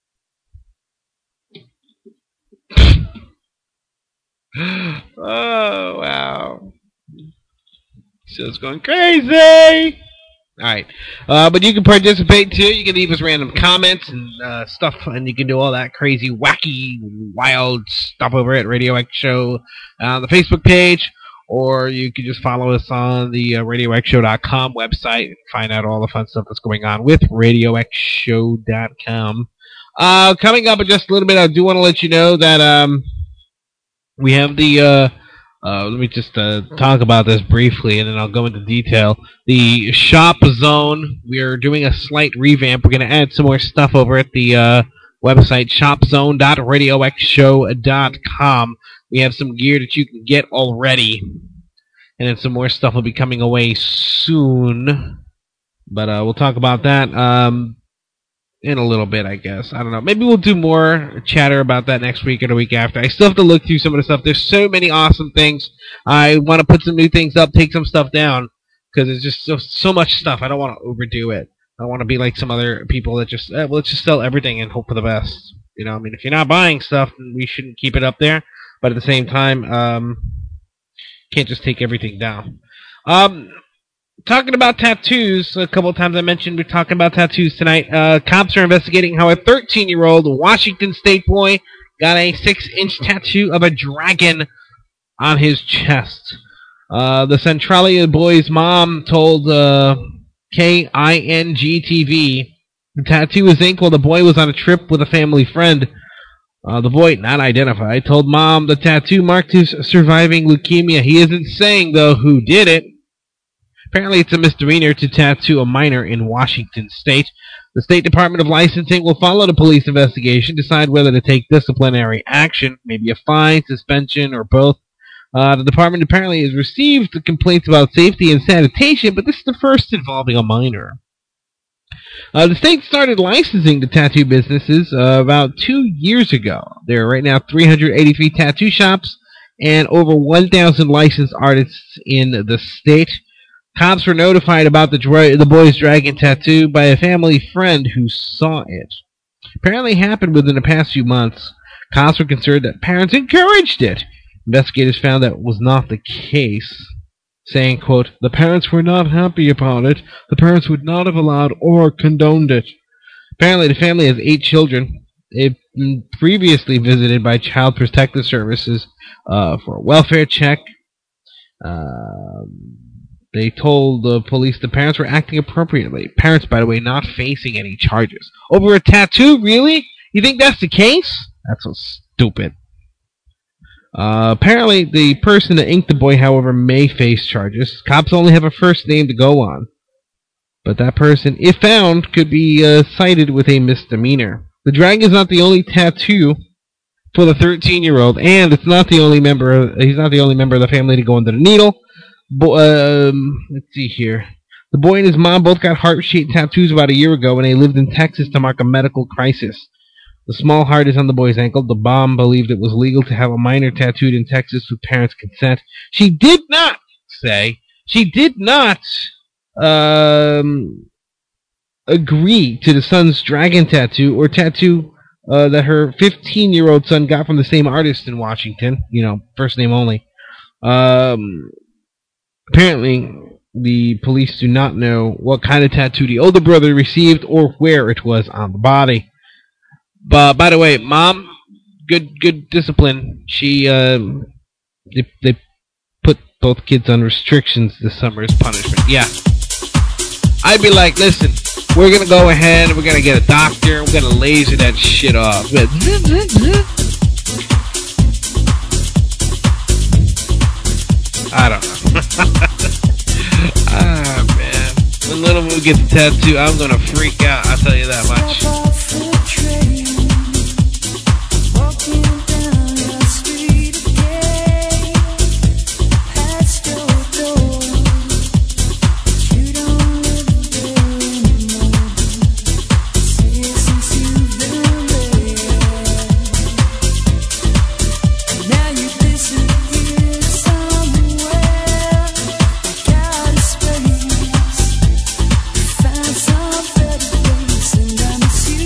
Oh, wow. Show's going crazy. Alright. But you can participate too. You can leave us random comments and stuff, and you can do all that crazy, wacky, wild stuff over at Radio X Show on the Facebook page, or you can just follow us on the RadioXShow.com website and find out all the fun stuff that's going on with RadioXShow.com. Coming up in just a little bit, I do want to let you know that we have the, let me just talk about this briefly, and then I'll go into detail. The Shop Zone, we're doing a slight revamp. We're going to add some more stuff over at the website, shopzone.radioxshow.com. We have some gear that you can get already, and then some more stuff will be coming away soon. But we'll talk about that in a little bit, I guess. I don't know. Maybe we'll do more chatter about that next week or the week after. I still have to look through some of the stuff. There's so many awesome things. I want to put some new things up, take some stuff down, because there's just so much stuff. I don't want to overdo it. I don't want to be like some other people that just, let's just sell everything and hope for the best. You know, I mean, if you're not buying stuff, we shouldn't keep it up there. But at the same time, can't just take everything down. Talking about tattoos, a couple of times I mentioned we're talking about tattoos tonight. Cops are investigating how a 13-year-old Washington State boy got a 6-inch tattoo of a dragon on his chest. The Centralia boy's mom told KING-TV the tattoo was inked while the boy was on a trip with a family friend. The boy, not identified, told mom the tattoo marked his surviving leukemia. He isn't saying, though, who did it. Apparently, it's a misdemeanor to tattoo a minor in Washington State. The State Department of Licensing will follow the police investigation, decide whether to take disciplinary action, maybe a fine, suspension, or both. The department apparently has received complaints about safety and sanitation, but this is the first involving a minor. The state started licensing the tattoo businesses about 2 years ago. There are right now 383 tattoo shops and over 1,000 licensed artists in the state. Cops were notified about the boy's dragon tattoo by a family friend who saw it. Apparently happened within the past few months. Cops were concerned that parents encouraged it. Investigators found that was not the case, saying, quote, the parents were not happy about it. The parents would not have allowed or condoned it. Apparently the family has 8 children. They've been previously visited by Child Protective Services for a welfare check. They told the police the parents were acting appropriately. Parents, by the way, not facing any charges. Over a tattoo? Really? You think that's the case? That's so stupid. Apparently, the person that inked the boy, however, may face charges. Cops only have a first name to go on. But that person, if found, could be cited with a misdemeanor. The dragon is not the only tattoo for the 13-year-old, and it's not the only member. He's not the only member of the family to go under the needle. Let's see here. The boy and his mom both got heart-shaped tattoos about a year ago when they lived in Texas to mark a medical crisis. The small heart is on the boy's ankle. The mom believed it was legal to have a minor tattooed in Texas with parents' consent. She did not agree to the son's dragon tattoo or tattoo that her 15-year-old son got from the same artist in Washington. You know, first name only. Apparently, the police do not know what kind of tattoo the older brother received or where it was on the body. But by the way, Mom, good discipline. She they put both kids on restrictions this summer as punishment. Yeah, I'd be like, listen, we're gonna go ahead and we're gonna get a doctor. We're gonna laser that shit off. I don't know. Ah, man. When little Moo gets a tattoo, I'm gonna freak out. I'll tell you that much. Find some better place, and I miss you.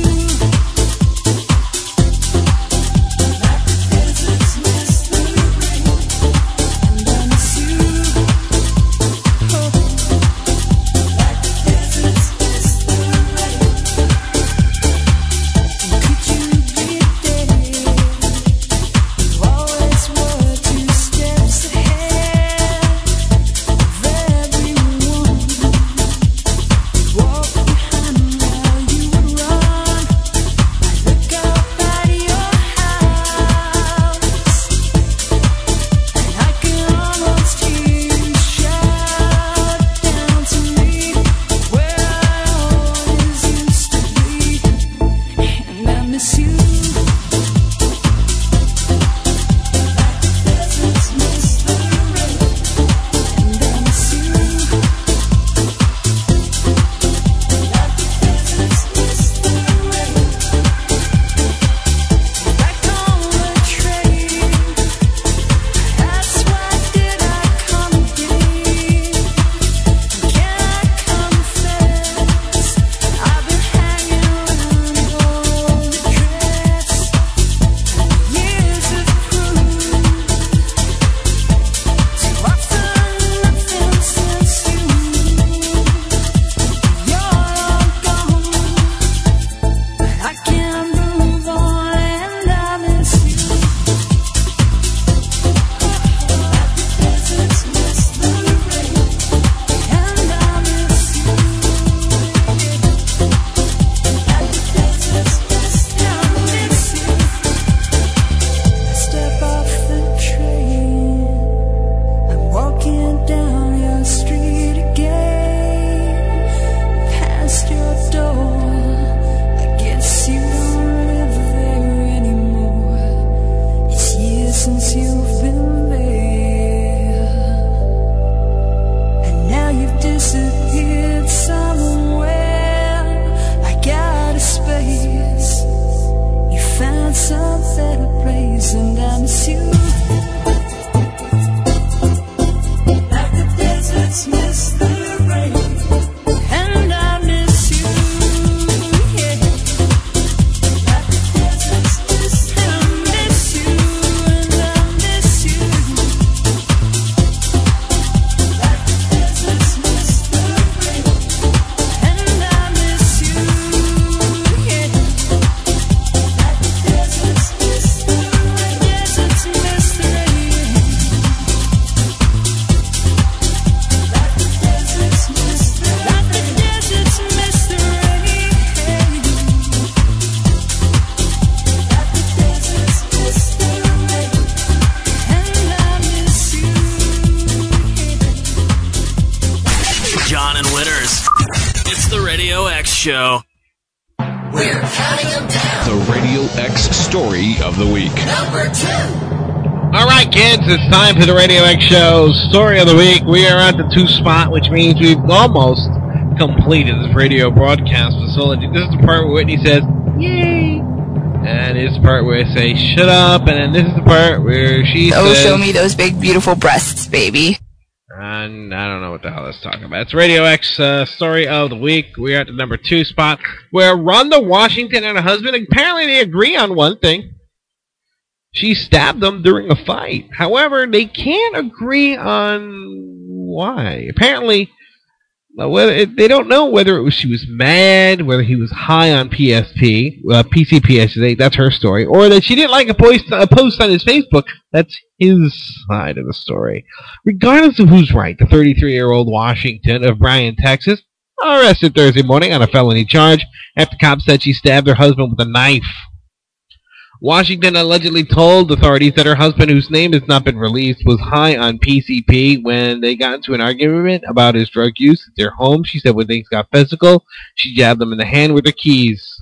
Show. We're counting them down. The Radio X story of the week. Number 2. All right, kids, it's time for the Radio X Show story of the week. We are at the 2 spot, which means we've almost completed this radio broadcast facility. This is the part where Whitney says, yay! And this is the part where I say, shut up. And then this is the part where she says, show me those big, beautiful breasts, baby. And I don't know what the hell that's talking about. It's Radio X story of the week. We are at the number 2 spot, where Rhonda Washington and her husband, apparently they agree on one thing. She stabbed them during a fight. However, they can't agree on why. Apparently, they don't know whether she was mad, whether he was high on PCP, I should say, that's her story, or that she didn't like a post on his Facebook. That's his side of the story. Regardless of who's right, the 33-year-old Washington of Bryan, Texas, arrested Thursday morning on a felony charge after cops said she stabbed her husband with a knife. Washington allegedly told authorities that her husband, whose name has not been released, was high on PCP when they got into an argument about his drug use at their home. She said when things got physical, she jabbed him in the hand with her keys.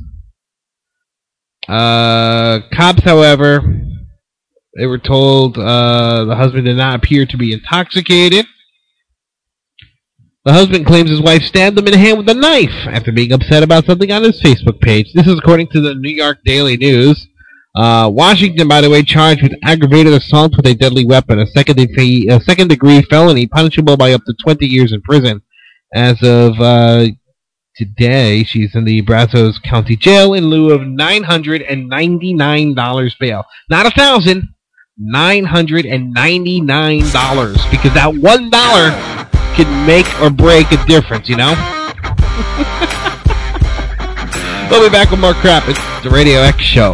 Cops, however, they were told the husband did not appear to be intoxicated. The husband claims his wife stabbed him in the hand with a knife after being upset about something on his Facebook page. This is according to the New York Daily News. Washington, by the way, charged with aggravated assault with a deadly weapon, a second-degree felony punishable by up to 20 years in prison. As of today, she's in the Brazos County Jail in lieu of $999 bail. Not $1,000, $999, because that $1 can make or break a difference, you know? We'll be back with more crap. It's the Radio X Show.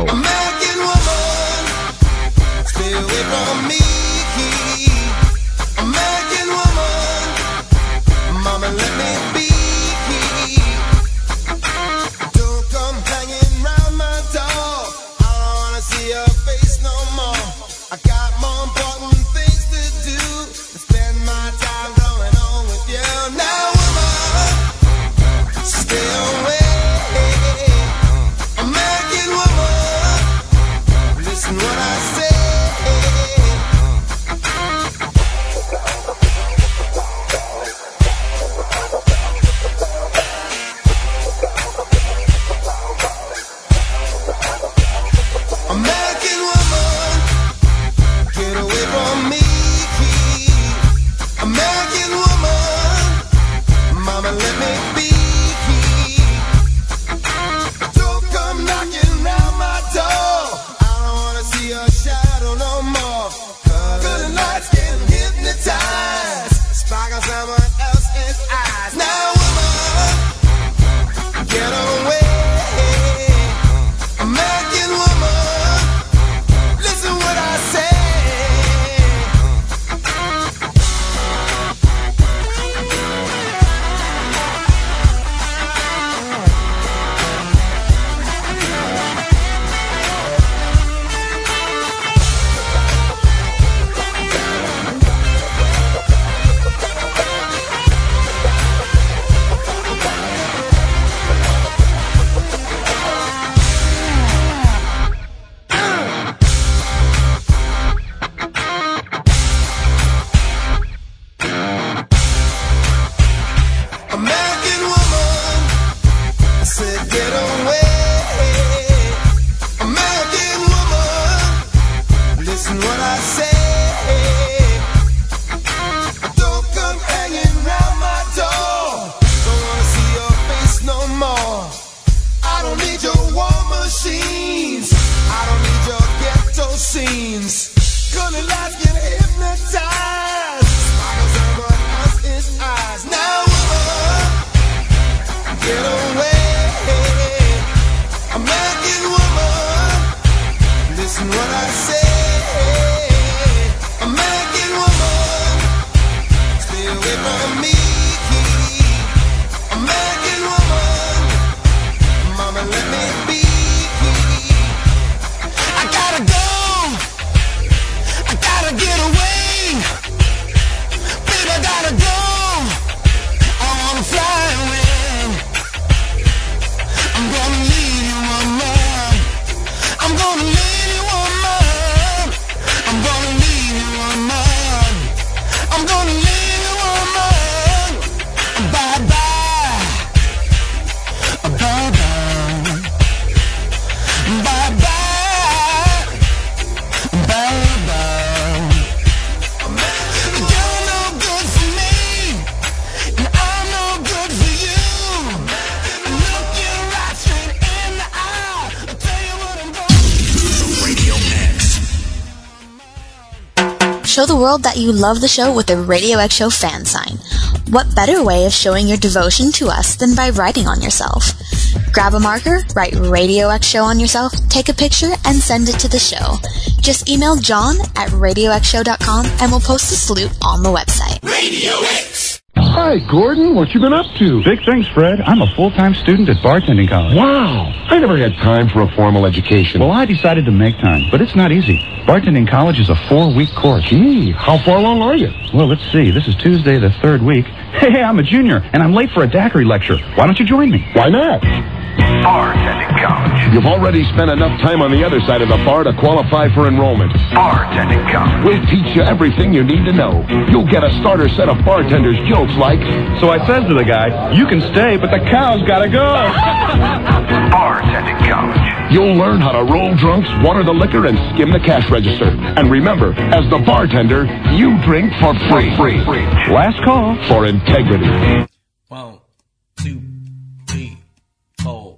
Show the world that you love the show with a Radio X Show fan sign. What better way of showing your devotion to us than by writing on yourself? Grab a marker, write Radio X Show on yourself, take a picture, and send it to the show. Just email john@radioxshow.com and we'll post a salute on the website. Radio X! Hi, Gordon. What you been up to? Big things, Fred. I'm a full-time student at bartending college. Wow. I never had time for a formal education. Well, I decided to make time, but it's not easy. Bartending college is a 4-week course. Gee, how far along are you? Well, let's see. This is Tuesday, the 3rd week. Hey, I'm a junior, and I'm late for a daiquiri lecture. Why don't you join me? Why not? Bartending College. You've already spent enough time on the other side of the bar to qualify for enrollment. Bartending College. We'll teach you everything you need to know. You'll get a starter set of bartenders' jokes like... So I says to the guy, you can stay, but the cow's gotta go. Bartending College. You'll learn how to roll drunks, water the liquor, and skim the cash register. And remember, as the bartender, you drink for free. Last call. For integrity. 1, 2, 3, 4.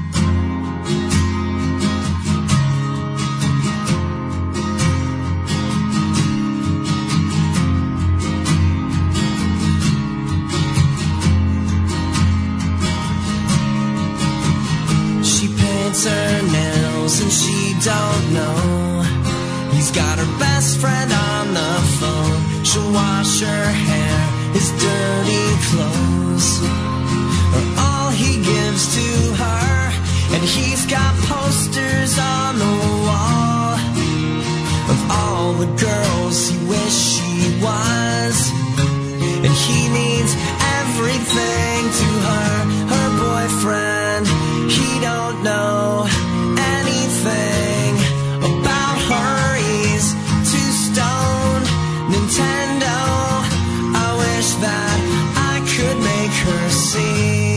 She paints her nails and she don't know he's got her best friend on the phone. She'll wash her hair, his dirty clothes are all he gives to her. And he's got posters on the wall of all the girls he wished she was. And he means everything to her. Her boyfriend, he don't know anything about her. He's too stoned. Nintendo, I wish that I could make her see.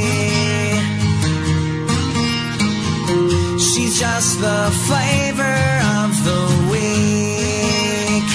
She's just the flavor of the week.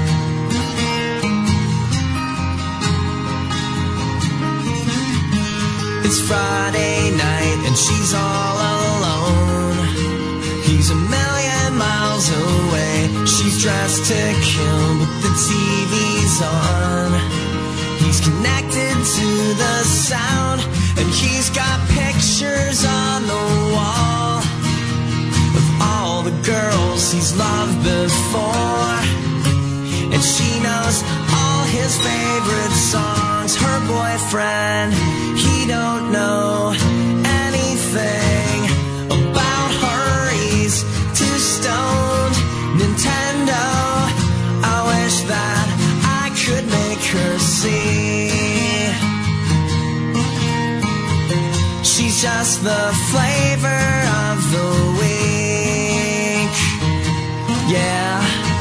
It's Friday night and she's all alone. He's a million miles away. She's dressed to kill, but the TV's on. He's connected to the sound, and he's got pictures on the wall of all the girls he's loved before. And she knows all his favorite songs. Her boyfriend, he don't know anything about her. He's too stoned. Nintendo, I wish that I could make her see. She's just the flavor of the week. Yeah.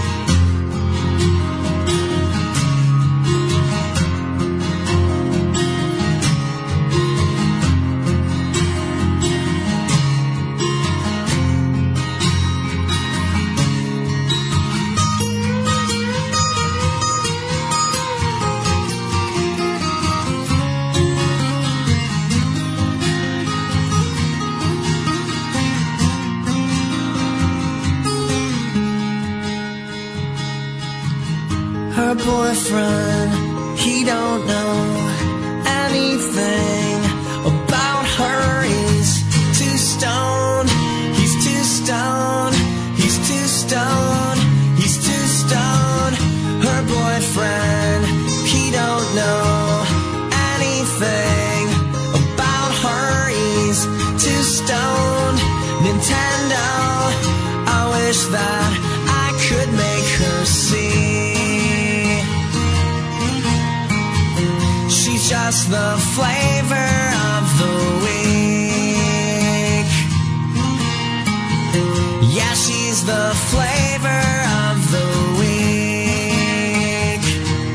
Her boyfriend, he don't know anything about her. He's too stoned. He's too stoned. He's too stoned. He's too stoned. Her boyfriend, he don't know anything about her. He's too stoned. Nintendo, I wish that I could make her see. She's just the flavor of the week. Yeah, she's the flavor of the week.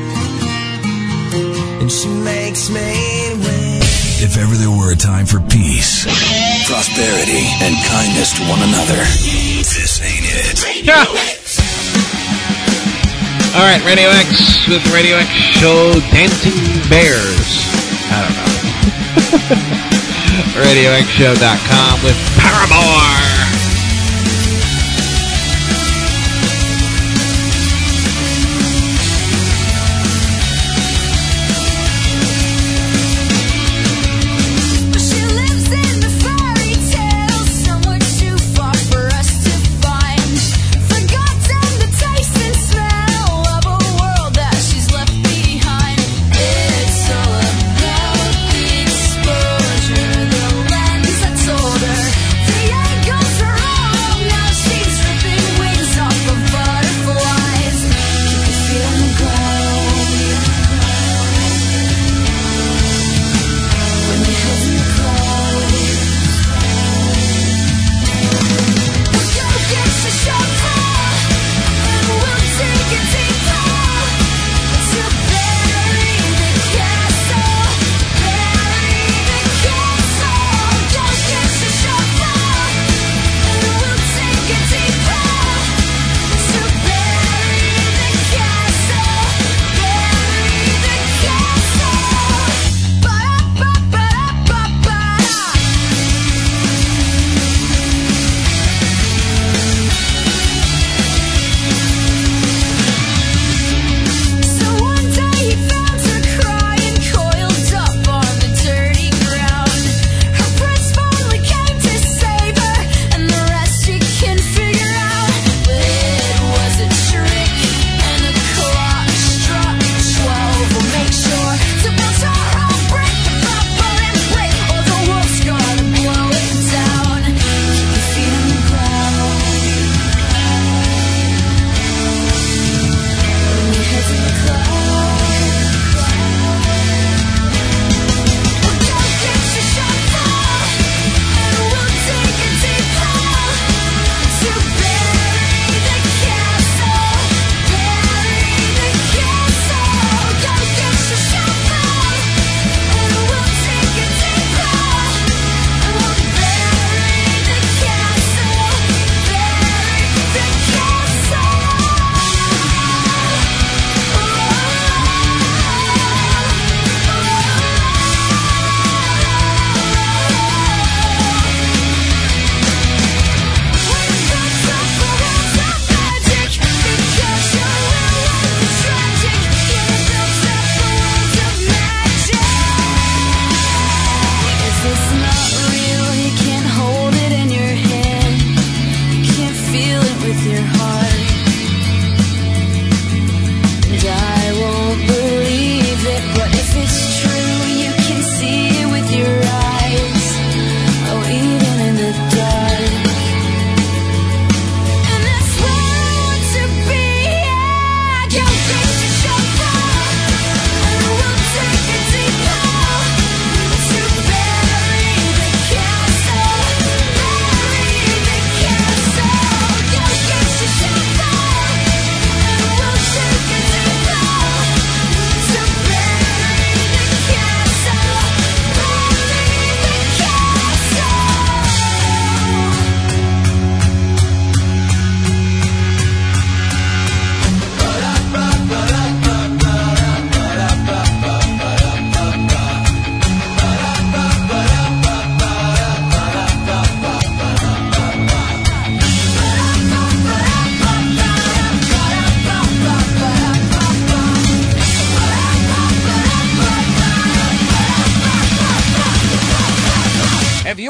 And she makes me weak. If ever there were a time for peace, prosperity, and kindness to one another, this ain't it. Yeah. All right, Radio X with the Radio X show, Dancing Bears. I don't know. RadioXshow.com with Paramore.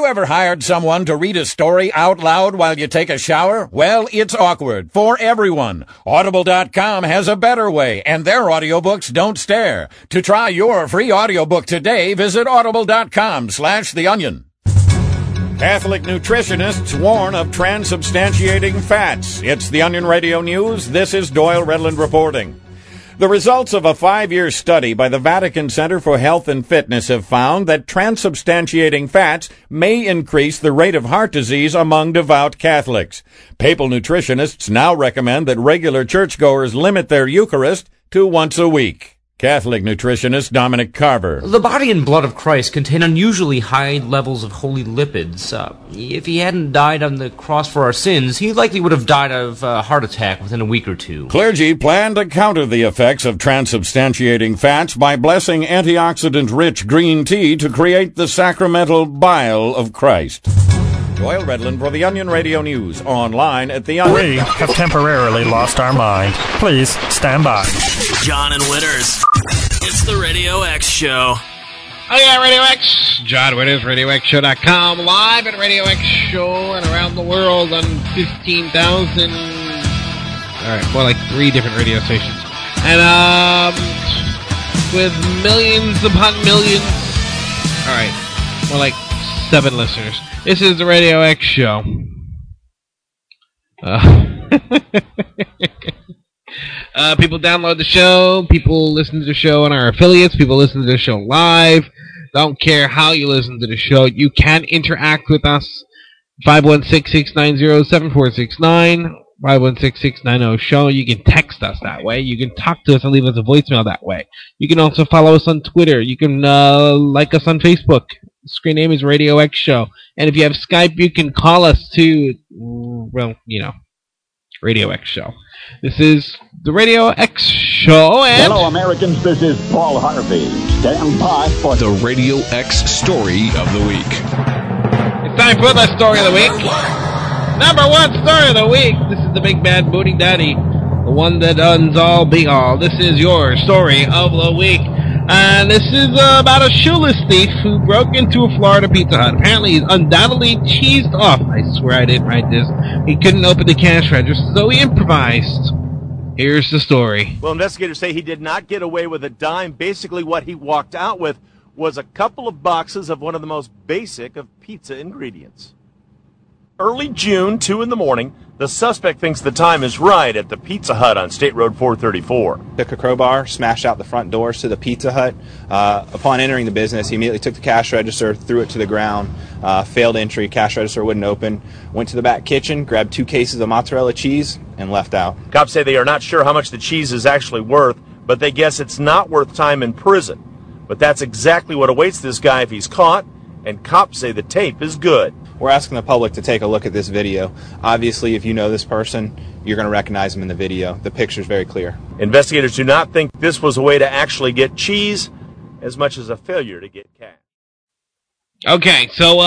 ever hired someone to read a story out loud while you take a shower? Well, it's awkward for everyone. Audible.com has a better way, and their audiobooks don't stare. To try your free audiobook today, visit audible.com/theonion. Catholic nutritionists warn of transubstantiating fats. It's the Onion Radio News. This is Doyle Redland reporting. The results of a 5-year study by the Vatican Center for Health and Fitness have found that transubstantiating fats may increase the rate of heart disease among devout Catholics. Papal nutritionists now recommend that regular churchgoers limit their Eucharist to once a week. Catholic nutritionist Dominic Carver. The body and blood of Christ contain unusually high levels of holy lipids. If he hadn't died on the cross for our sins, he likely would have died of a heart attack within a week or two. Clergy plan to counter the effects of transubstantiating fats by blessing antioxidant-rich green tea to create the sacramental bile of Christ. Doyle Redland for the Onion Radio News, online at The Onion. We have temporarily lost our mind. Please stand by. John and Witters. It's the Radio X Show. Oh yeah, Radio X. John Witters, RadioXShow.com, live at Radio X Show and around the world on 15,000... Alright, more like 3 different radio stations. And, with millions upon millions... Alright, more like 7 listeners. This is the Radio X Show. People download the show. People listen to the show on our affiliates. People listen to the show live. Don't care how you listen to the show. You can interact with us. 516-690-7469. 516-690-SHOW. You can text us that way. You can talk to us and leave us a voicemail that way. You can also follow us on Twitter. You can like us on Facebook. The screen name is Radio X Show. And if you have Skype, you can call us to, well, you know, Radio X Show. This is the Radio X Show, and... Hello, Americans. This is Paul Harvey. Stand by for the Radio X Story of the Week. It's time for the Story of the Week. Number 1 Story of the Week. This is the Big Bad Booty Daddy. The one that ends all be all. This is your Story of the Week. And this is about a shoeless thief who broke into a Florida Pizza Hut. Apparently he's undoubtedly cheesed off. I swear I didn't write this. He couldn't open the cash register, so he improvised. Here's the story. Well, investigators say he did not get away with a dime. Basically what he walked out with was a couple of boxes of one of the most basic of pizza ingredients. Early June, 2 in the morning, the suspect thinks the time is right at the Pizza Hut on State Road 434. Took a crowbar, smashed out the front doors to the Pizza Hut. Upon entering the business, he immediately took the cash register, threw it to the ground, failed entry, cash register wouldn't open, went to the back kitchen, grabbed 2 cases of mozzarella cheese, and left out. Cops say they are not sure how much the cheese is actually worth, but they guess it's not worth time in prison. But that's exactly what awaits this guy if he's caught, and cops say the tape is good. We're asking the public to take a look at this video. Obviously, if you know this person, you're going to recognize him in the video. The picture's very clear. Investigators do not think this was a way to actually get cheese as much as a failure to get cash. Okay, so,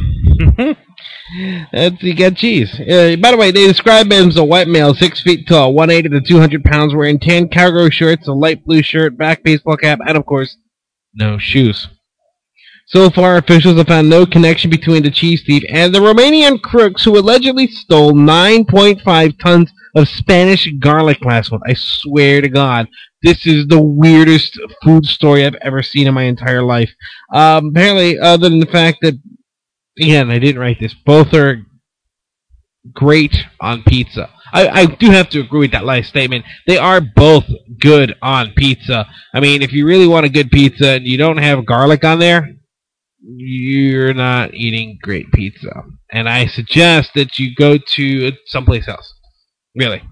he got cheese. By the way, they describe him as a white male, 6 feet tall, 180 to 200 pounds, wearing tan cargo shorts, a light blue shirt, black baseball cap, and, of course, no shoes. So far, officials have found no connection between the cheese thief and the Romanian crooks who allegedly stole 9.5 tons of Spanish garlic last month. I swear to God, this is the weirdest food story I've ever seen in my entire life. Apparently, other than the fact that, again, I didn't write this, both are great on pizza. I do have to agree with that last statement. They are both good on pizza. I mean, if you really want a good pizza and you don't have garlic on there, you're not eating great pizza. And I suggest that you go to someplace else. Really.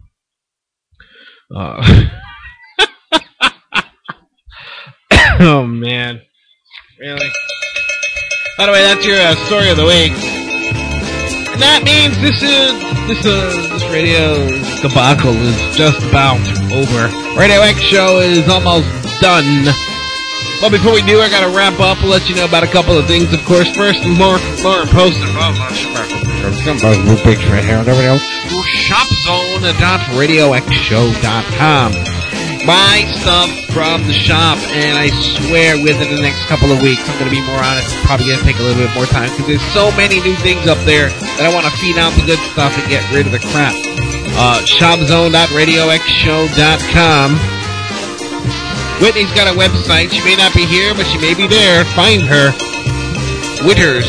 Oh, man. Really? By the way, that's your story of the week. And that means this radio debacle is just about over. Radio X Show is almost done. Well, before we do, I gotta wrap up. We'll let you know about a couple of things, of course. First, more posts. Shopzone.radioxshow.com. buy stuff from the shop, and I swear within the next couple of weeks, I'm going to be more honest. It's probably going to take a little bit more time because there's so many new things up there that I want to feed out the good stuff and get rid of the crap. Shopzone.radioxshow.com. Whitney's got a website. She may not be here, but she may be there. Find her. Whitters,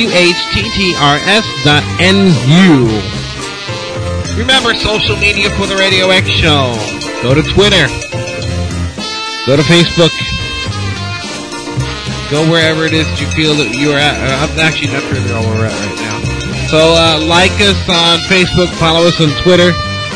WHTTRS.NU. Remember, social media for the Radio X Show. Go to Twitter. Go to Facebook. Go wherever it is you feel that you're at. I'm actually not sure where we're at right now. So, like us on Facebook. Follow us on Twitter.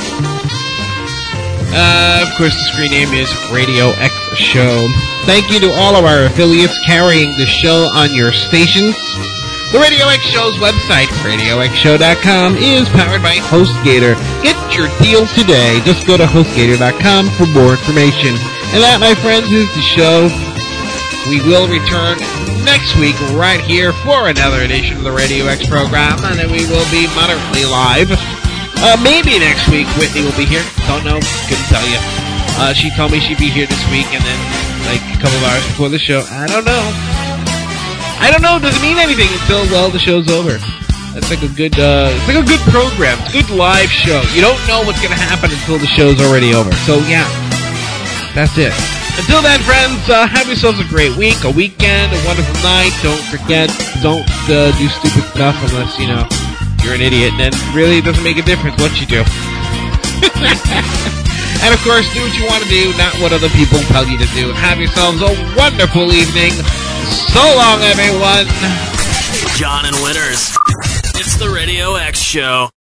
Of course, the screen name is Radio X Show. Thank you to all of our affiliates carrying the show on your stations. The Radio X Show's website, RadioXShow.com, is powered by HostGator. Get your deal today. Just go to HostGator.com for more information. And that, my friends, is the show. We will return next week right here for another edition of the Radio X program, and then we will be moderately live. Maybe next week Whitney will be here. Don't know. Couldn't tell you. She told me she'd be here this week, and then like a couple of hours before the show. I don't know. Doesn't mean anything until, well, the show's over. That's like a good, it's like a good program. It's a good live show. You don't know what's going to happen until the show's already over. So, yeah. That's it. Until then, friends, have yourselves a great week, a weekend, a wonderful night. Don't forget, don't do stupid stuff unless, you know, you're an idiot. And then really it doesn't make a difference what you do. And, of course, do what you want to do, not what other people tell you to do. Have yourselves a wonderful evening. So long, everyone. John and Winners. It's the Radio X Show.